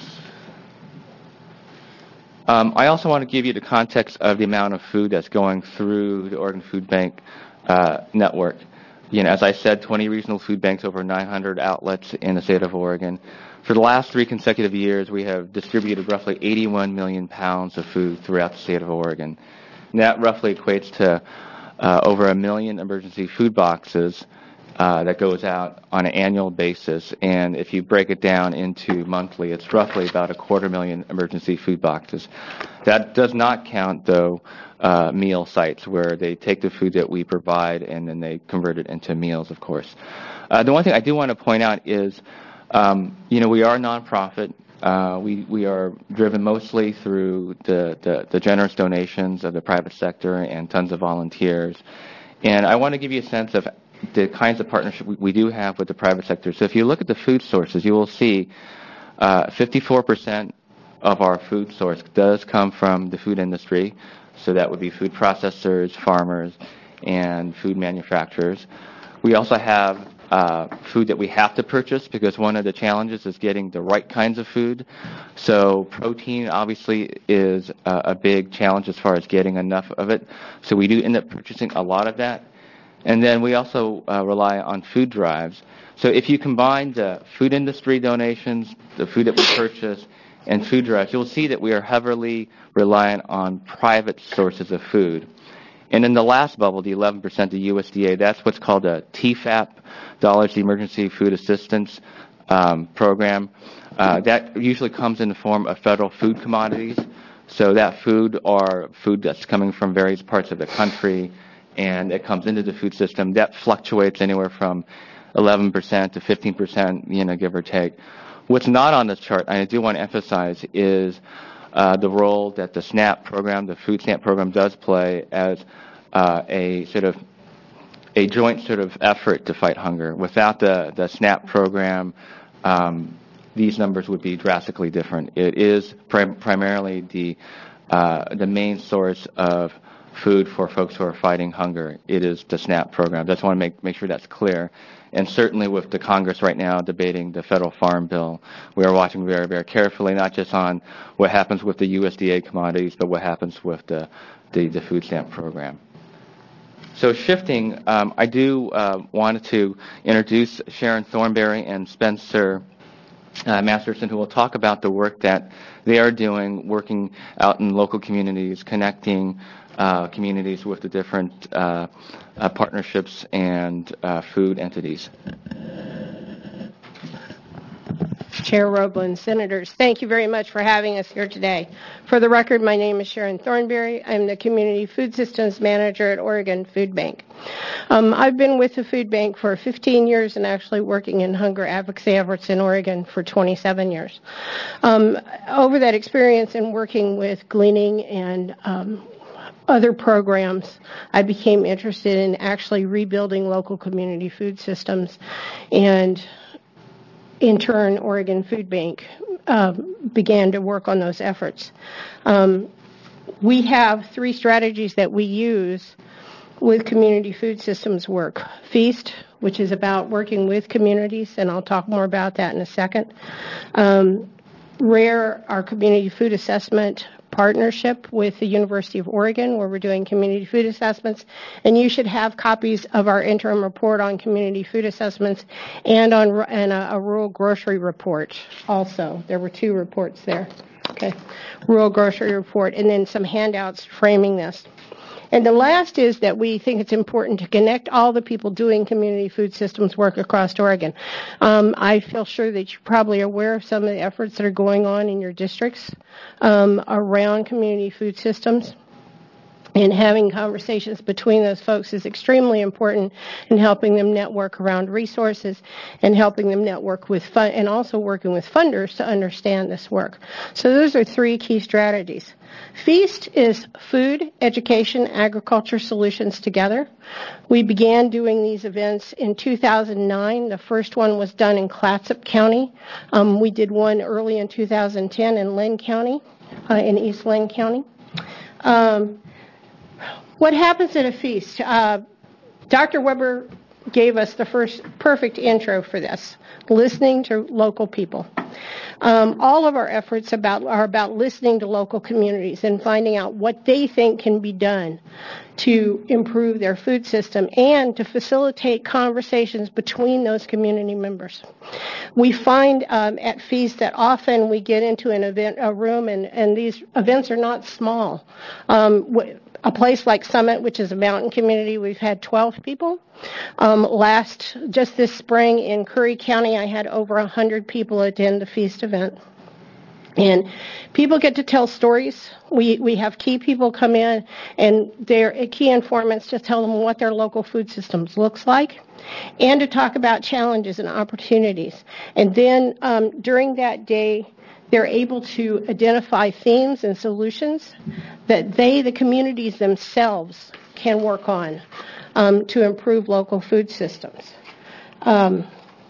S14: Um, I also want to give you the context of the amount of food that's going through the Oregon Food Bank uh, network. You know, as I said, twenty regional food banks, over nine hundred outlets in the state of Oregon. For the last three consecutive years, we have distributed roughly eighty-one million pounds of food throughout the state of Oregon. And that roughly equates to uh, over a million emergency food boxes uh, that goes out on an annual basis. And if you break it down into monthly, it's roughly about a quarter million emergency food boxes. That does not count, though, uh, meal sites where they take the food that we provide and then they convert it into meals, of course. Uh, the one thing I do want to point out is, um, you know, we are a nonprofit. Uh, we, we are driven mostly through the, the, the generous donations of the private sector and tons of volunteers. And I want to give you a sense of the kinds of partnership we, we do have with the private sector. So if you look at the food sources, you will see uh, fifty-four percent of our food source does come from the food industry. So that would be food processors, farmers, and food manufacturers. We also have Uh, food that we have to purchase, because one of the challenges is getting the right kinds of food. So protein obviously is uh, a big challenge as far as getting enough of it. So we do end up purchasing a lot of that. And then we also uh, rely on food drives. So if you combine the food industry donations, the food that we purchase, and food drives, you'll see that we are heavily reliant on private sources of food. And in the last bubble, the eleven percent of U S D A, that's what's called a T FAP, Dollars Emergency Food Assistance um, Program. Uh, that usually comes in the form of federal food commodities. So that food or food that's coming from various parts of the country, and it comes into the food system. That fluctuates anywhere from eleven percent to fifteen percent, you know, give or take. What's not on this chart, and I do want to emphasize, is uh, the role that the SNAP program, the food stamp program, does play as uh, a sort of a joint sort of effort to fight hunger. Without the, the SNAP program, um, these numbers would be drastically different. It is prim- primarily the uh, the main source of food for folks who are fighting hunger. It is the SNAP program. Just want to make, make sure that's clear. And certainly with the Congress right now debating the federal farm bill, we are watching very, very carefully, not just on what happens with the U S D A commodities, but what happens with the, the, the food stamp program. So shifting, um, I do uh, want to introduce Sharon Thornberry and Spencer uh, Masterson, who will talk about the work that they are doing, working out in local communities, connecting Uh, communities with the different uh, uh, partnerships and uh, food entities.
S15: Chair Roblin, Senators, thank you very much for having us here today. For the record, my name is Sharon Thornberry. I'm the Community Food Systems Manager at Oregon Food Bank. Um, I've been with the Food Bank for fifteen years and actually working in hunger advocacy efforts in Oregon for twenty-seven years. Um, over that experience in working with gleaning and um, other programs, I became interested in actually rebuilding local community food systems, and in turn, Oregon Food Bank uh, began to work on those efforts. Um, we have three strategies that we use with community food systems work. Feast, which is about working with communities, and I'll talk more about that in a second. Um, RARE, our community food assessment partnership with the University of Oregon, where we're doing community food assessments, and you should have copies of our interim report on community food assessments and on and a, a rural grocery report also. There were two reports there. Okay, rural grocery report, and then some handouts framing this. And the last is that we think it's important to connect all the people doing community food systems work across Oregon. Um, I feel sure that you're probably aware of some of the efforts that are going on in your districts um, around community food systems. And having conversations between those folks is extremely important in helping them network around resources and helping them network with fun and also working with funders to understand this work. So those are three key strategies. Feast is food, education, agriculture solutions together. We began doing these events in two thousand nine. The first one was done in Clatsop County. Um, we did one early in two thousand ten in Linn County, uh, in East Linn County. Um, What happens at a feast? Uh, Doctor Weber gave us the first perfect intro for this, listening to local people. Um, all of our efforts about are about listening to local communities and finding out what they think can be done to improve their food system and to facilitate conversations between those community members. We find um, at Feast that often we get into an event, a room, and, and these events are not small. Um, w- A place like Summit, which is a mountain community, we've had twelve people. Um, last, just this spring in Curry County, I had over one hundred people attend the Feast event. And people get to tell stories. We we have key people come in, and they're key informants to tell them what their local food systems looks like, and to talk about challenges and opportunities. And then um, during that day, they're able to identify themes and solutions that they, the communities themselves, can work on um, to improve local food systems. Um,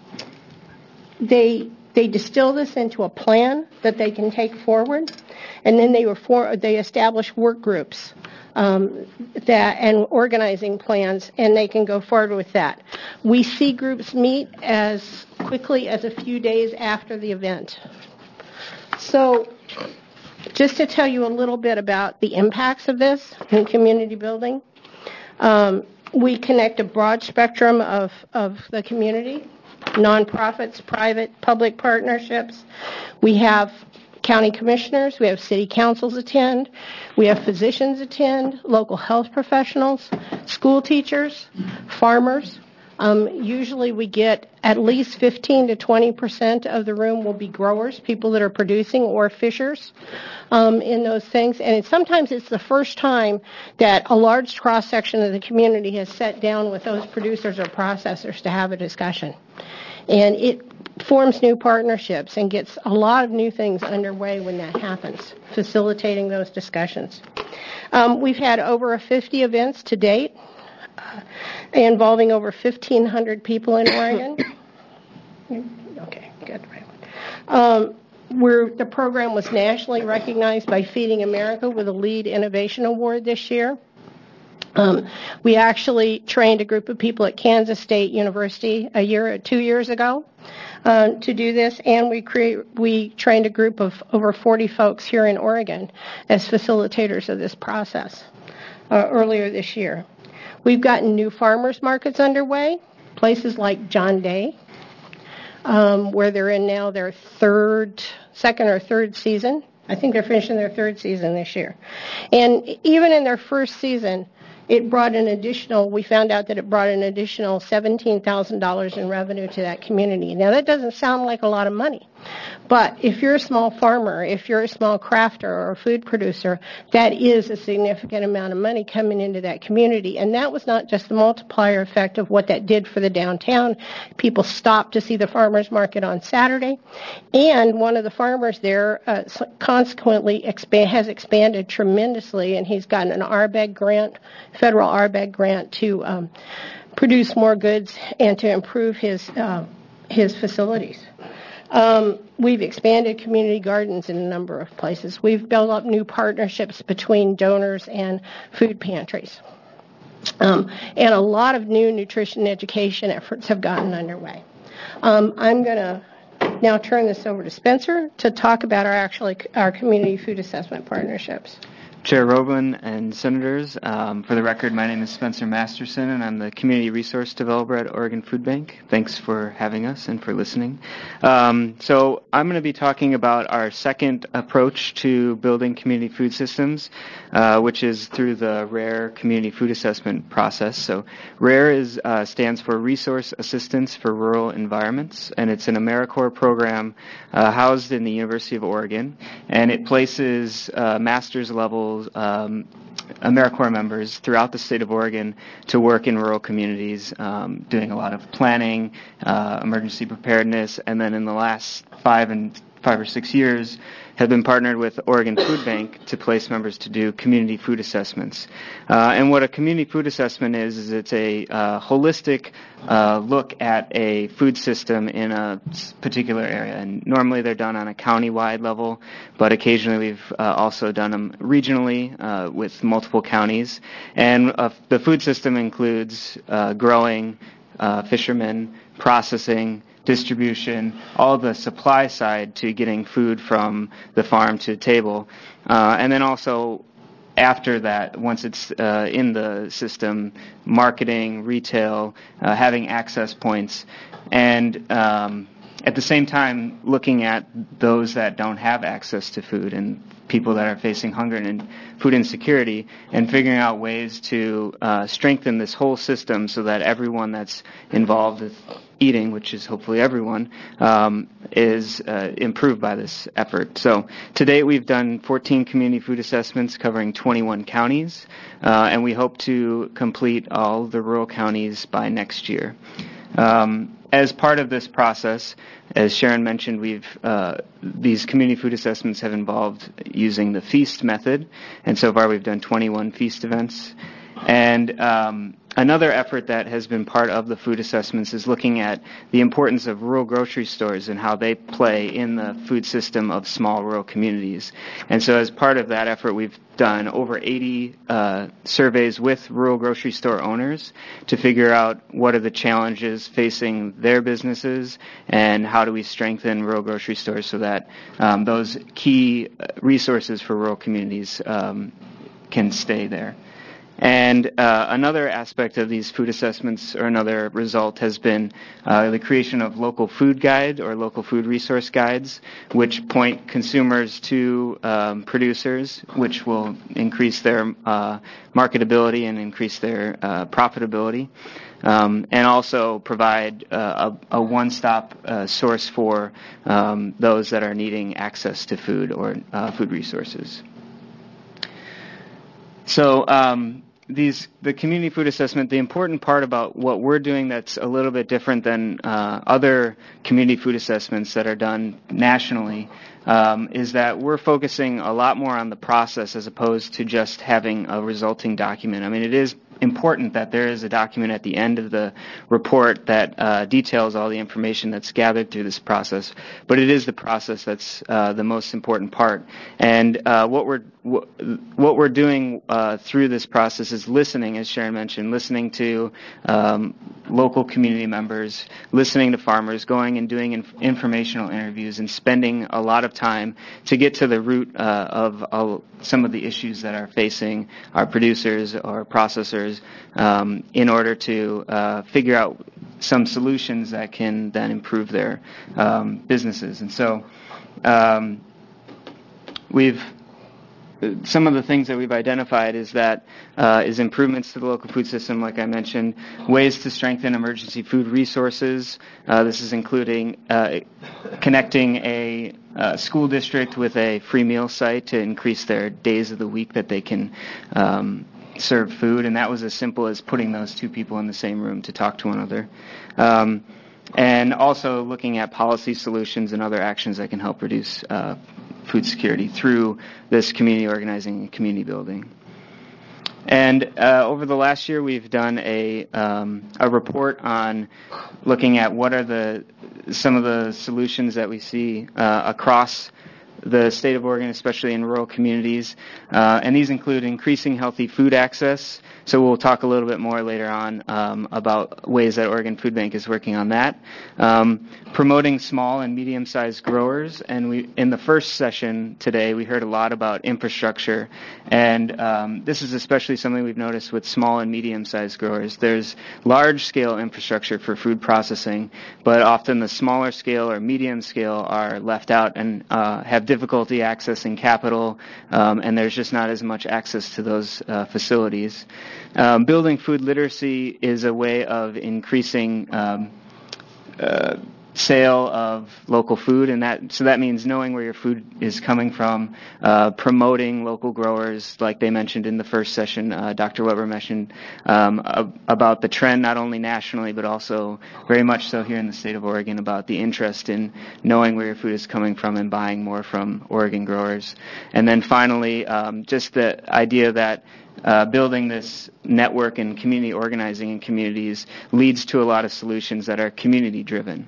S15: they they distill this into a plan that they can take forward, and then they reform, they establish work groups um, that and organizing plans, and they can go forward with that. We see groups meet as quickly as a few days after the event. So, just to tell you a little bit about the impacts of this in community building, um, we connect a broad spectrum of, of the community, nonprofits, private, public partnerships. We have county commissioners, we have city councils attend, we have physicians attend, local health professionals, school teachers, farmers. Um, usually we get at least fifteen to twenty percent of the room will be growers, people that are producing, or fishers um, in those things. And it, sometimes it's the first time that a large cross-section of the community has sat down with those producers or processors to have a discussion. And it forms new partnerships and gets a lot of new things underway when that happens, facilitating those discussions. Um, we've had over fifty events to date, Uh, involving over fifteen hundred people in Oregon. Okay, good. Um, we're, the program was nationally recognized by Feeding America with a Lead Innovation Award this year. Um, we actually trained a group of people at Kansas State University a year or two years ago um, to do this, and we create we trained a group of over forty folks here in Oregon as facilitators of this process uh, earlier this year. We've gotten new farmers markets underway, places like John Day, um, where they're in now their third, second or third season. I think they're finishing their third season this year. And even in their first season, it brought an additional, we found out that it brought an additional seventeen thousand dollars in revenue to that community. Now, that doesn't sound like a lot of money, but if you're a small farmer, if you're a small crafter or a food producer, that is a significant amount of money coming into that community. And that was not just the multiplier effect of what that did for the downtown. People stopped to see the farmers market on Saturday, and one of the farmers there uh, consequently expand, has expanded tremendously, and he's gotten an R B E G grant, federal R B E G grant to um, produce more goods and to improve his uh, his facilities. Um, we've expanded community gardens in a number of places. We've built up new partnerships between donors and food pantries. Um, and a lot of new nutrition education efforts have gotten underway. Um, I'm going to now turn this over to Spencer to talk about our actually our community food assessment partnerships.
S16: Chair Roblin and Senators, um, for the record, my name is Spencer Masterson, and I'm the Community Resource Developer at Oregon Food Bank. Thanks for having us and for listening. Um, so I'm going to be talking about our second approach to building community food systems, uh, which is through the RARE Community Food Assessment process. So RARE is, uh, stands for Resource Assistance for Rural Environments, and it's an AmeriCorps program uh, housed in the University of Oregon, and it places uh, master's level Um, AmeriCorps members throughout the state of Oregon to work in rural communities, um, doing a lot of planning, uh, emergency preparedness, and then in the last five and five or six years have been partnered with Oregon Food Bank to place members to do community food assessments. Uh, and what a community food assessment is, is it's a uh, holistic uh, look at a food system in a particular area. And normally they're done on a county-wide level, but occasionally we've uh, also done them regionally uh, with multiple counties. And uh, the food system includes uh, growing, uh, fishermen, processing, distribution, all the supply side to getting food from the farm to the table. Uh, and then also after that, once it's uh, in the system, marketing, retail, uh, having access points, and um, at the same time looking at those that don't have access to food and people that are facing hunger and food insecurity, and figuring out ways to uh, strengthen this whole system so that everyone that's involved with eating, which is hopefully everyone, um, is uh, improved by this effort. So to date, we've done fourteen community food assessments covering twenty-one counties, uh, and we hope to complete all the rural counties by next year. Um, as part of this process, as Sharon mentioned, we've uh, these community food assessments have involved using the FEAST method, and so far we've done twenty-one FEAST events. And um, another effort that has been part of the food assessments is looking at the importance of rural grocery stores and how they play in the food system of small rural communities. And so as part of that effort, we've done over eighty uh, surveys with rural grocery store owners to figure out what are the challenges facing their businesses and how do we strengthen rural grocery stores so that um, those key resources for rural communities um, can stay there. And uh, another aspect of these food assessments, or another result, has been uh, the creation of local food guide or local food resource guides, which point consumers to um, producers, which will increase their uh, marketability and increase their uh, profitability, um, and also provide uh, a, a one-stop uh, source for um, those that are needing access to food or uh, food resources. So um, these the community food assessment, the important part about what we're doing that's a little bit different than uh, other community food assessments that are done nationally um, is that we're focusing a lot more on the process as opposed to just having a resulting document. I mean, it is important that there is a document at the end of the report that uh, details all the information that's gathered through this process, but it is the process that's uh, the most important part. And uh, what we're w- what we're doing uh, through this process is listening, as Sharon mentioned, listening to um, local community members, listening to farmers, going and doing inf- informational interviews, and spending a lot of time to get to the root uh, of uh, some of the issues that are facing our producers or processors um, in order to uh, figure out some solutions that can then improve their um, businesses. And so um, we've some of the things that we've identified is that uh, is improvements to the local food system, like I mentioned, ways to strengthen emergency food resources. Uh, this is including uh, connecting a uh, school district with a free meal site to increase their days of the week that they can um, serve food, and that was as simple as putting those two people in the same room to talk to one another. Um, and also looking at policy solutions and other actions that can help reduce uh, food security through this community organizing and community building. And uh, over the last year, we've done a um, a report on looking at what are the some of the solutions that we see uh, across the state of Oregon, especially in rural communities. Uh, and these include increasing healthy food access. So we'll talk a little bit more later on um, about ways that Oregon Food Bank is working on that. Um, promoting small and medium-sized growers. And we, in the first session today, we heard a lot about infrastructure. And um, this is especially something we've noticed with small and medium-sized growers. There's large-scale infrastructure for food processing, but often the smaller scale or medium scale are left out and uh, have difficulty accessing capital, um, and there's just not as much access to those uh, facilities. Um, building food literacy is a way of increasing um, uh, sale of local food, and that so that means knowing where your food is coming from, uh, promoting local growers, like they mentioned in the first session. uh, Doctor Weber mentioned um, ab- about the trend not only nationally but also very much so here in the state of Oregon about the interest in knowing where your food is coming from and buying more from Oregon growers. And then finally, um, just the idea that Uh, building this network and community organizing in communities leads to a lot of solutions that are community driven.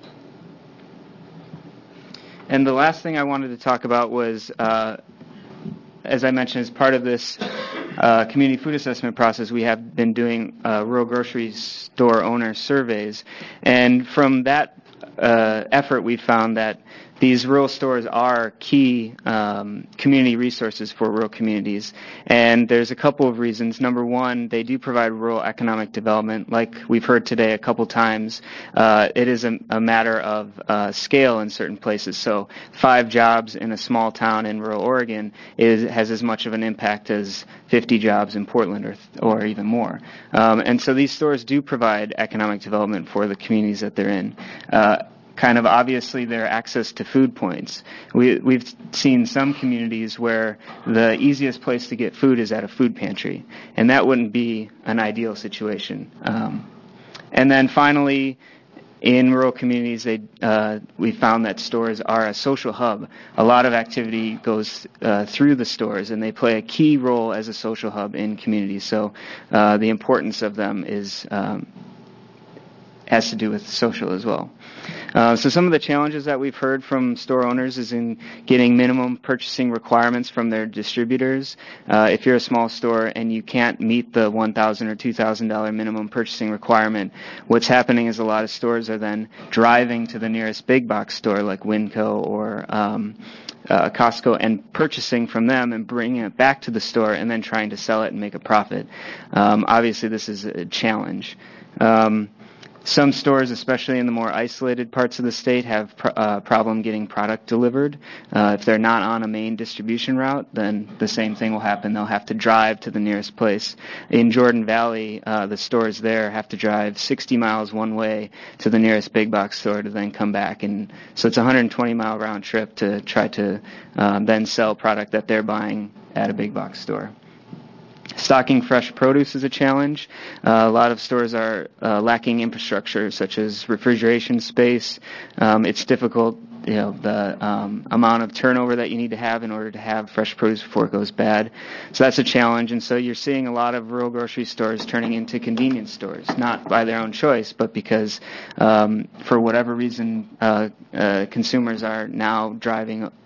S16: And the last thing I wanted to talk about was, uh, as I mentioned, as part of this uh, community food assessment process, we have been doing uh, rural grocery store owner surveys. And from that uh, effort, we found that these rural stores are key um, community resources for rural communities, and there's a couple of reasons. Number one, they do provide rural economic development. Like we've heard today a couple times, uh, it is a, a matter of uh, scale in certain places. So five jobs in a small town in rural Oregon is, has as much of an impact as fifty jobs in Portland or, or even more. Um, and so these stores do provide economic development for the communities that they're in. Uh, Kind of obviously their access to food points. We, we've seen some communities where the easiest place to get food is at a food pantry, and that wouldn't be an ideal situation. Um, and then finally, in rural communities, they, uh, we found that stores are a social hub. A lot of activity goes uh, through the stores, and they play a key role as a social hub in communities. So uh, the importance of them is um, has to do with social as well. Uh, so some of the challenges that we've heard from store owners is in getting minimum purchasing requirements from their distributors. Uh, if you're a small store and you can't meet the one thousand dollars or two thousand dollars minimum purchasing requirement, what's happening is a lot of stores are then driving to the nearest big box store like Winco or um, uh, Costco and purchasing from them and bringing it back to the store and then trying to sell it and make a profit. Um, obviously, this is a challenge. Um, Some stores, especially in the more isolated parts of the state, have a pr- uh, problem getting product delivered. Uh, if they're not on a main distribution route, then the same thing will happen. They'll have to drive to the nearest place. In Jordan Valley, uh, the stores there have to drive sixty miles one way to the nearest big box store to then come back. And so it's a one hundred twenty mile round trip to try to um, then sell product that they're buying at a big box store. Stocking fresh produce is a challenge. Uh, a lot of stores are uh, lacking infrastructure such as refrigeration space. Um, it's difficult, you know, the um, amount of turnover that you need to have in order to have fresh produce before it goes bad. So that's a challenge. And so you're seeing a lot of rural grocery stores turning into convenience stores, not by their own choice, but because um, for whatever reason uh, uh, consumers are now driving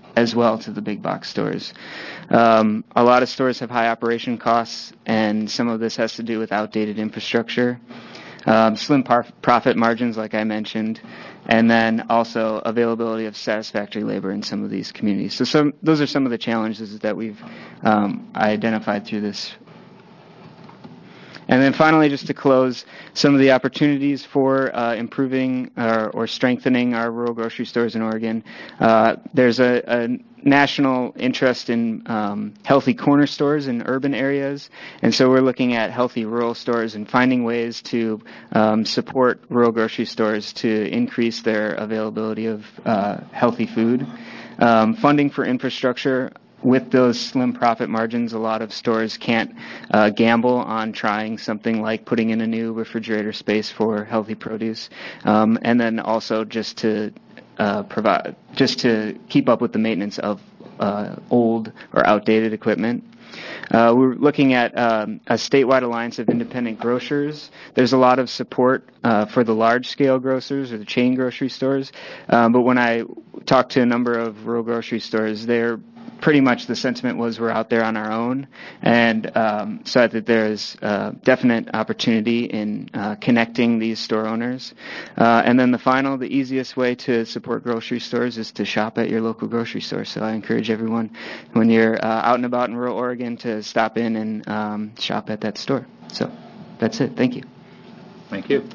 S16: as well to the big box stores. Um, a lot of stores have high operation costs, and some of this has to do with outdated infrastructure, um, slim par- profit margins, like I mentioned, and then also availability of satisfactory labor in some of these communities. So some, those are some of the challenges that we've um, identified through this. And then finally, just to close, some of the opportunities for uh, improving uh, or strengthening our rural grocery stores in Oregon. Uh, there's a, a national interest in um, healthy corner stores in urban areas, and so we're looking at healthy rural stores and finding ways to um, support rural grocery stores to increase their availability of uh, healthy food. Um, funding for infrastructure. With those slim profit margins, a lot of stores can't uh, gamble on trying something like putting in a new refrigerator space for healthy produce, um, and then also just to uh, provide, just to keep up with the maintenance of uh, old or outdated equipment. Uh, we're looking at um, a statewide alliance of independent grocers. There's a lot of support uh, for the large-scale grocers or the chain grocery stores, um, but when I talked to a number of rural grocery stores, they're pretty much the sentiment was we're out there on our own, and um, so I think there's uh, definite opportunity in uh, connecting these store owners. Uh, and then the final, the easiest way to support grocery stores is to shop at your local grocery store. So I encourage everyone, when you're uh, out and about in rural Oregon, to stop in and um, shop at that store. So that's it. Thank you.
S1: Thank you.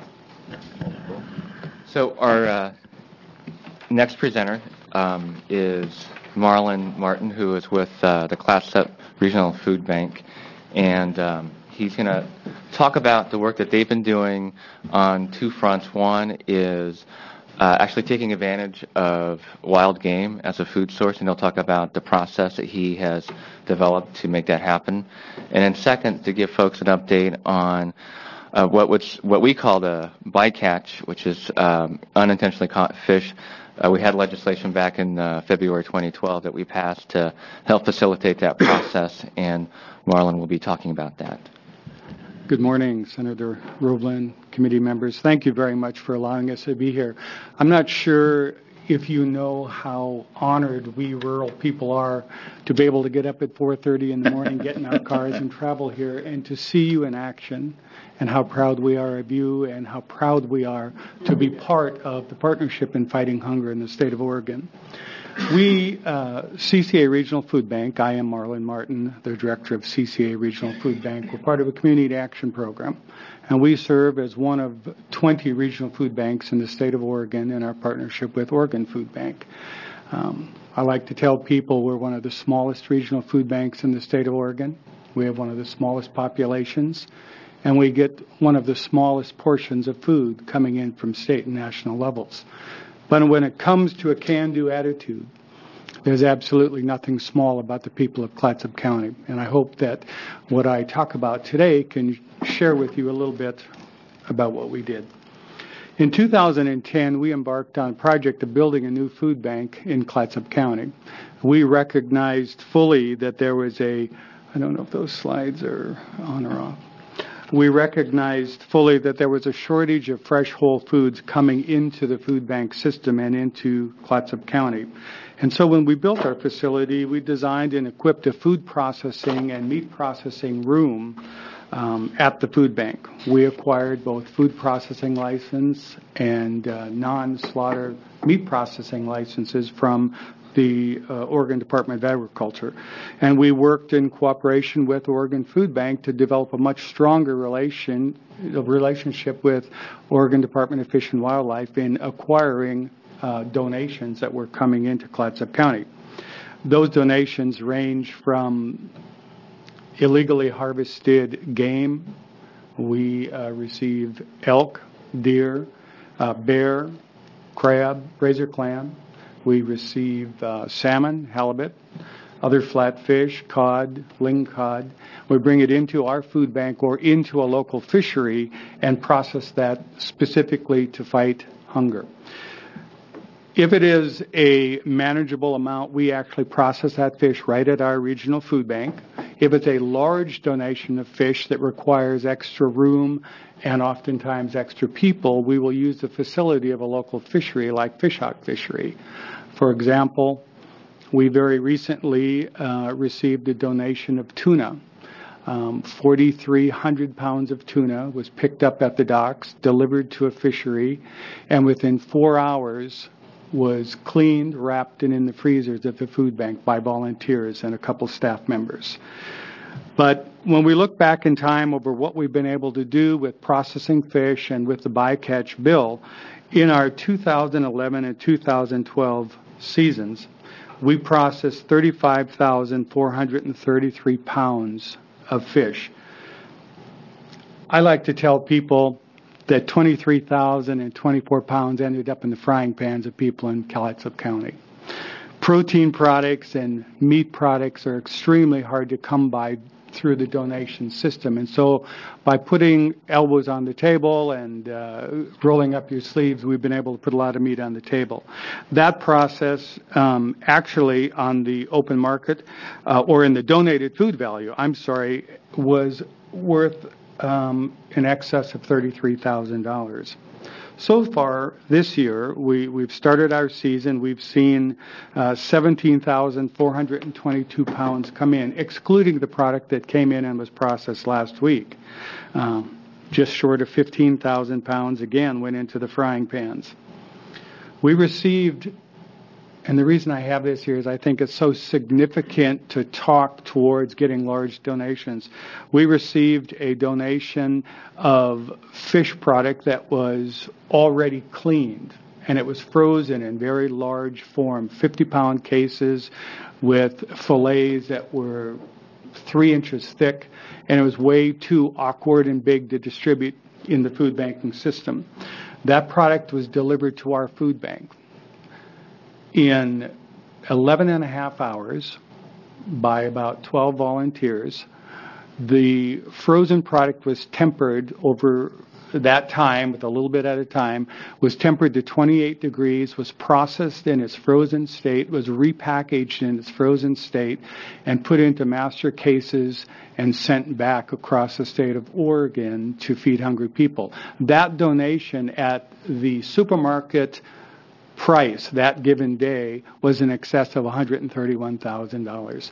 S14: So our uh, next presenter um, is Marlon Martin, who is with uh, the Clatsop Regional Food Bank, and um, he's going to talk about the work that they've been doing on two fronts. One is uh, actually taking advantage of wild game as a food source, and he'll talk about the process that he has developed to make that happen. And then second, to give folks an update on uh, what, which, what we call the bycatch, which is um, unintentionally caught fish. Uh, we had legislation back in uh, February twenty twelve that we passed to help facilitate that process, and Marlon will be talking about that.
S17: Good morning, Senator Roblin, committee members. Thank you very much for allowing us to be here. I'm not sure if you know how honored we rural people are to be able to get up at four thirty in the morning, get in our cars and travel here, and to see you in action, and how proud we are of you, and how proud we are to be part of the partnership in fighting hunger in the state of Oregon. We, uh, C C A Regional Food Bank, I am Marlon Martin, the director of C C A Regional Food Bank. We're part of a community action program, and we serve as one of twenty regional food banks in the state of Oregon in our partnership with Oregon Food Bank. Um, I like to tell people we're one of the smallest regional food banks in the state of Oregon. We have one of the smallest populations, and we get one of the smallest portions of food coming in from state and national levels. But when it comes to a can-do attitude, there's absolutely nothing small about the people of Clatsop County. And I hope that what I talk about today can share with you a little bit about what we did. In two thousand ten, we embarked on a project of building a new food bank in Clatsop County. We recognized fully that there was a, I don't know if those slides are on or off. We recognized fully that there was a shortage of fresh whole foods coming into the food bank system and into Clatsop County. And so when we built our facility, we designed and equipped a food processing and meat processing room um, at the food bank. We acquired both food processing license and uh, non-slaughter meat processing licenses from the uh, Oregon Department of Agriculture. And we worked in cooperation with Oregon Food Bank to develop a much stronger relation, a relationship with Oregon Department of Fish and Wildlife in acquiring uh, donations that were coming into Clatsop County. Those donations range from illegally harvested game. We uh, received elk, deer, uh, bear, crab, razor clam. We receive uh, salmon, halibut, other flatfish, cod, lingcod. We bring it into our food bank or into a local fishery and process that specifically to fight hunger. If it is a manageable amount, we actually process that fish right at our regional food bank. If it's a large donation of fish that requires extra room and oftentimes extra people, we will use the facility of a local fishery like Fishhawk Fishery. For example, we very recently uh, received a donation of tuna. Um, forty-three hundred pounds of tuna was picked up at the docks, delivered to a fishery, and within four hours was cleaned, wrapped, and in the freezers at the food bank by volunteers and a couple staff members. But when we look back in time over what we've been able to do with processing fish and with the bycatch bill, in our two thousand eleven and two thousand twelve seasons, we processed thirty-five thousand four hundred thirty-three pounds of fish. I like to tell people that twenty-three thousand twenty-four pounds ended up in the frying pans of people in Clatsop County. Protein products and meat products are extremely hard to come by through the donation system. And so by putting elbows on the table and uh, rolling up your sleeves, we've been able to put a lot of meat on the table. That process um, actually on the open market uh, or in the donated food value, I'm sorry, was worth um, in excess of thirty-three thousand dollars. So far this year, we, we've started our season. We've seen uh, seventeen thousand four hundred twenty-two pounds come in, excluding the product that came in and was processed last week. Um, just short of fifteen thousand pounds, again, went into the frying pans. We received, and the reason I have this here is I think it's so significant to talk towards getting large donations. We received a donation of fish product that was already cleaned, and it was frozen in very large form, fifty-pound cases with fillets that were three inches thick, and it was way too awkward and big to distribute in the food banking system. That product was delivered to our food bank in eleven and a half hours by about twelve volunteers. The frozen product was tempered over that time, with a little bit at a time, was tempered to twenty-eight degrees, was processed in its frozen state, was repackaged in its frozen state, and put into master cases and sent back across the state of Oregon to feed hungry people. That donation at the supermarket price that given day was in excess of one hundred thirty-one thousand dollars.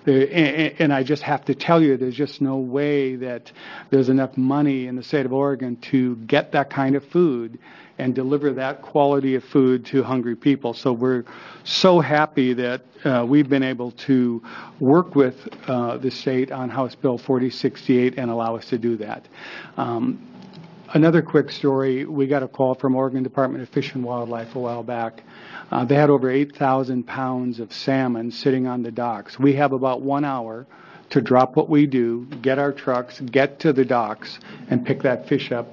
S17: And I just have to tell you, there's just no way that there's enough money in the state of Oregon to get that kind of food and deliver that quality of food to hungry people. So we're so happy that uh, we've been able to work with uh, the state on House Bill forty sixty-eight and allow us to do that. Um, Another quick story, we got a call from Oregon Department of Fish and Wildlife a while back. Uh, they had over eight thousand pounds of salmon sitting on the docks. We have about one hour to drop what we do, get our trucks, get to the docks, and pick that fish up,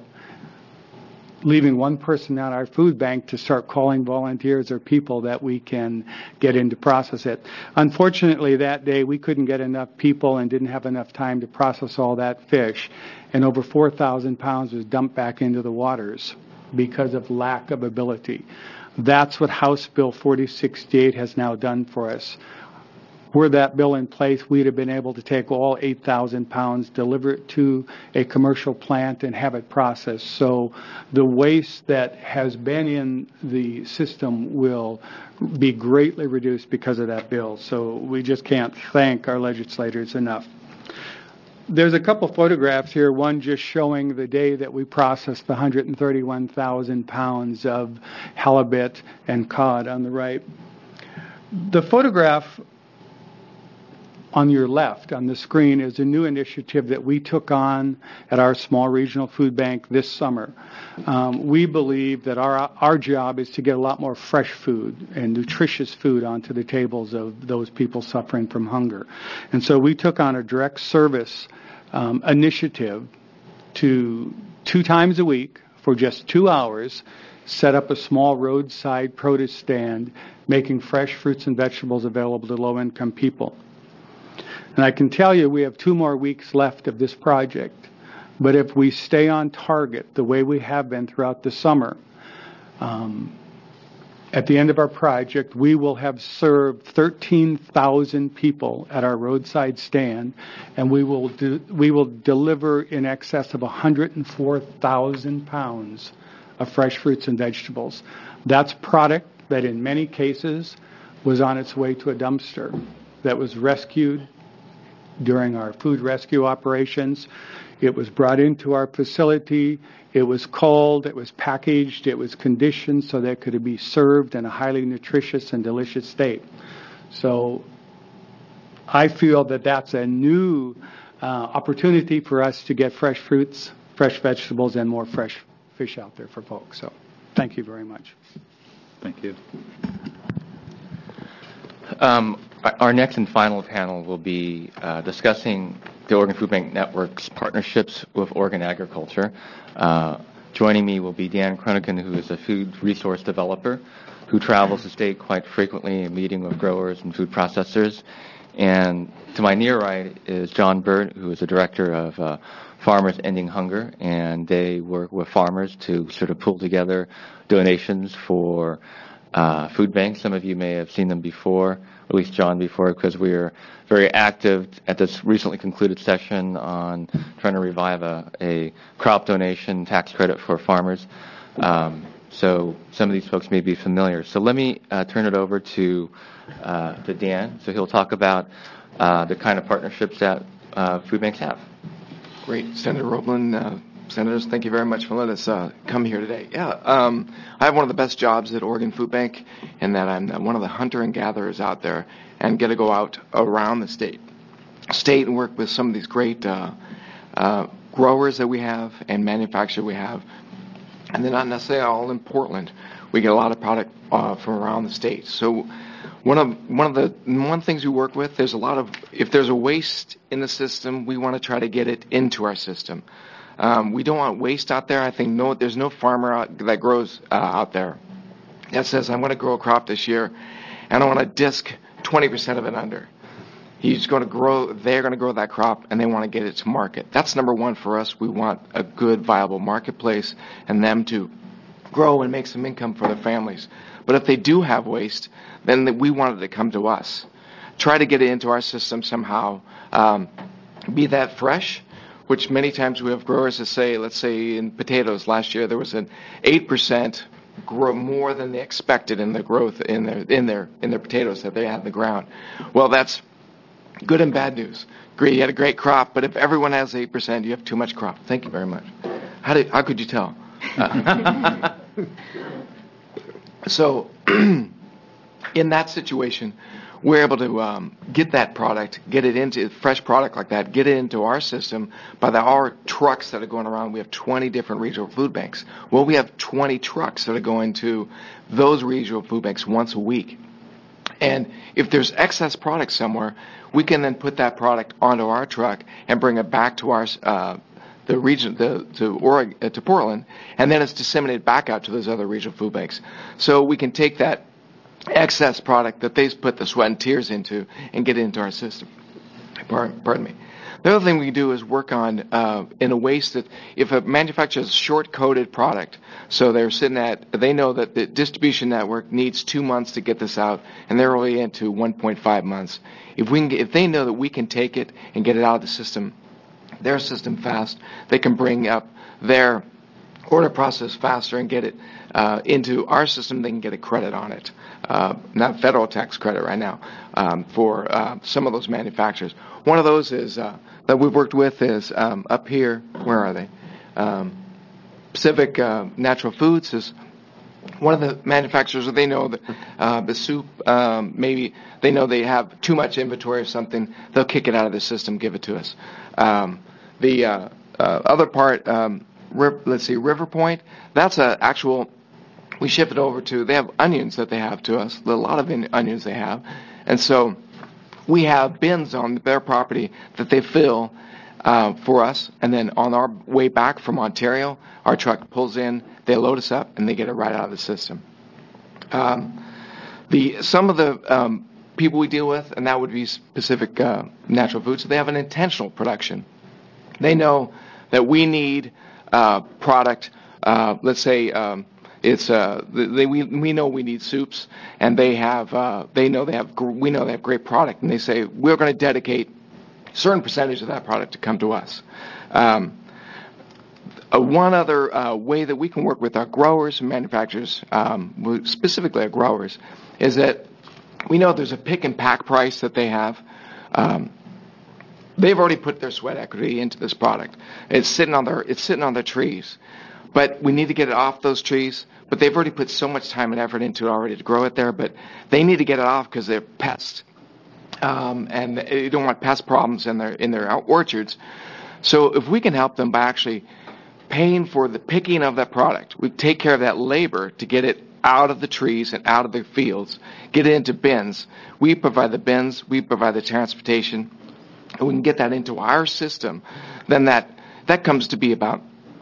S17: leaving one person at our food bank to start calling volunteers or people that we can get in to process it. Unfortunately, that day we couldn't get enough people and didn't have enough time to process all that fish, and over four thousand pounds was dumped back into the waters because of lack of ability. That's what House Bill forty sixty-eight has now done for us. Were that bill in place, we'd have been able to take all eight thousand pounds, deliver it to a commercial plant, and have it processed. So the waste that has been in the system will be greatly reduced because of that bill. So we just can't thank our legislators enough. There's a couple photographs here, one just showing the day that we processed the one hundred thirty-one thousand pounds of halibut and cod on the right. The photograph on your left on the screen is a new initiative that we took on at our small regional food bank this summer. Um, we believe that our our job is to get a lot more fresh food and nutritious food onto the tables of those people suffering from hunger. And so we took on a direct service um, initiative to two times a week for just two hours set up a small roadside produce stand making fresh fruits and vegetables available to low-income people. And I can tell you we have two more weeks left of this project. But if we stay on target the way we have been throughout the summer, um, at the end of our project, we will have served thirteen thousand people at our roadside stand, and we will do, we will deliver in excess of one hundred four thousand pounds of fresh fruits and vegetables. That's product that in many cases was on its way to a dumpster that was rescued during our food rescue operations. It was brought into our facility. It was cold. It was packaged. It was conditioned so that it could be served in a highly nutritious and delicious state. So I feel that that's a new uh, opportunity for us to get fresh fruits, fresh vegetables, and more fresh fish out there for folks. So thank you very much.
S1: Thank you.
S14: Um, our next and final panel will be uh, discussing the Oregon Food Bank Network's partnerships with Oregon agriculture. Uh, joining me will be Dan Kronigan, who is a food resource developer who travels the state quite frequently and meeting with growers and food processors. And to my near right is John Burt, who is the director of uh, Farmers Ending Hunger, and they work with farmers to sort of pull together donations for uh, food banks. Some of you may have seen them before, at least John before, because we are very active at this recently concluded session on trying to revive a, a crop donation tax credit for farmers. Um, so some of these folks may be familiar. So let me uh, turn it over to uh, to Dan. So he'll talk about uh, the kind of partnerships that uh, food banks have.
S18: Great. Senator Roeblen, uh, Senators, thank you very much for letting us uh, come here today. Yeah, um, I have one of the best jobs at Oregon Food Bank in that I'm one of the hunter and gatherers out there and get to go out around the state, state and work with some of these great uh, uh, growers that we have and manufacturers we have. And they're not necessarily all in Portland. We get a lot of product uh, from around the state. So one of one of the one things we work with, there's a lot of, if there's a waste in the system, we want to try to get it into our system. Um, we don't want waste out there. I think no, there's no farmer out, that grows uh, out there that says, I'm going to grow a crop this year, and I want to disc twenty percent of it under. He's going to grow, they're going to grow that crop, and they want to get it to market. That's number one for us. We want a good, viable marketplace and them to grow and make some income for their families. But if they do have waste, then we want it to come to us. Try to get it into our system somehow. Um, be that fresh, which many times we have growers that say, let's say in potatoes last year there was an eight percent grow more than they expected in the growth in their in their in their potatoes that they had in the ground. Well, that's good and bad news. Great, you had a great crop, but if everyone has eight percent, you have too much crop. Thank you very much. How did how could you tell? Uh, so in that situation, we're able to um, get that product, get it into fresh product like that, get it into our system by the, our trucks that are going around. We have twenty different regional food banks. Well, we have twenty trucks that are going to those regional food banks once a week. And if there's excess product somewhere, we can then put that product onto our truck and bring it back to our uh, the region the, to Oregon, uh, to Portland, and then it's disseminated back out to those other regional food banks. So we can take that excess product that they put the sweat and tears into and get it into our system. Pardon, pardon me. The other thing we do is work on uh, in a waste that if a manufacturer has a short-coded product, so they're sitting at, they know that the distribution network needs two months to get this out, and they're only into one point five months. If we can, get, if they know that we can take it and get it out of the system, their system fast, they can bring up their order process faster and get it uh, into our system. They can get a credit on it, uh, not federal tax credit right now um, for uh, some of those manufacturers. One of those is uh, that we've worked with is um, up here. Where are they? Um, Pacific uh, Natural Foods is one of the manufacturers. They know that uh, the soup, um, maybe they know they have too much inventory of something. They'll kick it out of the system, give it to us. Um, the uh, uh, other part, um, rip, let's see, River Point. That's a actual. We ship it over to. They have onions that they have to us. A lot of in, onions they have, and so we have bins on their property that they fill uh, for us, and then on our way back from Ontario, our truck pulls in, they load us up, and they get it right out of the system. Um, the some of the um, people we deal with, and that would be Pacific uh, Natural Foods, so they have an intentional production. They know that we need uh, product, uh, let's say um, it's uh, they we we know we need soups, and they have uh, they know they have we know they have great product, and they say we're going to dedicate a certain percentage of that product to come to us. Um, uh, one other uh, way that we can work with our growers and manufacturers, um, specifically our growers, is that we know there's a pick and pack price that they have. Um, they've already put their sweat equity into this product. It's sitting on their it's sitting on their trees, but we need to get it off those trees. But they've already put so much time and effort into it already to grow it there. But they need to get it off because they're pests, um, and they don't want pest problems in their in their orchards. So if we can help them by actually paying for the picking of that product, we take care of that labor to get it out of the trees and out of the fields, get it into bins. We provide the bins, we provide the transportation, and we can get that into our system. Then that that comes to be about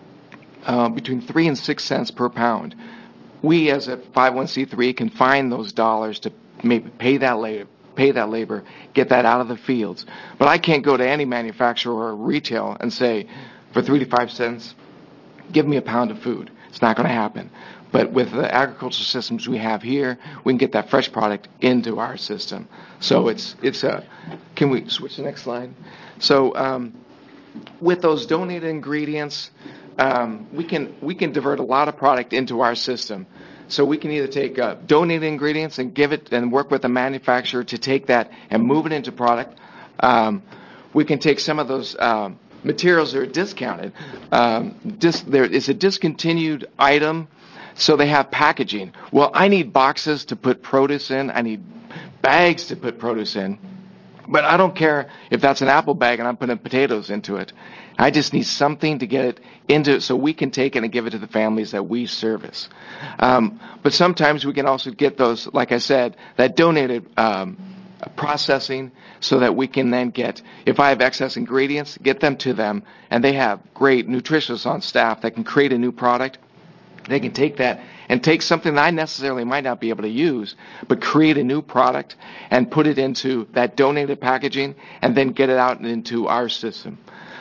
S18: uh, between three and six cents per pound. We, as a five oh one c three, can find those dollars to maybe pay that labor, pay that labor, get that out of the fields. But I can't go to any manufacturer or retail and say, for three to five cents, give me a pound of food. It's not going to happen. But with the agricultural systems we have here, we can get that fresh product into our system. So it's it's a. Can we switch to the next slide? So um, with those donated ingredients, um, we can we can divert a lot of product into our system. So we can either take uh, donated ingredients and give it and work with the manufacturer to take that and move it into product. Um, we can take some of those um, materials that are discounted. Um, dis, there is a discontinued item. So they have packaging. Well, I need boxes to put produce in. I need bags to put produce in. But I don't care if that's an apple bag and I'm putting potatoes into it. I just need something to get it into so we can take it and give it to the families that we service. Um, but sometimes we can also get those, like I said, that donated um, processing so that we can then get, if I have excess ingredients, get them to them. And they have great nutritionists on staff that can create a new product. They can take that and take something that I necessarily might not be able to use, but create a new product and put it into that donated packaging and then get it out into our system.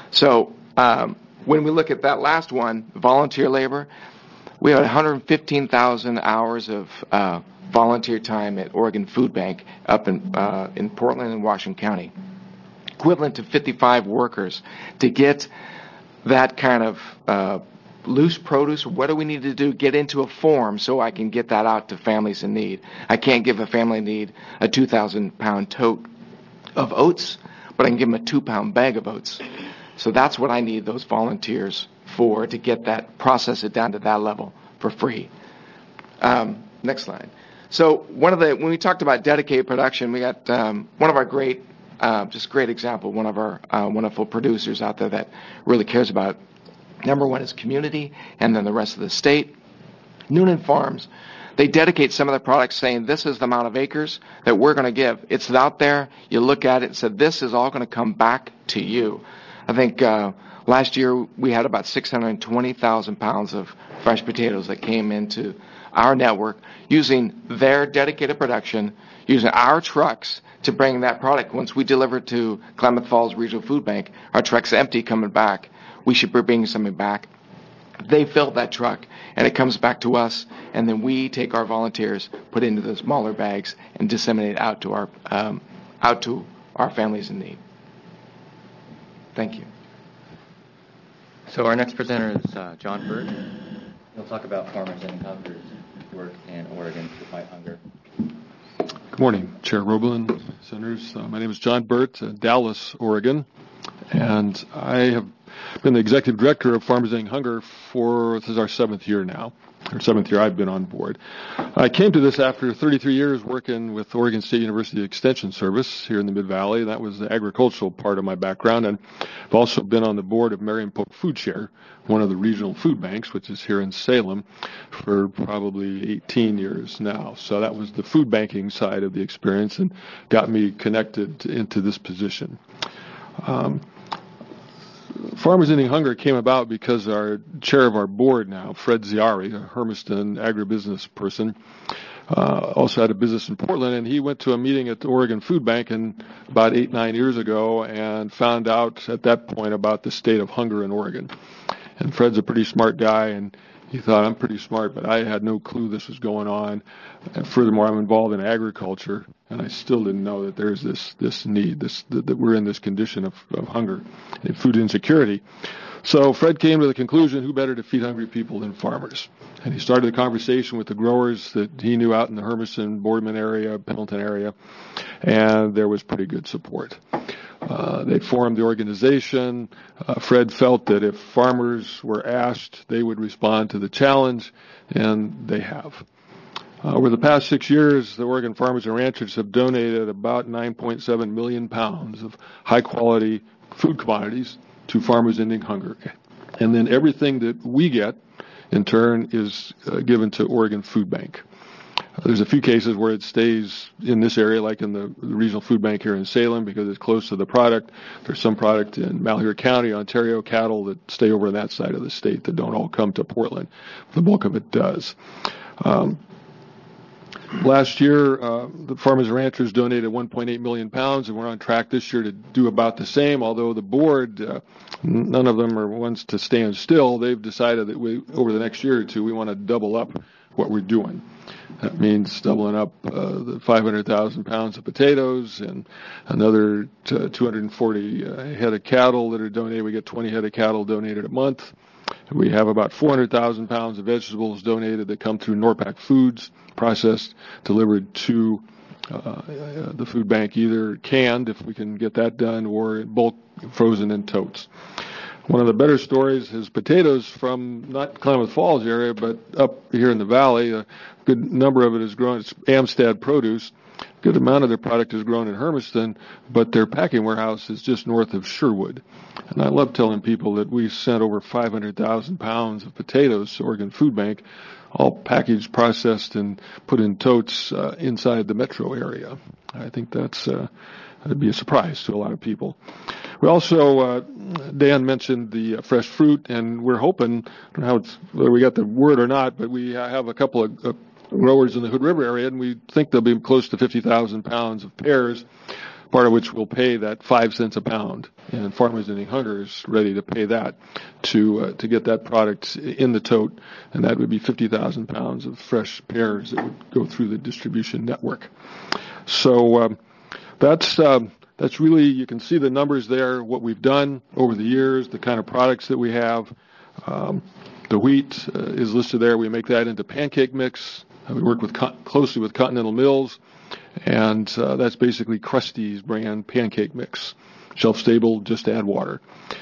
S18: So um, when we look at that last one, volunteer labor, we have one hundred fifteen thousand hours of uh, volunteer time at Oregon Food Bank up in, uh, in Portland and Washington County, equivalent to fifty-five workers to get that kind of uh, loose produce. What do we need to do? Get into a form so I can get that out to families in need. I can't give a family in need a two thousand pound tote of oats, but I can give them a two pound bag of oats. So that's what I need those volunteers for, to get that, process it down to that level for free. Um, next slide. So one of the, when we talked about dedicated production, we got um, one of our great, uh, just great example, one of our uh, wonderful producers out there that really cares about it. Number one is community, and then the rest of the state. Noonan Farms, they dedicate some of their products saying this is the amount of acres that we're going to give. It's out there. You look at it and said this is all going to come back to you. I think uh, last year we had about six hundred twenty thousand pounds of fresh potatoes that came into our network using their dedicated production, using our trucks to bring that product. Once we deliver to Klamath Falls Regional Food Bank, our truck's empty coming back. We should be bringing something back. They fill that truck, and it comes back to us, and then we take our volunteers, put it into the smaller bags, and disseminate it out to our um, out to our families in need. Thank you.
S14: So our next presenter is uh, John Burt. He'll talk about Farmers Ending Hunger's work in Oregon to fight hunger.
S19: Good morning, Chair Roblin, Senators. Uh, my name is John Burt, uh, Dallas, Oregon, and I have been the executive director of Farmers Ending Hunger for, this is our seventh year now, or seventh year I've been on board. I came to this after thirty-three years working with Oregon State University Extension Service here in the Mid-Valley. That was the agricultural part of my background, and I've also been on the board of Marion Polk Food Share, one of the regional food banks, which is here in Salem, for probably eighteen years now. So that was the food banking side of the experience and got me connected into this position. Um, Farmers Ending Hunger came about because our chair of our board now, Fred Ziari, a Hermiston agribusiness person, uh, also had a business in Portland, and he went to a meeting at the Oregon Food Bank and about eight, nine years ago and found out at that point about the state of hunger in Oregon. And Fred's a pretty smart guy, and he thought, I'm pretty smart, but I had no clue this was going on. And furthermore, I'm involved in agriculture, and I still didn't know that there's this this need, this that, that we're in this condition of, of hunger and food insecurity. So Fred came to the conclusion, who better to feed hungry people than farmers? And he started a conversation with the growers that he knew out in the Hermiston, Boardman area, Pendleton area, and there was pretty good support. Uh, they formed the organization. Uh, Fred felt that if farmers were asked, they would respond to the challenge, and they have. Uh, over the past six years, the Oregon farmers and ranchers have donated about nine point seven million pounds of high-quality food commodities to farmers ending hunger. And then everything that we get, in turn, is uh, given to Oregon Food Bank. Uh, there's a few cases where it stays in this area, like in the, the regional food bank here in Salem, because it's close to the product. There's some product in Malheur County, Ontario, cattle that stay over on that side of the state that don't all come to Portland. The bulk of it does. Um, Last year, uh, the farmers and ranchers donated one point eight million pounds, and we're on track this year to do about the same, although the board, uh, none of them are ones to stand still. They've decided that we, over the next year or two, we want to double up what we're doing. That means doubling up uh, the five hundred thousand pounds of potatoes and another t- two hundred forty uh, head of cattle that are donated. We get twenty head of cattle donated a month. We have about four hundred thousand pounds of vegetables donated that come through Norpac Foods, processed, delivered to uh, the food bank, either canned, if we can get that done, or in bulk, frozen in totes. One of the better stories is potatoes from not Klamath Falls area, but up here in the valley. A good number of it is grown. It's Amistad produce. A good amount of their product is grown in Hermiston, but their packing warehouse is just north of Sherwood. And I love telling people that we sent over five hundred thousand pounds of potatoes to Oregon Food Bank, all packaged, processed, and put in totes uh, inside the metro area. I think that's uh, that'd be a surprise to a lot of people. We also, uh, Dan mentioned the uh, fresh fruit, and we're hoping, I don't know how it's, whether we got the word or not, but we have a couple of uh, growers in the Hood River area, and we think there'll be close to fifty thousand pounds of pears, part of which will pay that five cents a pound. And Farmers Ending Hunger is ready to pay that to uh, to get that product in the tote, and that would be fifty thousand pounds of fresh pears that would go through the distribution network. So um, that's uh, that's really, you can see the numbers there, what we've done over the years, the kind of products that we have. Um, the wheat uh, is listed there. We make that into pancake mix. Uh, we work with co- closely with Continental Mills. And uh, that's basically Krusty's brand pancake mix, shelf-stable, just add water.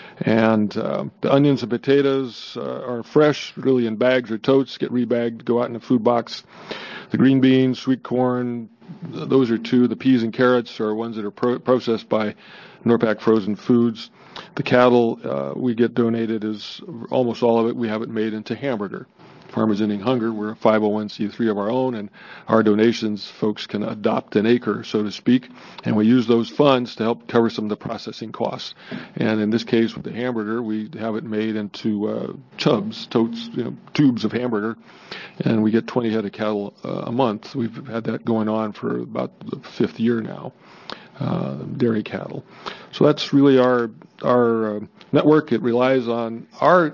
S19: And uh, the onions and potatoes uh, are fresh, really in bags or totes, get rebagged, go out in a food box. The green beans, sweet corn, those are two. The peas and carrots are ones that are pro- processed by Norpac Frozen Foods. The cattle uh, we get donated is almost all of it. We have it made into hamburger. Farmers Ending Hunger, we're a five oh one c three of our own, and our donations, folks can adopt an acre, so to speak, and we use those funds to help cover some of the processing costs. And in this case, with the hamburger, we have it made into uh, chubs, totes, you know, tubes of hamburger, and we get twenty head of cattle uh, a month. We've had that going on for about the fifth year now, uh, dairy cattle. So that's really our, our uh, network. It relies on our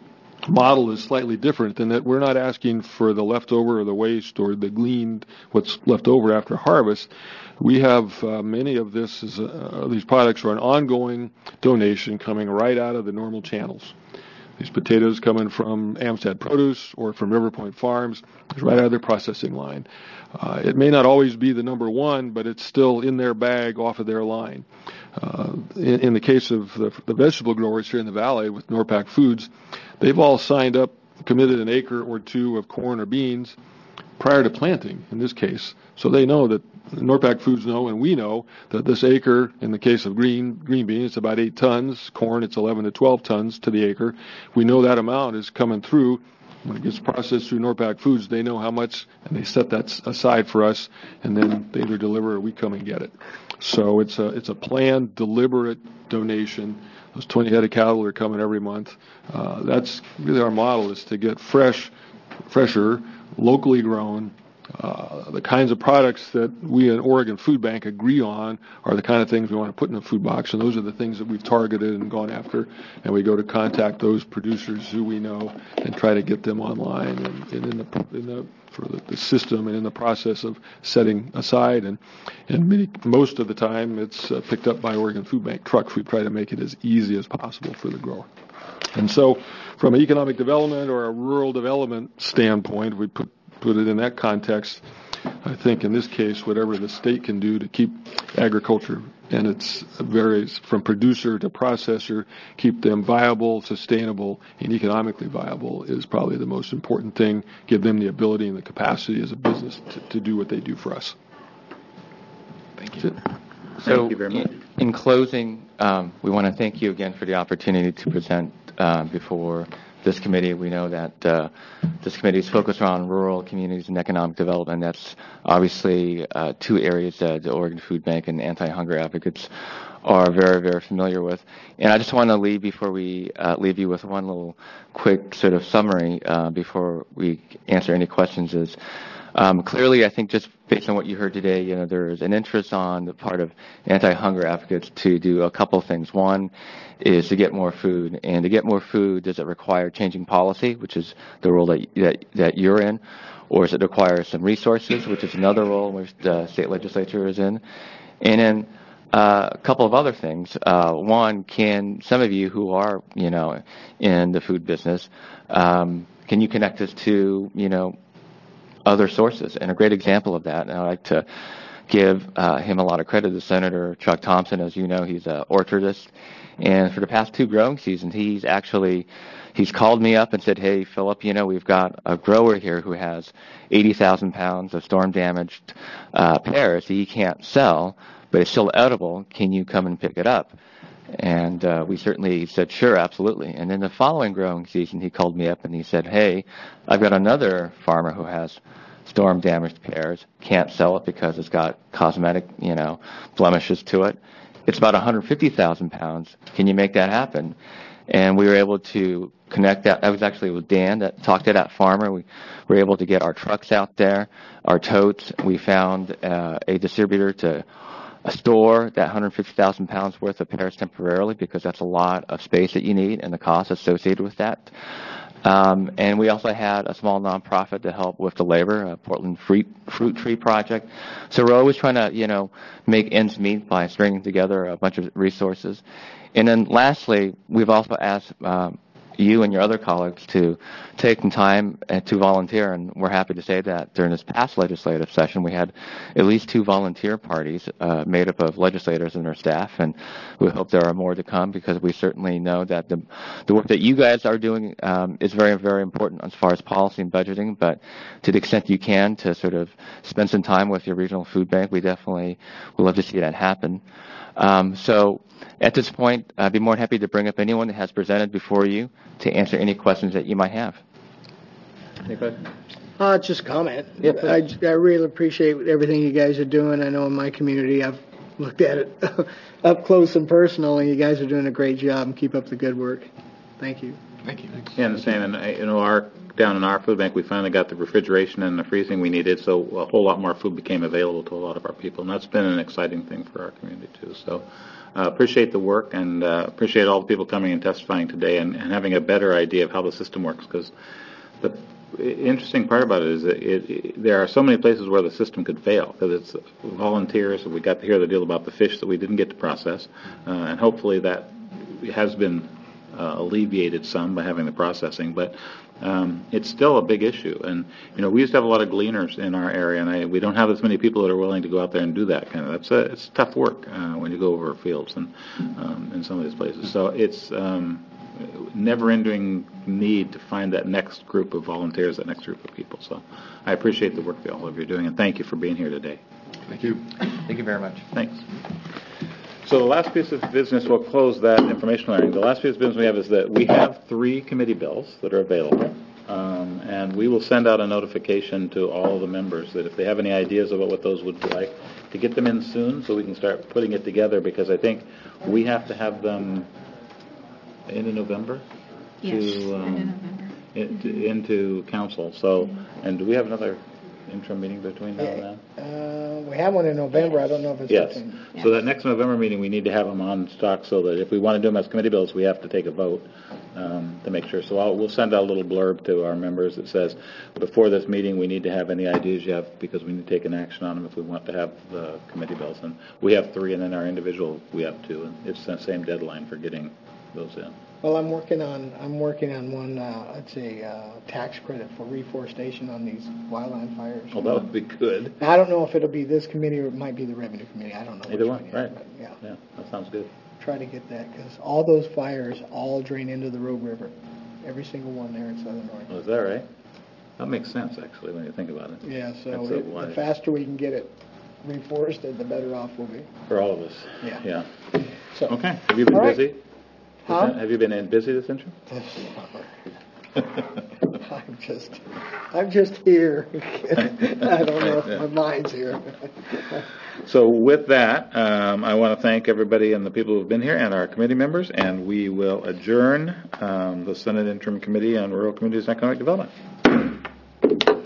S19: model is slightly different in that we're not asking for the leftover or the waste or the gleaned, what's left over after harvest. We have uh, many of this is, uh, these products are an ongoing donation coming right out of the normal channels. These potatoes coming from Amistad Produce or from River Point Farms, is right out of their processing line. Uh, it may not always be the number one, but it's still in their bag off of their line. Uh, in, in the case of the, the vegetable growers here in the valley with Norpac Foods, they've all signed up, committed an acre or two of corn or beans prior to planting, in this case. So they know that Norpac Foods know, and we know, that this acre, in the case of green green beans, it's about eight tons. Corn, it's eleven to twelve tons to the acre. We know that amount is coming through. When it gets processed through Norpac Foods, they know how much, and they set that aside for us, and then they either deliver or we come and get it. So it's a it's a planned, deliberate donation. Those twenty head of cattle are coming every month. Uh, that's really our model, is to get fresh, fresher, locally grown, uh, the kinds of products that we at Oregon Food Bank agree on are the kind of things we want to put in a food box, and those are the things that we've targeted and gone after, and we go to contact those producers who we know and try to get them online and, and in the in the for the, the system and in the process of setting aside. And, and many, most of the time it's uh, picked up by Oregon Food Bank trucks. We try to make it as easy as possible for the grower. And so from an economic development or a rural development standpoint, we put, put it in that context. I think in this case, whatever the state can do to keep agriculture, and it varies from producer to processor, keep them viable, sustainable, and economically viable is probably the most important thing. Give them the ability and the capacity as a business to, to do what they do for us.
S18: Thank you.
S14: So,
S1: Thank you very much.
S14: In, in closing, um, we want to thank you again for the opportunity to present uh, before this committee. We know that uh, this committee is focused on rural communities and economic development. That's obviously uh, two areas that the Oregon Food Bank and anti-hunger advocates are very, very familiar with. And I just want to leave before we uh, leave you with one little quick sort of summary uh, before we answer any questions. Is um, clearly, I think, just based on what you heard today, you know, there's an interest on the part of anti-hunger advocates to do a couple of things. One is to get more food, and to get more food, does it require changing policy, which is the role that that, that you're in, or does it require some resources, which is another role which the state legislature is in, and then uh, a couple of other things. Uh, one, can some of you who are, you know, in the food business, um, can you connect us to, you know, other sources? And a great example of that, and I like to give uh, him a lot of credit, is Senator Chuck Thompson. As you know, he's an orchardist. And for the past two growing seasons, he's actually, he's called me up and said, hey, Philip, you know, we've got a grower here who has eighty thousand pounds of storm-damaged uh, pears that he can't sell, but it's still edible. Can you come and pick it up? And uh, we certainly said, sure, absolutely. And then the following growing season, he called me up and he said, hey, I've got another farmer who has storm-damaged pears, can't sell it because it's got cosmetic, you know, blemishes to it. It's about one hundred fifty thousand pounds. Can you make that happen? And we were able to connect that. That was actually with Dan that talked to that farmer. We were able to get our trucks out there, our totes. We found uh, a distributor to a store that one hundred fifty thousand pounds worth of pears temporarily, because that's a lot of space that you need and the cost associated with that. Um, and we also had a small nonprofit to help with the labor, a Portland Fruit, Fruit Tree Project. So we're always trying to, you know, make ends meet by stringing together a bunch of resources. And then lastly, we've also asked um, you and your other colleagues to take some time uh, to volunteer, and we're happy to say that during this past legislative session we had at least two volunteer parties uh, made up of legislators and their staff, and we hope there are more to come, because we certainly know that the the work that you guys are doing um, is very, very important as far as policy and budgeting, but to the extent you can to sort of spend some time with your regional food bank, we definitely would love to see that happen. Um, so at this point, I'd be more than happy to bring up anyone that has presented before you to answer any questions that you might have. Any questions?
S7: Uh, just a comment.
S14: Yeah,
S7: I, I really appreciate everything you guys are doing. I know in my community I've looked at it up close and personal, and you guys are doing a great job, and keep up the good work. Thank you.
S18: Thank you.
S1: Yeah, and the same. And uh, you know, our down in our food bank, we finally got the refrigeration and the freezing we needed, so a whole lot more food became available to a lot of our people, and that's been an exciting thing for our community too. So, uh, appreciate the work, and uh, appreciate all the people coming and testifying today, and, and having a better idea of how the system works. Because the interesting part about it is that it, it, there are so many places where the system could fail, because it's volunteers. We got to hear the deal about the fish that we didn't get to process, uh, and hopefully that has been uh, alleviated some by having the processing, but um, it's still a big issue. And you know, we used to have a lot of gleaners in our area, and I, we don't have as many people that are willing to go out there and do that kind of. That's a, it's tough work uh, when you go over fields and um, in some of these places. So it's um, never-ending need to find that next group of volunteers, that next group of people. So I appreciate the work that all of you are doing, and thank you for being here today.
S19: Thank you.
S14: Thank you very much.
S1: Thanks. So the last piece of business, we'll close that informational hearing. The last piece of business we have is that we have three committee bills that are available, um, and we will send out a notification to all of the members that if they have any ideas about what those would be like, to get them in soon so we can start putting it together, because I think we have to have them into November?
S20: Yes,
S1: to, um,
S20: into November.
S1: Into, into council. So, and do we have another interim meeting between now and then?
S7: Uh, we have one in November. I don't know if it's
S1: Yes.
S7: between-
S1: So that next November meeting, we need to have them on stock so that if we want to do them as committee bills, we have to take a vote um, to make sure. So I'll, we'll send out a little blurb to our members that says, before this meeting, we need to have any ideas you have because we need to take an action on them if we want to have the committee bills. And we have three, and then our individual, we have two. And it's the same deadline for getting those in.
S7: Well, I'm working on I'm working on one. Uh, I'd say uh, tax credit for reforestation on these wildland fires.
S1: Well, that would be good.
S7: Now, I don't know if it'll be this committee or it might be the revenue committee. I don't know.
S1: Either
S7: which
S1: one,
S7: yet,
S1: right?
S7: but yeah.
S1: Yeah, that sounds good.
S7: Try to get that because all those fires all drain into the Rogue River. Every single one there in southern Oregon.
S1: Oh, is that right? That makes sense, actually, when you think about it.
S7: Yeah, so
S1: That's a
S7: it, the
S1: wise-
S7: faster we can get it reforested, the better off we'll be.
S1: For all of us.
S7: Yeah.
S1: Yeah.
S7: So,
S1: Okay. Have you been
S7: all right.
S1: busy?
S7: Huh?
S1: Have you been in busy this interim?
S7: This summer. I'm just, I'm just here. I don't know if my mind's here.
S1: So with that, um, I want to thank everybody and the people who have been here and our committee members, and we will adjourn um, the Senate Interim Committee on Rural Communities and Economic Development.